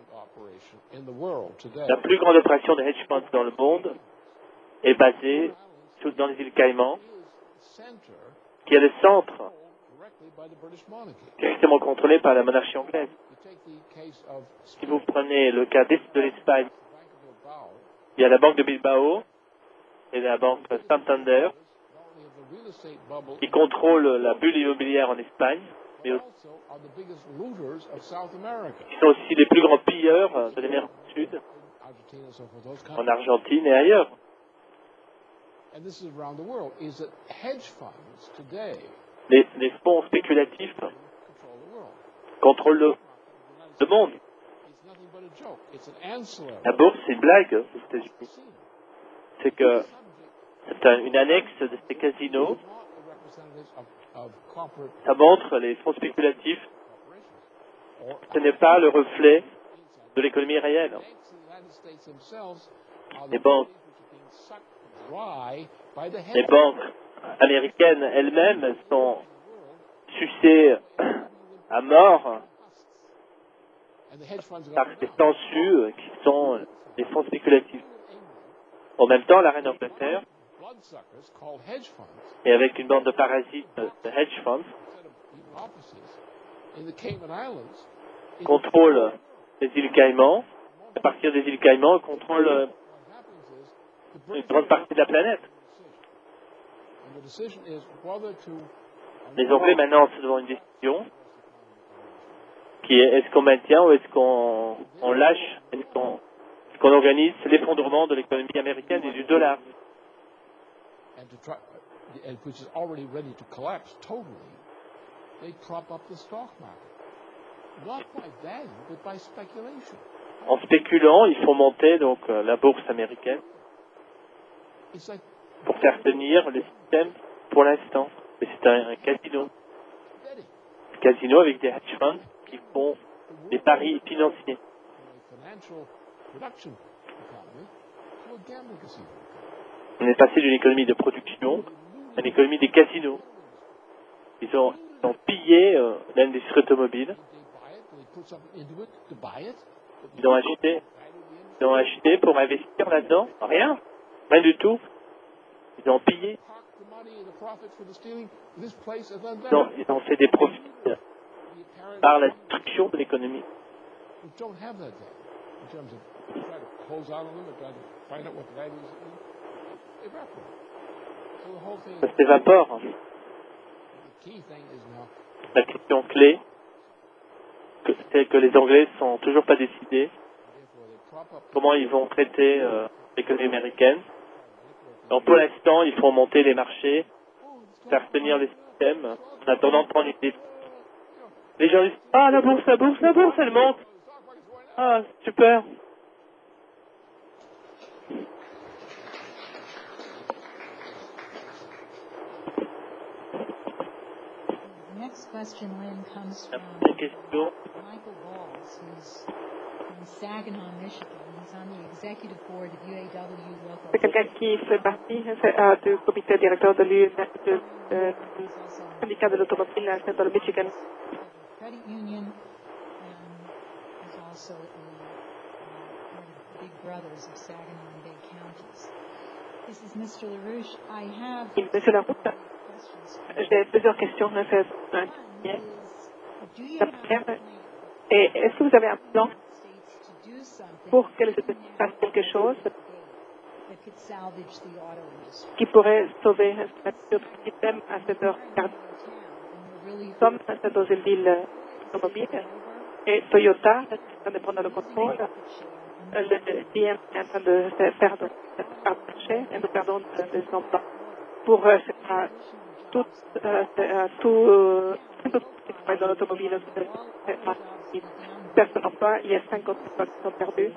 La plus grande opération de hedge funds dans le monde est basée dans les îles Caïmans, qui est le centre directement contrôlé par la monarchie anglaise. Si vous prenez le cas de l'Espagne, il y a la banque de Bilbao et la banque Santander. qui contrôlent la bulle immobilière en Espagne, mais aussi, qui sont aussi les plus grands pilleurs de l'Amérique du Sud, en Argentine et ailleurs. Les fonds spéculatifs contrôlent le monde. La bourse, c'est une blague aux États-Unis. C'est que c'est une annexe de ces casinos. Ça montre les fonds spéculatifs. Ce n'est pas le reflet de l'économie réelle. Les banques américaines elles-mêmes sont sucées à mort par ces sangsues qui sont des fonds spéculatifs. En même temps, la reine d'Angleterre, et avec une bande de parasites de hedge funds, contrôle les îles Caïmans. À partir des îles Caïmans, elle contrôle une grande partie de la planète. Les Anglais maintenant sont devant une décision qui est est-ce qu'on maintient ou est-ce qu'on lâche, est-ce qu'on organise l'effondrement de l'économie américaine et du dollar. En spéculant, ils font monter donc la bourse américaine pour faire tenir le système pour l'instant. Mais c'est un casino. Un casino avec des hedge funds qui font des paris financiers. On est passé d'une économie de production à une économie des casinos. Ils ont pillé l'industrie automobile. Ils ont acheté pour investir là-dedans. Rien du tout. Ils ont pillé. Ils ont fait des profits par la destruction de l'économie. Ça s'évapore. La question clé, c'est que les Anglais ne sont toujours pas décidés comment ils vont traiter l'économie américaine. Donc pour l'instant, ils font monter les marchés, faire tenir les systèmes, en attendant de prendre une décision. Les gens disent « Ah, la bourse, elle monte. Ah, super. » Next question, Lynn, comes from Michael Balls, who's from Saginaw, Michigan. He's on the executive board of UAW Local. C'est quelqu'un qui fait partie du comité directeur de syndicat de l'automobile dans le Michigan. Credit union, and is also one of the big brothers of Saginaw and Bay counties. This is Mr. LaRouche. I have Monsieur Larouche, j'ai plusieurs questions. La première, est-ce que vous avez un plan pour que les États-Unis fassent quelque chose qui pourrait sauver notre système à cette heure tardive? Nous sommes dans une ville automobile et Toyota est en train de prendre le contrôle. Le GM est en train de perdre le marché et nous perdons des emplois. Pour tout qui travaille dans l'automobile, personne n'emploie, il y a 50 emplois qui sont perdus.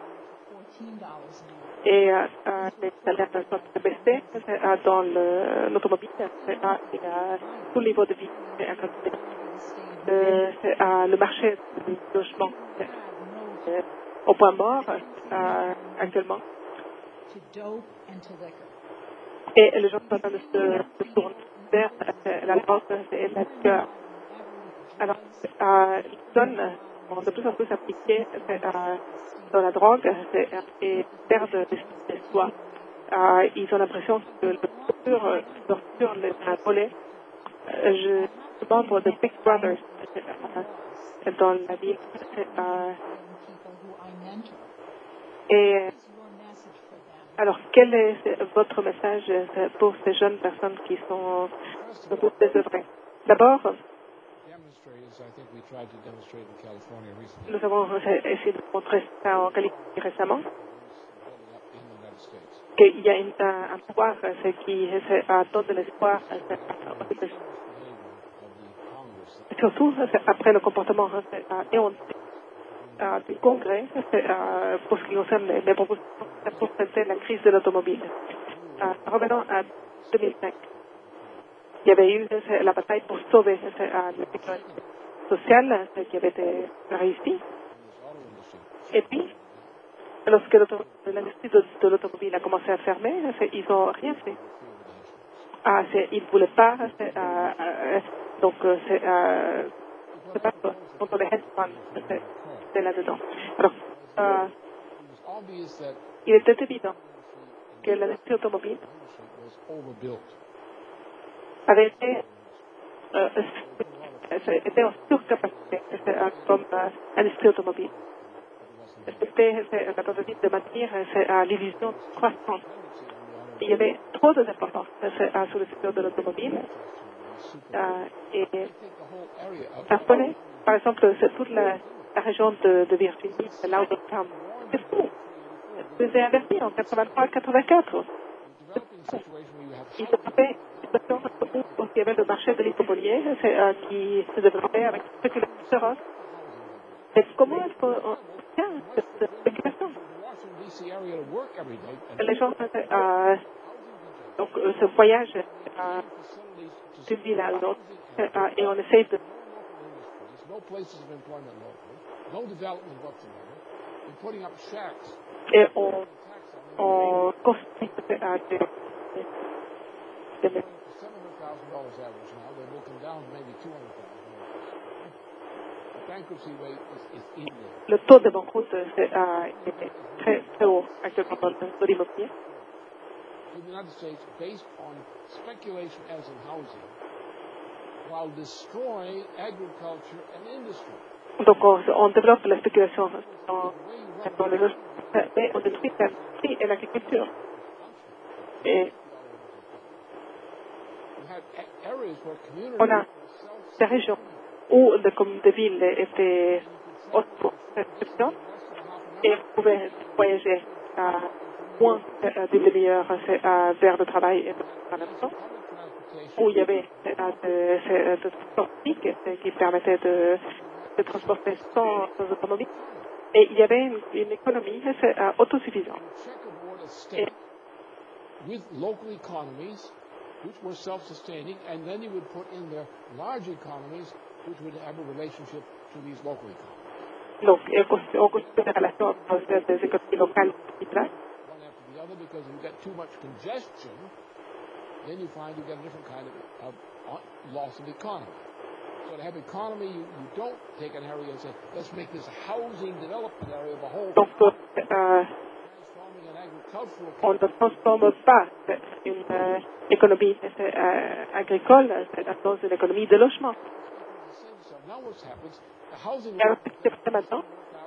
Et les salaires sont très baissés dans l'automobile. Il y a tout niveau de vie. Le marché du logement au point mort actuellement. Et les gens sont en train de se tourner vers la drogue et la liqueur. Alors, ils sont de plus en plus appliqués dans la drogue et perdent des soins. Ils ont l'impression que le futur les a volés. Je suis membre de Big Brothers dans la ville. Et Alors, quel est votre message pour ces jeunes personnes qui sont pour désœuvrées? D'abord, nous avons essayé de montrer ça en Californie récemment, qu'il y a un pouvoir qui donne de l'espoir, surtout après le comportement du Congrès pour ce qui concerne les propositions pour traiter la crise de l'automobile. Revenons à 2005. Il y avait eu la bataille pour sauver la sécurité sociale qui avait été réussie. Et puis, lorsque l'industrie de l'automobile a commencé à fermer, ils n'ont rien fait. Ils ne voulaient pas, donc c'est pas contre les hedge funds, c'est là-dedans. Alors, il était évident que l'industrie automobile avait était en surcapacité comme industrie automobile. C'était la tentative de maintenir l'illusion de croissance. Il y avait trop de dépendance sur le secteur de l'automobile. Et ça prenait, par exemple, c'est toute la région de Virginie, là où c'est fou. C'était investi en 83-84. Il y avait le marché de l'hypopolier qui se développait avec spéculation. Et comment est-ce qu'on tient cette spéculation? Les gens donc, ce voyage d'une ville à l'autre et on essaie de et on construit le taux de banqueroute est très, très haut actuellement dans l'immobilier. In the United States based on speculation as in housing while destroying agriculture and industry. Donc on développe la spéculation dans les logements, mais on détruit l'industrie et l'agriculture. Et on a des régions où les communautés de villes étaient autosuffisants et on pouvait voyager à moins d'une demi-heure vers le travail et à la maison, où il y avait des transports publics qui permettaient de transporter sans autonomie, et il y avait une économie autosuffisante. Et with local economies which were self-sustaining, and then you would put in their large economies which would have a relationship to these local economies. Donc, on construit des relations entre des économies locales et one after the other, because if you get too much congestion, then you find you get a different kind of loss of economy. So to have economy, you don't take an area and say, let's make this a housing development area of a whole. Donc, on ne transforme pas une économie agricole dans une économie de logement. Alors, ce qui se fait maintenant,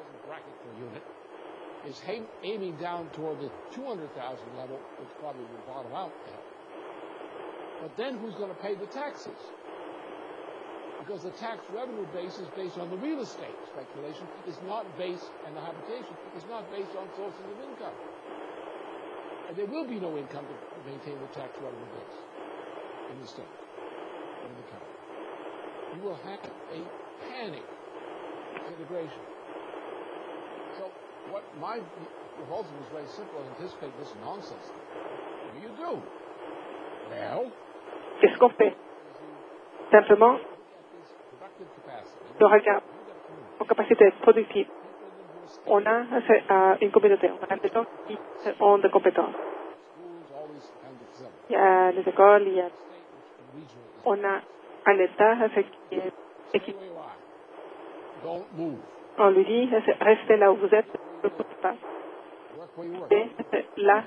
is aiming down toward the 200,000 level, which probably will bottom out there. But then who's going to pay the taxes? Because the tax revenue base is based on the real estate speculation. It's not based, and the habitation is not based on sources of income. And there will be no income to maintain the tax revenue base in the state, in the county. You will have a panic integration. So what my proposal was very simple: anticipate this nonsense. What do you do? Well, qu'est-ce qu'on fait? Simplement, on regarde en capacité productive. On a une communauté, on a des gens qui ont des compétences. Il y a les écoles, on a un État qui est équipé. On lui dit, restez là où vous êtes, ne bougez pas. Et là,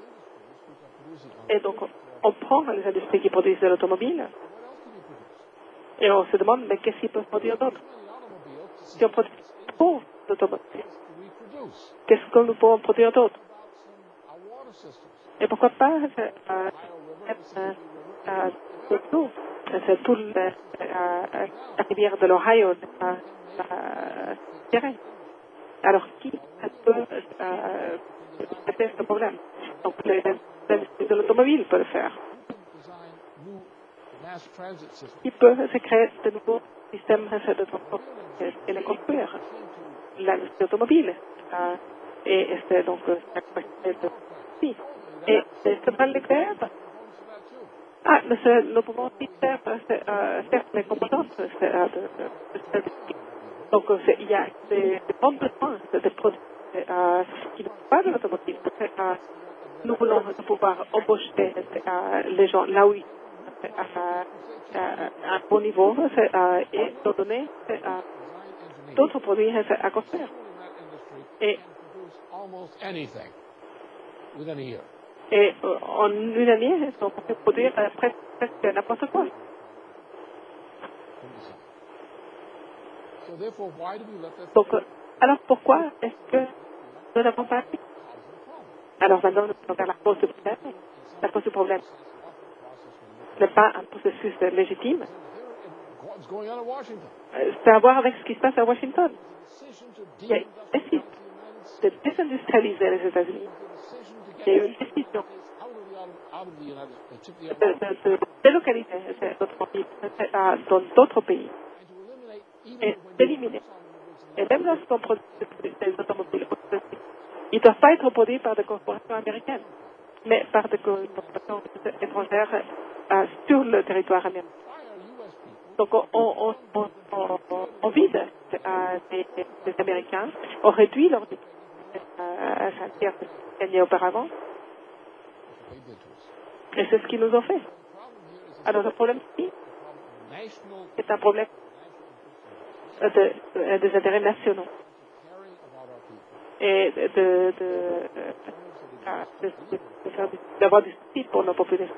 et donc on prend les industries qui produisent de l'automobile et on se demande, mais qu'est-ce qu'ils peuvent produire d'autre? Si on produit trop d'automobiles, qu'est-ce que nous pouvons produire d'autre? Et pourquoi pas c'est tout la rivière de l'Ohio dirait. Alors qui peut traiter ce problème? Donc l'industrie de l'automobile peut le faire. Qui peut se créer de nouveaux systèmes de transport et les construire? L'industrie automobile. Et c'est donc la capacité de... Si. Et c'est pas Leclerc. Ah, mais nous pouvons aussi faire les composantes donc il y a des grands besoins de produits qui ne sont pas de l'automobile. Nous voulons pouvoir embaucher les gens là où ils sont à un bon niveau et leur donner d'autres produits à construire. Et en une année, on peut produire presque n'importe quoi. Donc, alors pourquoi est-ce que nous n'avons pas agi? Alors maintenant, nous allons vers la cause du problème. La cause du problème n'est pas un processus légitime. C'est à voir avec ce qui se passe à Washington. Il y a une décision de désindustrialiser les États-Unis. Il y a eu une décision de délocaliser notre pays dans d'autres pays et d'éliminer. Et même lorsqu'on produit des automobiles, ils ne doivent pas être produits par des corporations américaines, mais par des corporations étrangères sur le territoire américain. Donc on vide des Américains, on réduit leur salaire gagné auparavant. Et c'est ce qu'ils nous ont fait. Alors le problème ici, c'est un problème des intérêts nationaux et d'avoir du souci pour nos populations.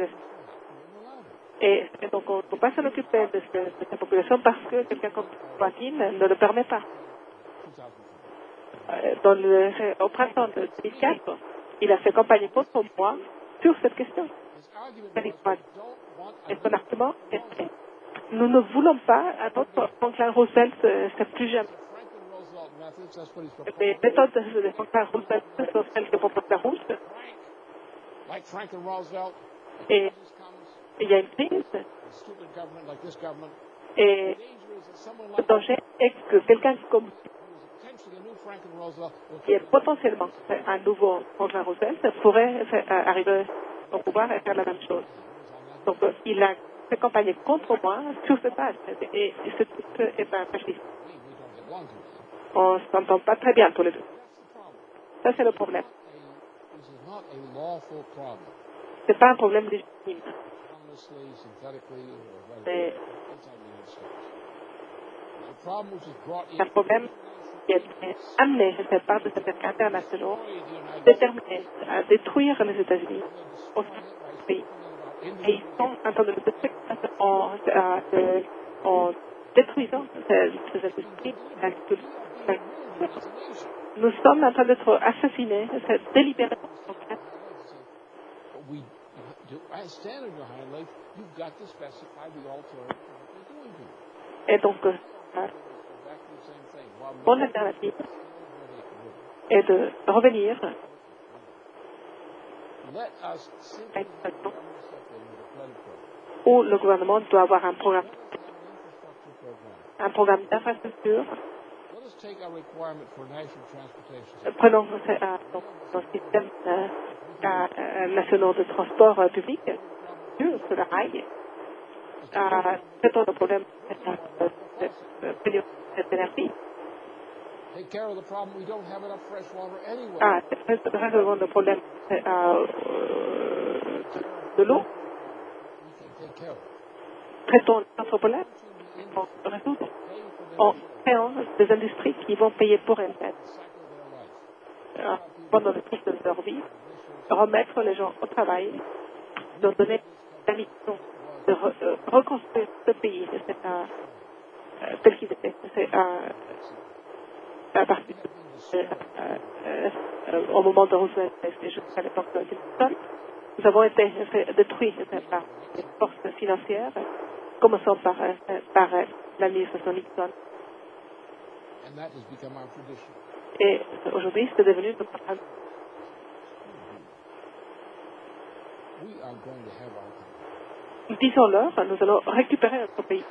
Et donc on ne peut pas s'en occuper de cette population parce que quelqu'un comme Joaquin ne le permet pas. Au printemps de 2004, il a fait campagne contre moi sur cette question. Et son argument était nous ne voulons pas à notre Franklin Roosevelt, c'est plus jamais. Les méthodes de Franklin Roosevelt sont celles que propose la route. Et il y a une crise. Et le danger est que quelqu'un comme qui est potentiellement un nouveau Franklin Roosevelt pourrait arriver au pouvoir et faire la même chose. Donc il a fait campagne contre moi sur ce base. Et ce type est un fasciste. On ne s'entend pas très bien tous les deux. Ça, c'est le problème. Ce n'est pas un problème légitime. C'est un problème qui a été amené par des affaires internationaux déterminés à détruire les États-Unis au pays. Et ils sont en train de le détruire en détruisant ces industries. Nous sommes en train d'être assassinés délibérément. Et donc, mon alternative est de revenir à une situation où le gouvernement doit avoir un programme d'infrastructure. Prenons nos systèmes nationaux de transport public sur le rail. Traitons le problème d'énergie. Résolvons le problème de l'eau. Traitons notre problème en créant des industries qui vont payer pour elles-mêmes pendant le cycle de leur vie, remettre les gens au travail, leur donner la mission de reconstruire ce pays tel qu'il était. C'est à partir au moment de Roosevelt et jusqu'à l'époque de Clinton, nous avons été détruits par les forces financières, commençant par l'administration Nixon. And that has become our tradition. Et aujourd'hui, c'est devenu notre programme. We are going to have our country. Disons-leur, nous allons récupérer notre pays.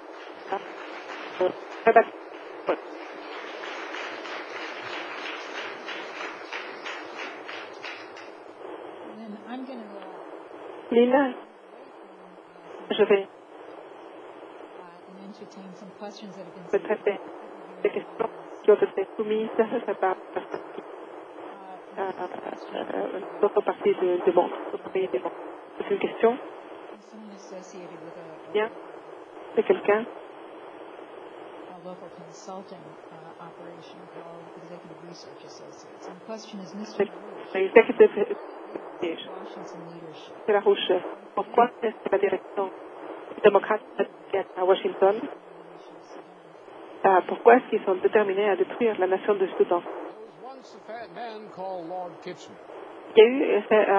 Then I'm going to Lina, je vais and entertain some questions that have been traiter des questions qui ont été soumises par d'autres parties du monde, d'autres pays du monde. C'est une question someone associated with bien de quelqu'un a local consulting operation called Executive Research Associates. And the question is, Mr. l'exécutif Washington leadership de la Rouge. Pourquoi est-ce que la direction démocrate à Washington, pourquoi est-ce qu'ils sont déterminés à détruire la nation du Soudan? There was once a fat man called Lord Kitchener. Il y a eu,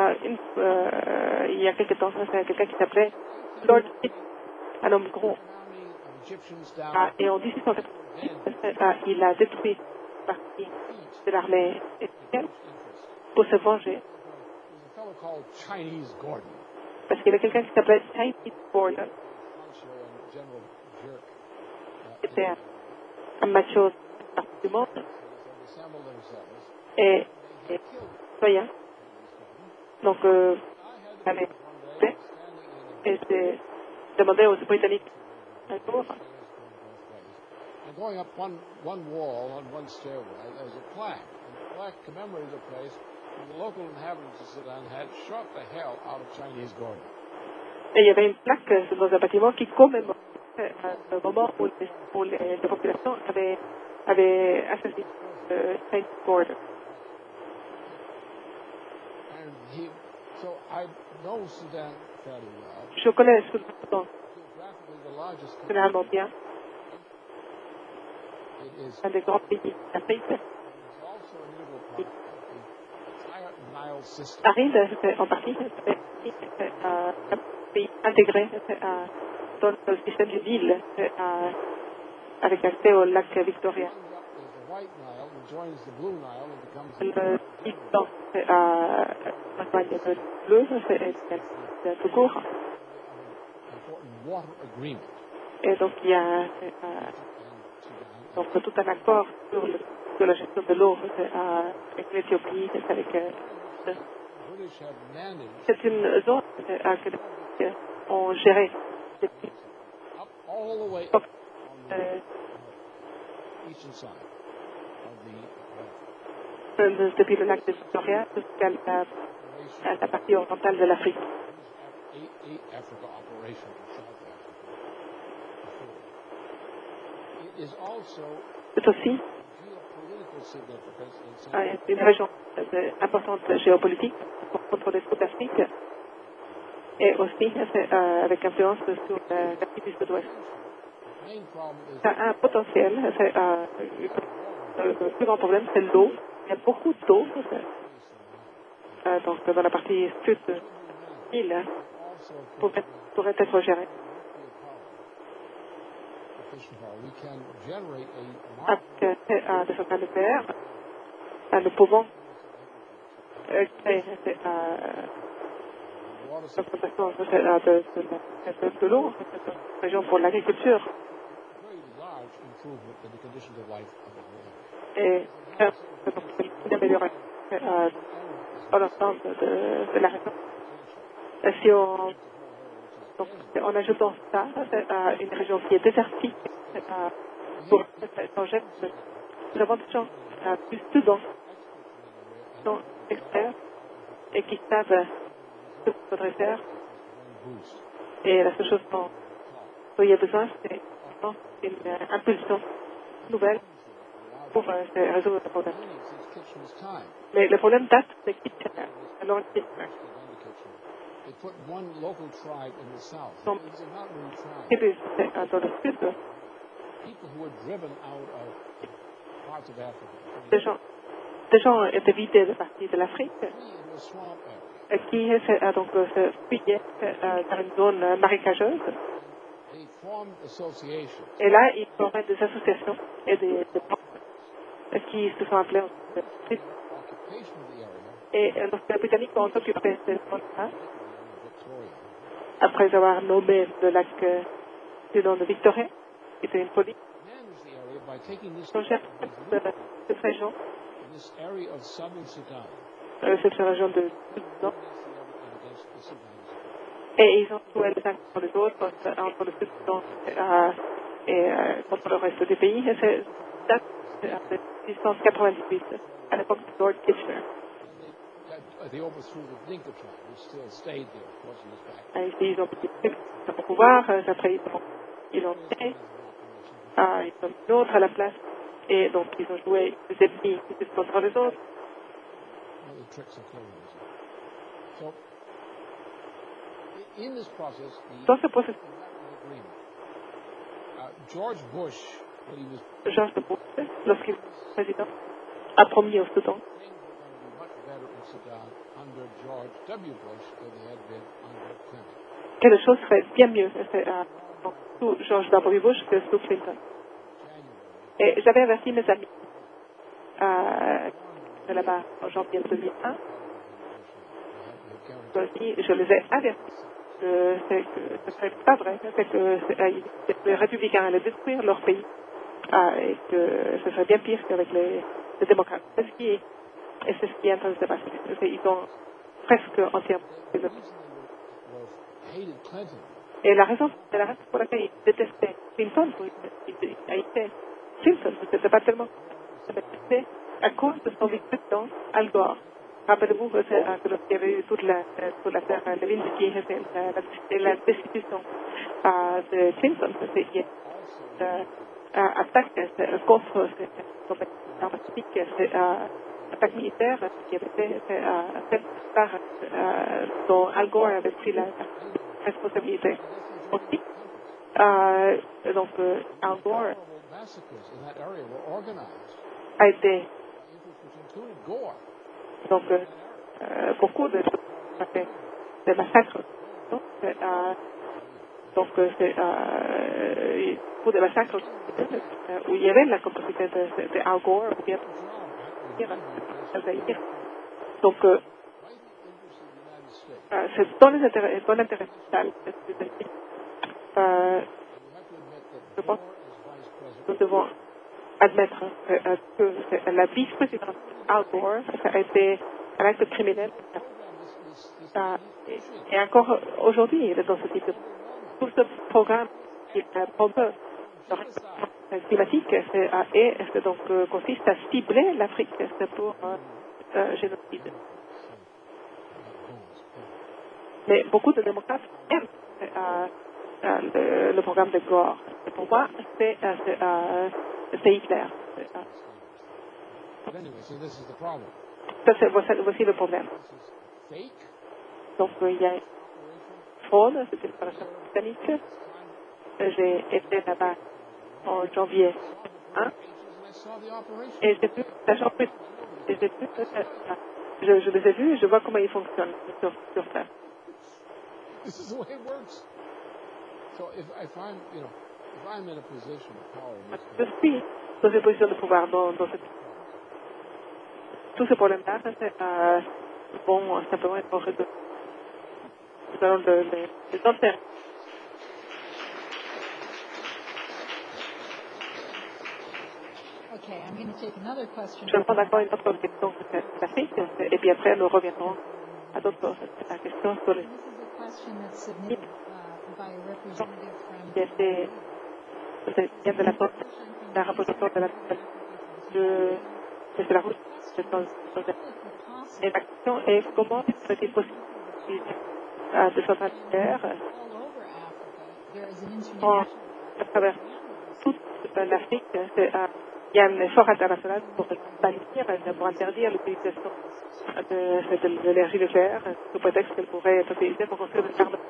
il y a quelque temps, quelqu'un qui s'appelait Lord Kitchener, un homme gros. Army of Egyptians down Et en 1890, il a détruit une partie de l'armée égyptienne pour se venger. There was a fellow called Chinese Gordon. Parce qu'il y a quelqu'un qui s'appelait Chinese Gordon, Honcho and General Jerk. qui était un macho du monde They assembled themselves. et citoyen. Donc, I had allez, one day standing in et j'ai demandé aux Britanniques un jour, and going up one wall on one stairway, there was a plaque. And the plaque commemorated a place where the local inhabitants of Sudan had shot the hell out of Chinese Gordon. et il y avait une plaque dans un bâtiment qui commémorait le moment où la population avait assassiné Chinese Gordon. And so I know Sudan fairly well. Je connais le Soudan Geographically, the largest country. généralement bien, It is un des grands pays d'Afrique. also an integral part of the entire Nile system. Aride, c'est en partie, c'est un pays intégré dans le système du Nil, avec accès au lac Victoria. There's the White Nile and joins the Blue Nile and becomes Le Nil, c'est rejoint le bleu, c'est tout court. important water agreement. Et donc, il y a donc, tout un accord sur la gestion de l'eau avec l'Éthiopie, avec... The British have managed c'est une zone que les Britanniques ont gérée depuis up all the way donc, up on the eastern side of the depuis le lac de Victoria jusqu'à la partie orientale de l'Afrique. eight Africa operation in South Africa before. It is also C'est aussi geopolitical significance in Central une région importante géopolitique pour contrôler toute l'Afrique et aussi avec influence sur l'Afrique du Sud-Ouest. The main problem is Ça a un potentiel, le plus grand problème c'est l'eau. Il y a beaucoup d'eau donc dans la partie sud de l'île also pourrait être gérée efficient power. We can generate a market avec des centrales nucléaires. Nous pouvons créer water l'exploitation de l'eau, cette région pour l'agriculture very large improvement in the conditions of life of the whole. et une amélioration dans l'ensemble de la région. Si en ajoutant ça à une région qui est désertique, pour changer, nous avons des gens plus Soudan qui sont experts et qui savent ce qu'il faudrait faire. Et la seule chose dont il y a besoin, c'est une impulsion nouvelle pour résoudre le problème. Since Kitchener's time, Mais le problème date de Kitchener. Alors, Kitchener, they put one local tribe in the south. Some- These are not really tribes. qui est dans le sud, People who were driven out of parts of Africa. des gens des gens étaient vidés de partie de l'Afrique qui donc se fuyaient dans une zone marécageuse. Et là, ils formaient des associations et des banques qui se sont appelées et lorsque les Britanniques ont occupé cette zone-là, après avoir nommé le lac du nom de Victoria, qui était une police, ils ont géré cette région de Soudan, et ils ont joué les uns contre les autres, entre le Soudan et contre le reste du pays. Et c'est date de 1898, à l'époque de Lord Kitchener. Ils ont pris le pouvoir, après ils ont fait, ils ont mis d'autres à la place, et donc ils ont joué les ennemis les uns contre les autres. Dans ce processus, George Bush, lorsqu'il était président, a promis au Soudan que les choses seraient bien mieux sous George W. Bush que sous Clinton. Et j'avais averti mes amis de là-bas en janvier 2001. Je les ai avertis que ce ne serait pas vrai, que les républicains allaient détruire leur pays et que ce serait bien pire qu'avec les démocrates. C'est ce qui est en train de se passer. Ils ont presque entièrement. Et la raison pour laquelle ils détestaient Clinton, c'était pas tellement, c'était à cause de son vice-président Al Gore. Rappelez-vous que lorsqu'il y avait eu toute l'affaire Lewinsky et la destitution de Clinton, c'était attaque contre attaque militaire qui avait été faite par dont Al Gore avait pris la responsabilité. Aussi, donc Al Gore a été donc beaucoup de massacres. Donc c'est beaucoup de massacres où il y avait la complicité de Al Gore ou bien donc c'est dans l'intérêt vital je pense que nous devons admettre que la vice-présidente Al Gore a été un acte criminel et encore aujourd'hui il est dans ce type de tout ce programme qui promeut le réchauffement climatique et donc consiste à cibler l'Afrique pour génocide. Mais beaucoup de démocrates aiment le programme de Gore. Et pour moi, c'est Hitler. Voici le problème. Donc, il y a une fraude, c'était une opération britannique. J'ai été là-bas en janvier 1 et j'ai vu l'agent britannique. Je les ai vus et je vois comment ils fonctionnent sur place. This is the way it works. So if I'm in a position of power, je suis dans une position de pouvoir dans tous ces problèmes-là, vont simplement être résolus. Nous allons les enterrer. Okay, I'm going to take another question. Je vais prendre encore une autre question d'Afrique et puis après nous reviendrons à d'autres questions sur les vient de la porte d'un représentant de la route et la question est comment est-il possible de centrales nucléaires à travers toute l'Afrique. Il y a un effort international pour interdire l'utilisation de l'énergie nucléaire sous prétexte qu'elle pourrait être utilisée pour construire des armes.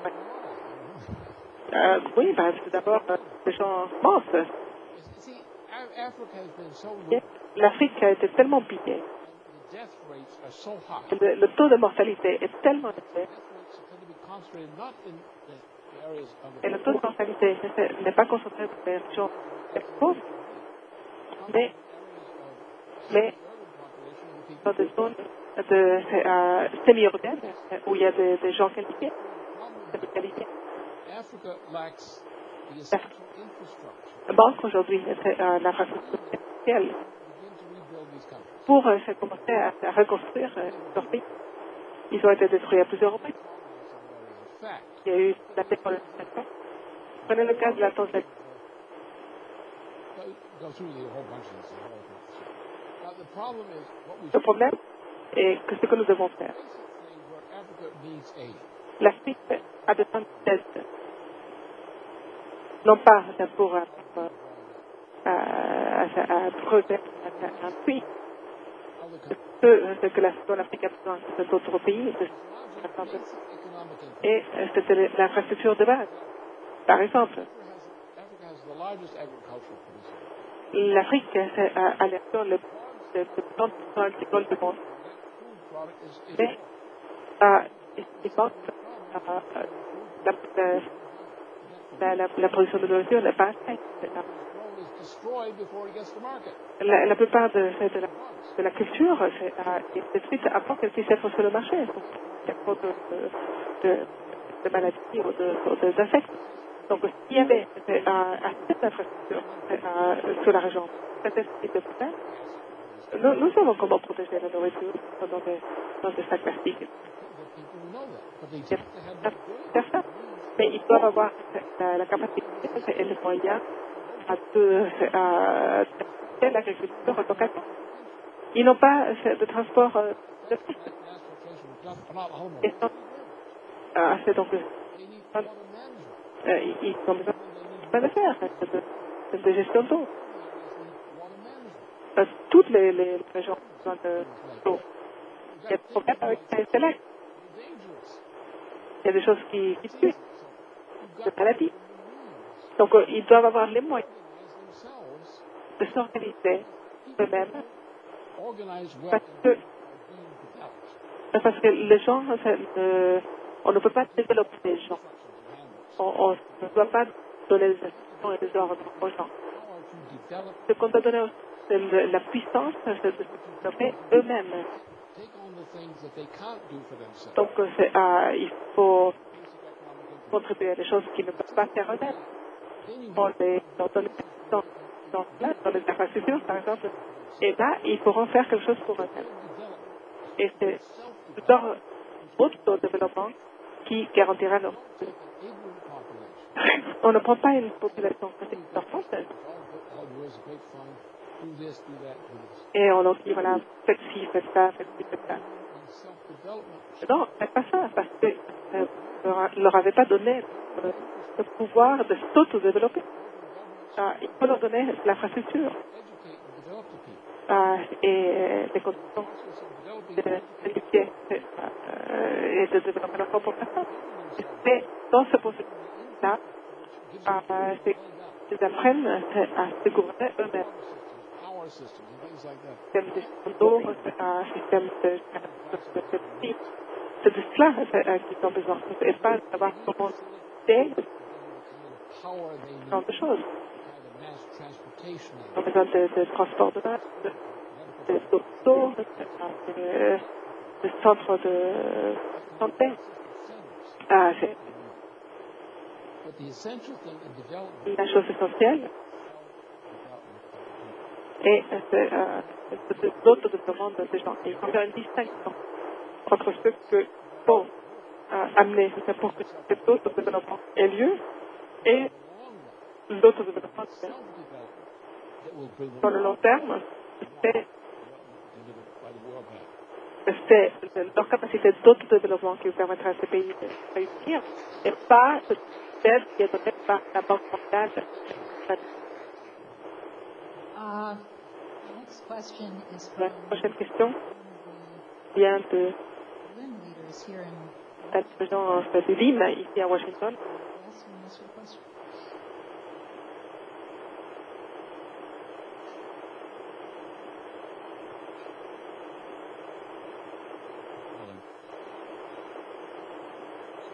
Oui, tout d'abord, les gens mentent. L'Afrique a été tellement pillée death rates are so high. Le taux de mortalité est tellement élevé, Death rates tend to be concentrated not in the areas of et the le taux de mortalité n'est pas concentré dans les régions pauvres, mais dans des zones semi-urbaines où il y a des gens qualifiés. Africa lacks the essential infrastructure Manque aujourd'hui l'infrastructure essentielle to begin to rebuild these countries. pour commencer à reconstruire leur pays. Ils ont été détruits à plusieurs reprises. In fact, Il y a eu la décolonisation. Prenez le cas de la Tanzanie. go through the whole bunch of these. Now, the problem is what we Le problème est que ce que nous devons faire. basic thing where Africa needs aid. L'Afrique a besoin d'aide. Non pas pour creuser un puits. Ce que l'Afrique a besoin, c'est d'autres pays. Et c'était l'infrastructure de base. Par exemple, Africa has the largest agricultural producer. l'Afrique a l'action le plus agricole du monde. Food product is Mais il manque la production de nourriture n'est pas assez. is destroyed before it gets to market. La plupart de la culture est détruite avant qu'elle puisse être sur le marché. Il y a trop de maladies ou d'insectes. Donc, s'il y avait assez d'infrastructures sur la région, peut-être qu'il de problème, nous savons comment protéger la nourriture dans des sacs plastiques. People know that, but they Il y have to have a personne. Mais ils doivent avoir la capacité et les moyens de l'agriculture locale. Ils n'ont pas de transport de piste. Et donc, ils ont besoin de faire de gestion d'eau. Toutes les régions ont besoin d'eau. Il y a des problèmes avec les élèves. Il y a des choses qui tuent, des maladies. Donc, ils doivent avoir les moyens de s'organiser eux-mêmes parce que les gens, on ne peut pas développer les gens. On ne doit pas donner des instructions et des ordres aux gens. Ce qu'on doit donner aussi, c'est la puissance de se développer eux-mêmes. Donc, il faut contribuer à des choses qu'ils ne peuvent pas faire eux-mêmes. Dans les infrastructures, par exemple. Et là, ils pourront faire quelque chose pour eux-mêmes. Et c'est leur auto-développement qui garantira leur. On ne prend pas une population importante et on leur dit, voilà, faites ci, faites ça, faites ci, faites ça. Non, faites pas ça, parce que ne leur avait pas donné le pouvoir de s'auto-développer. Il faut leur donner l'infrastructure et les conditions d'éduquer et de développer leur propre personne. C'est dans ce processus-là qu'ils apprennent à se gouverner eux-mêmes. Système de gestion d'eau, un système de vie. C'est de cela qu'ils ont besoin. Et pas de savoir comment c'est ce genre de choses. Ils ont besoin de transport de masse, d'eau, de centres de santé. C'est la chose essentielle. Et c'est l'autre développement des gens. Il faut faire une distinction entre ce que faut amener pour que cet autre développement ait lieu et l'autre développement dans le long terme, c'est leur capacité d'autodéveloppement qui permettra à ces pays de réussir et pas cette aide qui est donnée par la Banque mondiale. La prochaine question vient de la gens de Lima, ici à Washington.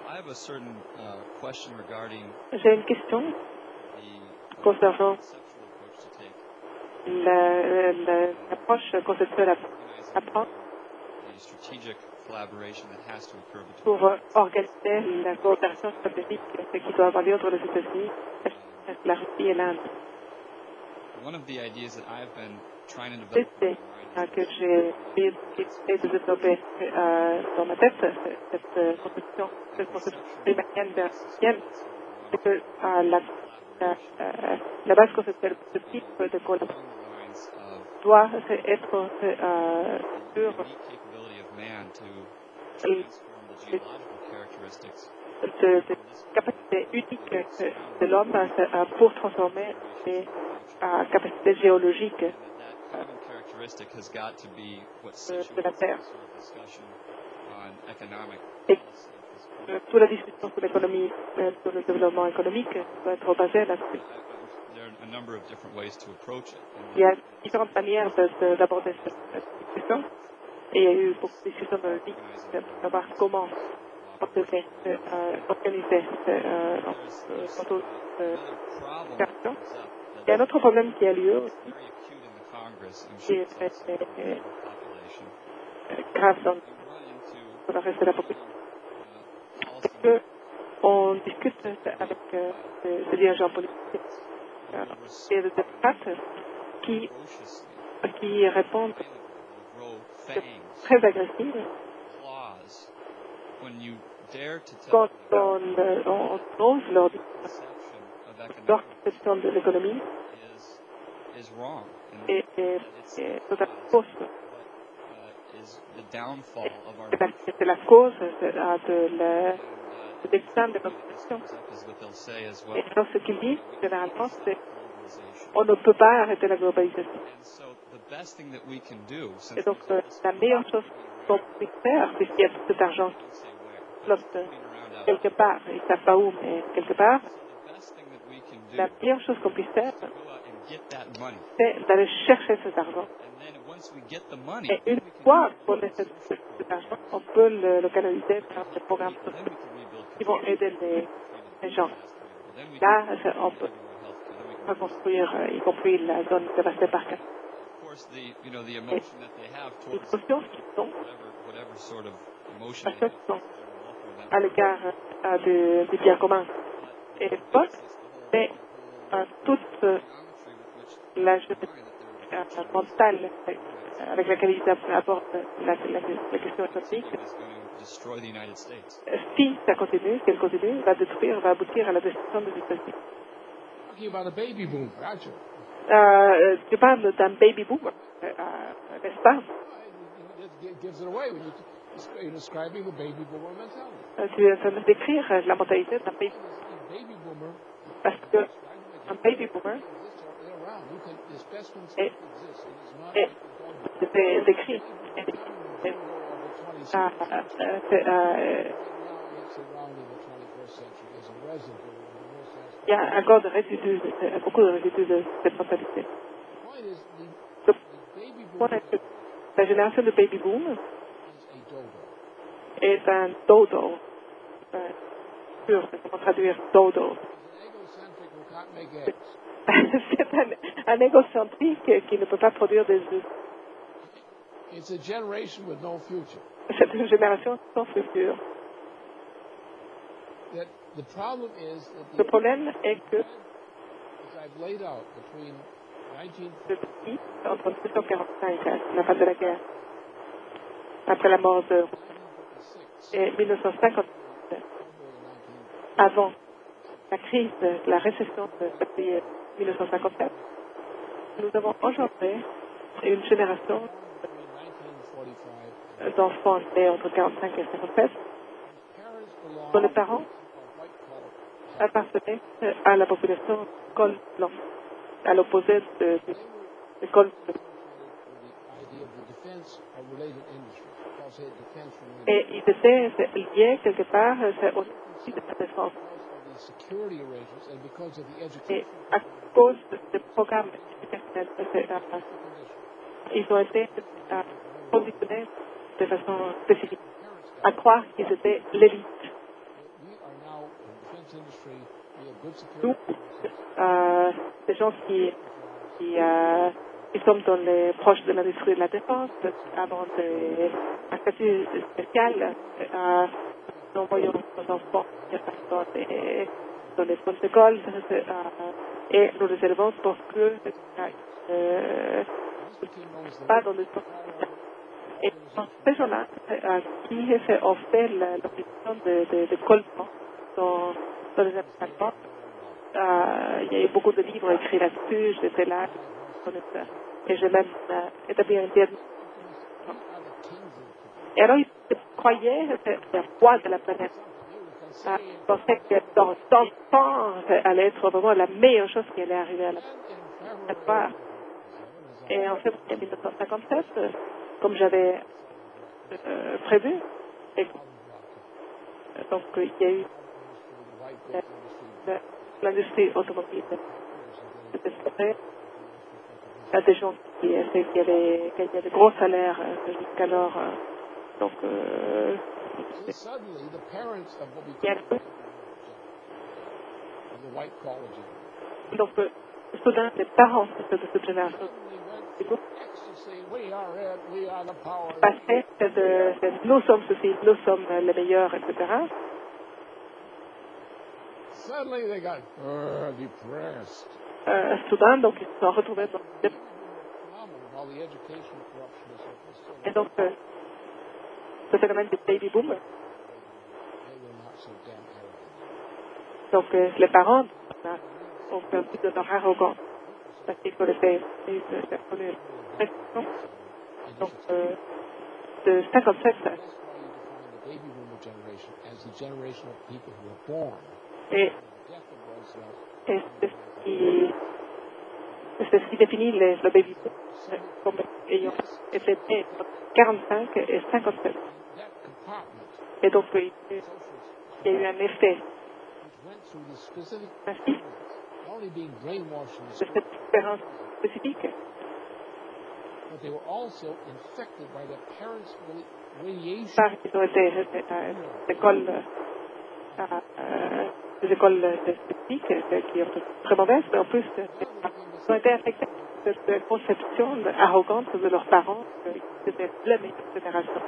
J'ai une question concernant l'approche conceptuelle à prendre pour organiser la coopération stratégique qui doit avoir lieu entre les États-Unis, la Russie et l'Inde. L'idée que j'ai essayé de développer dans ma tête, cette conception primarienne bergsienne, c'est que la base conceptuelle de ce type de collaboration doit être sur de capacités uniques de l'homme pour transformer les capacités géologiques de la Terre. Et toute la discussion sur l'économie, sur le développement économique doit être basée là-dessus. Il y a différentes manières d'aborder cette discussion. Et il y a eu beaucoup de discussions dans le livre pour savoir comment on devait organiser l'auto-création. Il y a un autre problème qui a lieu aussi, qui est très grave dans le reste de la population. C'est qu'on discute avec des dirigeants politiques et des démocrates qui répondent très agressifs quand on ose leur conception de l'économie et totalement fausse. C'est la cause de l'extrême de notre situation. Et donc, ce qu'ils disent, généralement, c'est on ne peut pas arrêter la globalisation. Et donc, la meilleure chose qu'on puisse faire, puisqu'il y a tout cet argent qui flotte quelque part, ils ne savent pas où, mais quelque part, la meilleure chose qu'on puisse faire, c'est d'aller chercher cet argent. Et une fois qu'on a cet argent, on peut le canaliser dans des programmes sociaux qui vont aider les gens. Là, on peut reconstruire, y compris la zone dévastée par cancer. L'émotion qu'ils sont à l'égard du bien commun et forte, mais toute la géométrie mentale avec laquelle ils abordent la question économique, si ça continue, si elle continue, va aboutir à la destruction des États-Unis. Tu parles d'un baby boomer, n'est-ce pas? Tu es en train de décrire la mentalité d'un baby boomer. Parce qu'un baby boomer est décrit. Il y a encore beaucoup de résidus de cette mentalité. Le point est que la génération de baby boom est un dodo. Comment traduire dodo? C'est un égocentrique qui ne peut pas produire des œufs. C'est une génération sans futur. Le problème est que entre 1945, la fin de la guerre, après la mort de et 1950, avant la crise, la récession de 1957, nous avons engendré une génération d'enfants nés entre 1945 et 1957 dont les parents appartenaient à la population col blanc, à l'opposé de col bleu. Et ils étaient liés quelque part aussi de la défense. Et à cause des programmes éducationnels, ils ont été conditionnés de façon spécifique à croire qu'ils étaient l'élite. Nous, des gens qui sommes dans les proches de l'industrie de la défense, avons un statut spécial. Nous envoyons nos enfants dans les bonnes écoles et nous les élevons pour que pas dans le sport. Et ces gens-là qui ont fait l'opération de collement dans les appartements, il y a eu beaucoup de livres écrits là-dessus, j'étais là, et j'ai même établi un diagnostic. Et alors, ils croyaient que c'était le roi de la planète. Ils pensaient que dans 100 ans, ça allait être vraiment la meilleure chose qui allait arriver à la planète. Et en fait, en 1957, comme j'avais prévu, et donc il y a eu l'industrie automobile c'était fait. Il y a des gens qui avaient des gros salaires jusqu'alors. Donc, donc soudain, les parents de cette génération passaient de nous sommes ceci, nous sommes les meilleurs, etc. Soudain, donc, ils se sont retrouvés dans des... Et donc, ce phénomène du baby boom. Donc, les parents ont fait un peu de leur arrogance parce qu'ils connaissaient donc, de 57 et c'est ce qui définit le baby boom comme ayant été né entre 45 et 57. Et donc, il y a eu un effet massif de cette expérience spécifique. Par ils ont été des écoles spécifiques qui ont été très mauvaises, mais en plus, ils ont été affectés par cette conception arrogante de leurs parents que c'était la meilleure génération.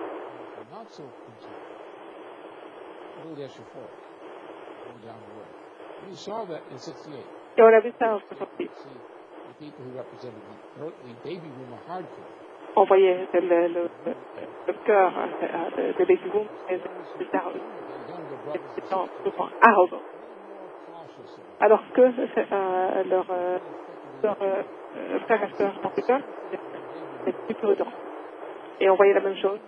Et on a vu ça en 68. On voyait le cœur de baby boom et des gens arrogants. Alors que leur frères et sœurs africains étaient plus prudents. Et on voyait la même chose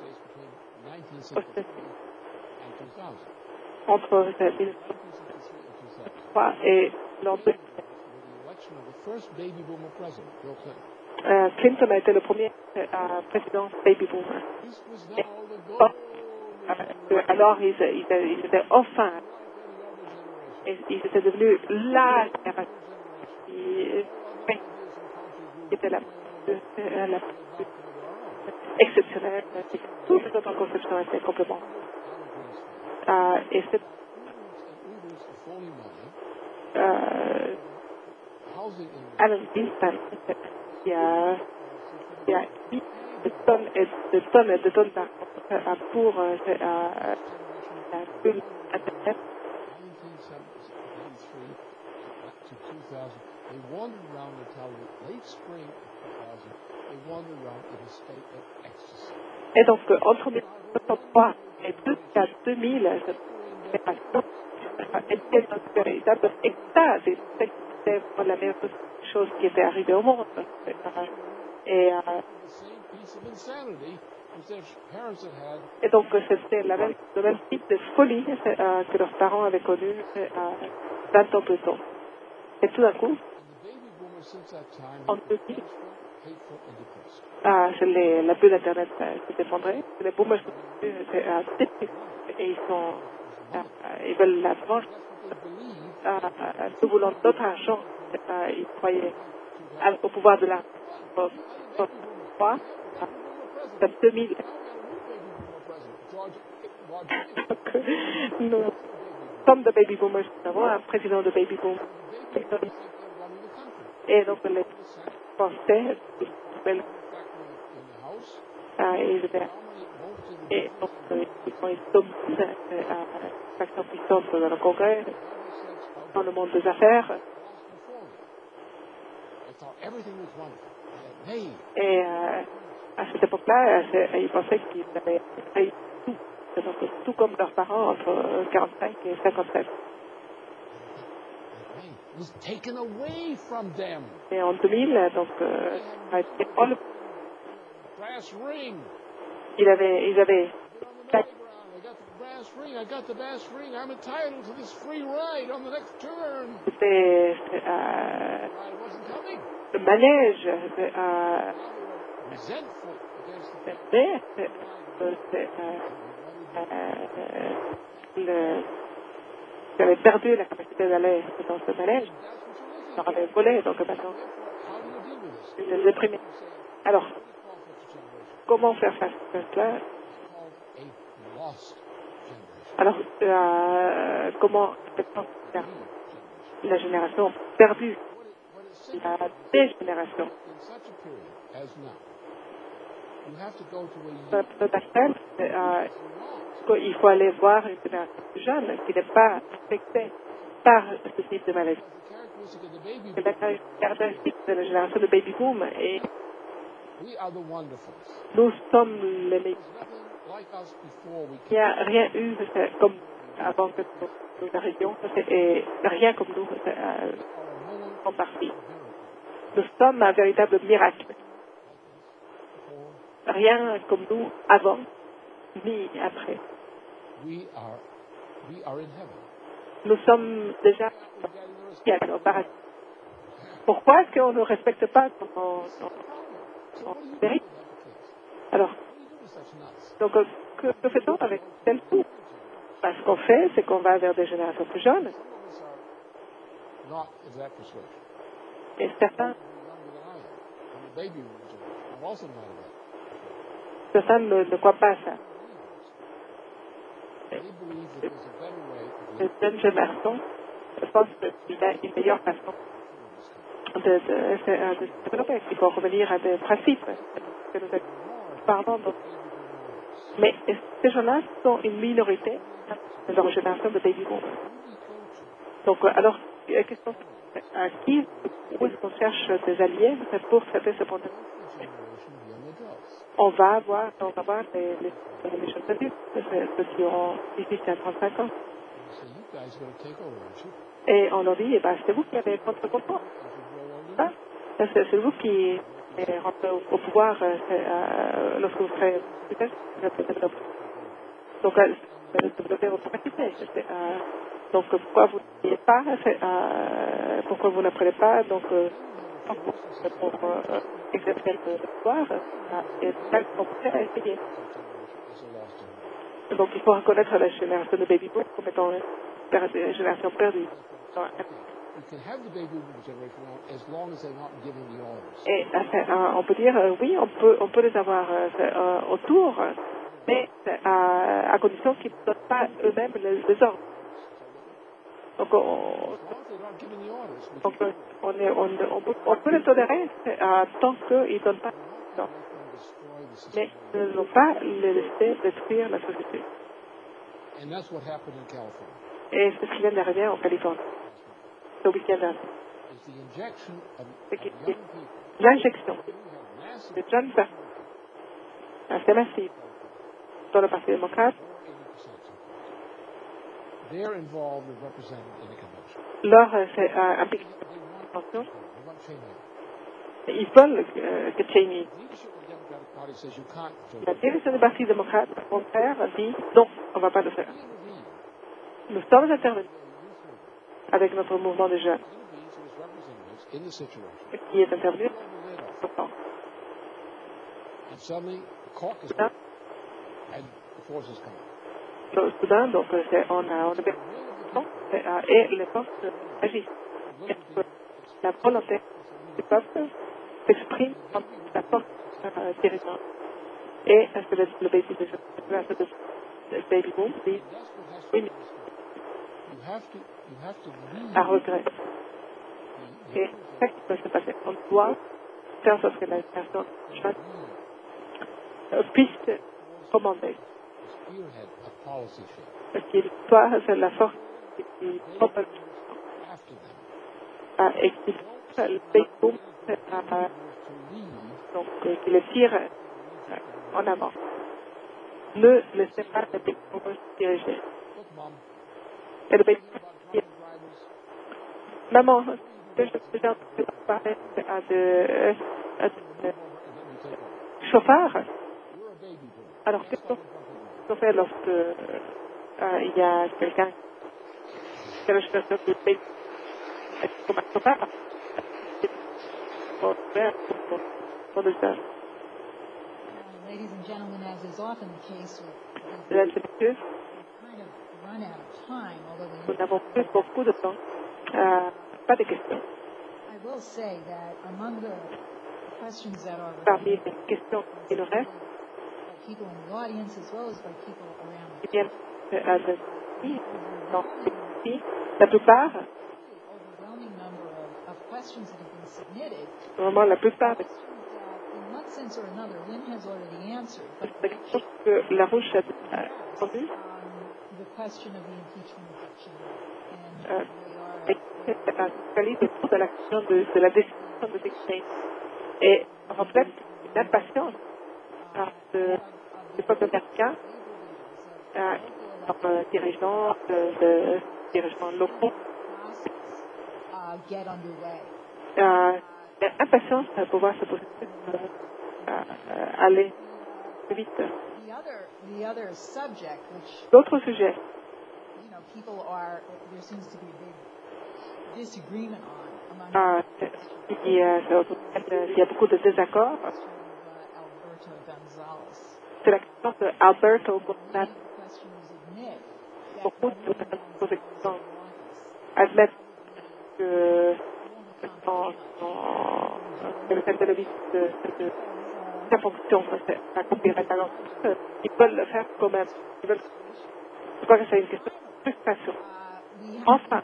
entre 1903 et l'an 2000. Clinton a été le premier président baby boomer. Alors, ils étaient enfin, et ils étaient devenus la génération qui était la plus exceptionnelle. Toutes les autres conceptions étaient complètement. Et c'est Alan Greenspan qui a mis de tonnes et de tonnes d'argent pour la bulle Internet. Et donc, entre 1963 et jusqu'à 2000, cette génération était dans une véritable extase. C'était la meilleure chose qui était arrivée au monde. Et donc, c'était le même type de folie que leurs parents avaient connu 20 ans plus tôt. Et tout d'un coup, en 2000, la bulle Internet s'est effondrée. Les boomers sont devenus et ils veulent la revanche. Nous voulons d'autres argent. Ils croyaient au pouvoir de l'argent. En 2000. sommes de baby boomers, nous avons un président de baby boom. Et donc, les Français, ils étaient, et donc, ils tombent, par exemple, ils tombent dans le congrès, dans le monde des affaires. Et à cette époque-là, ils pensaient qu'ils avaient fait tout, donc, tout comme leurs parents entre 45 et 57. Et en 2000, donc, ils avaient c'était le manège j'avais perdu la capacité d'aller dans ce manège. J'avais volé, donc maintenant, je les déprimé. Alors, comment faire face à cela? Alors, comment faire la génération perdue, la dégénération? Il faut aller voir une génération jeune qui n'est pas affectée par ce type de maladie. C'est la caractéristique de la génération de baby boom et nous sommes les meilleurs. Il n'y a rien eu comme avant que nous arrivions et rien comme nous en partie. Nous sommes un véritable miracle. Rien comme nous avant ni après. Nous sommes déjà au paradis. Pourquoi est-ce qu'on ne respecte pas son mérite? Alors, donc, que fait-on avec tel coup? Ce qu'on fait, c'est qu'on va vers des générations plus jeunes. Et certains ne croient pas à ça. Les jeunes générations, je pense qu'il y a une meilleure façon de se développer. Il faut revenir à des principes que nous parlons. Mais ces gens-là sont une minorité dans la génération de baby boom. Donc, alors, question à qui, où est-ce qu'on cherche des alliés pour traiter ce problème? On va avoir les jeunes adultes, ceux qui ont 18 à 35 ans. Et on leur dit, c'est vous qui avez votre contrôle. C'est vous qui rentrez au pouvoir lorsque vous serez développé. Donc, développer votre capacité. Donc, pourquoi vous n'ayez pas, pourquoi vous n'apprenez pas, donc, pour exercer le pouvoir, et ça, qu'on peut essayer. Donc, il faut reconnaître la génération de baby boom comme étant une génération perdue. Et on peut dire, oui, on peut les avoir autour, mais à condition qu'ils ne donnent pas eux-mêmes les ordres. Donc, on peut les tolérer tant qu'ils ne donnent pas l'ordre. Mais ils ne vont pas les laisser détruire la société. Et c'est ce qui vient d'arriver en Californie, ce week-end dernier. L'injection de jeunes personnes, assez massive, dans le Parti démocrate, leur implication dans la convention. Ils veulent que Cheney. La direction du Parti démocrate, au contraire, dit non, on ne va pas le faire. Nous sommes intervenus avec notre mouvement de jeunes qui est intervenu longtemps. Soudain, donc, on a et les forces agissent. La volonté du peuple s'exprime en la force dirigeante. Et le baby boom dit oui, à regret. Et c'est ce qui peut se passer. On doit faire en sorte que la personne jeune puisse commander. Parce qu'il doit faire la force du propre et qu'il le pays donc qu'il le tire en avant. Ne laissez pas le pays se diriger. Et le pays dit, maman, je suis en train de parler à des chauffeurs. Alors, qu'est-ce qu'on fait lorsque il y a quelqu'un qui est le chauffeur du pays comme un chauffeur? Ladies and gentlemen, as is often the case with Mesdames et messieurs, kind of run out of time, although nous n'avons plus beaucoup de temps. Pas de questions. I will say that among the questions that are Parmi les questions qui nous restent, by people in the audience as well as by people around qui the viennent dans ce pays, la plupart, overwhelming number of questions that have been submitted, vraiment la plupart des questions that in one sense or another Lynn has already answered, but questions que la Rouge a répondues, the question of the impeachment objection and focalise autour de la question de la décision de Dick et reflète l'impatience du peuple américain, comme dirigeants, dirigeants locaux, get underway. L'impatience de pouvoir ce processus aller plus vite. The other subject, which D'autres sujets people there seems to be a big disagreement on among il y a beaucoup de désaccords. Alberto Gonzalez. C'est la question de Alberto Gonzalez. Beaucoup de personnes admettent que le fait de la vie de sa fonction accomplir la talent, ils veulent le faire quand même. Je crois que c'est une question de frustration. Enfin,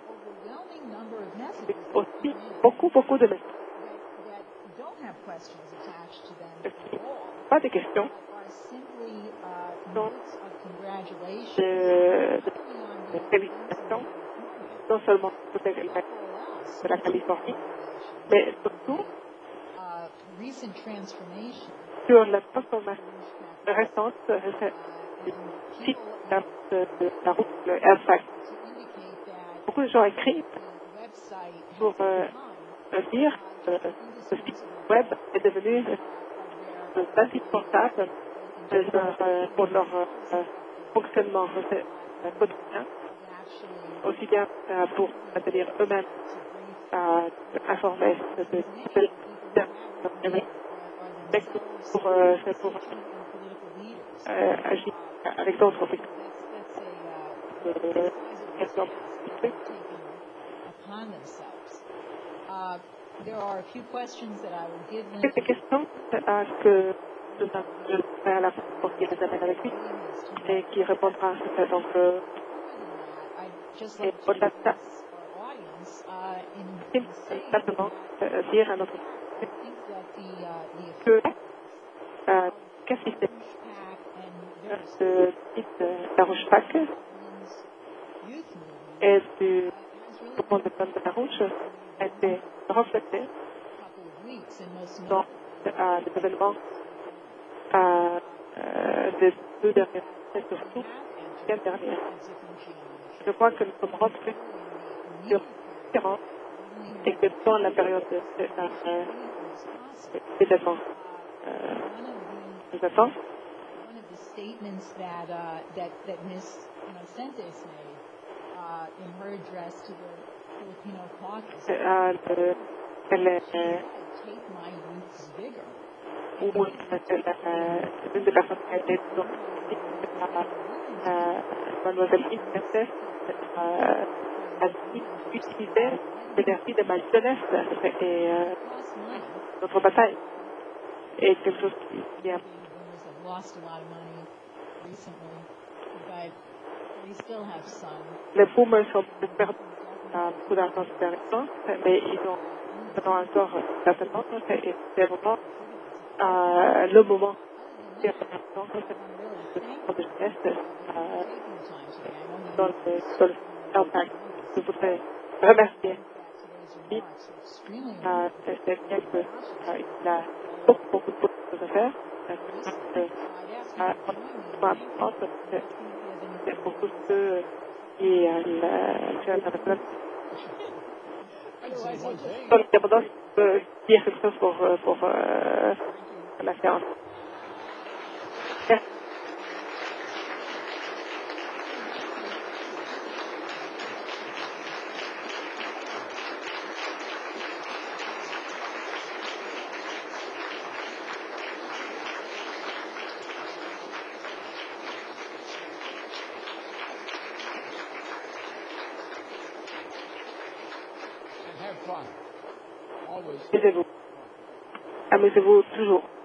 aussi beaucoup de messages. Pas de questions. Donc, de félicitations, non seulement de la Californie, mais surtout sur la transformation récente du site de la route, le L5. Beaucoup de gens écrivent pour dire que ce site web est devenu indispensable pour leur fonctionnement quotidien, aussi bien pour maintenir eux-mêmes informés de pour agir avec d'autres quelques questions que je vais à la fois pour qu'il les amène avec lui et qui répondra à ça. Donc, et au-delà de ça, simplement dire à notre que qu'est-ce qui s'est ce site La Rouge-Pac et du mouvement de femmes de La Rouge a été reflété dans les événements des 2 dernières et surtout la dernière. Je crois que nous sommes rentrés sur différents et que dans la période d'événements nous attendons. One of the statements that Ms. Inocentes made in her address to the Filipino caucus, take my youth's vigor. Une des personnes qui a été Mademoiselle Inocentes a dit utiliser l'énergie de ma jeunesse et notre bataille. Et quelque chose qui a Lost a lot of money recently, but We still have sun. Les boomers ont perdu beaucoup d'argent ces derniers temps, mais ils ont encore certainement, et c'est vraiment le moment de jeunesse dans le impact. Je voudrais remercier lui. C'est quelqu'un qui a beaucoup de choses à faire. C'est pour tous ceux qui indépendance peut dire quelque chose pour la séance. Merci. And have fun. Always. Amusez-vous. Amusez-vous toujours.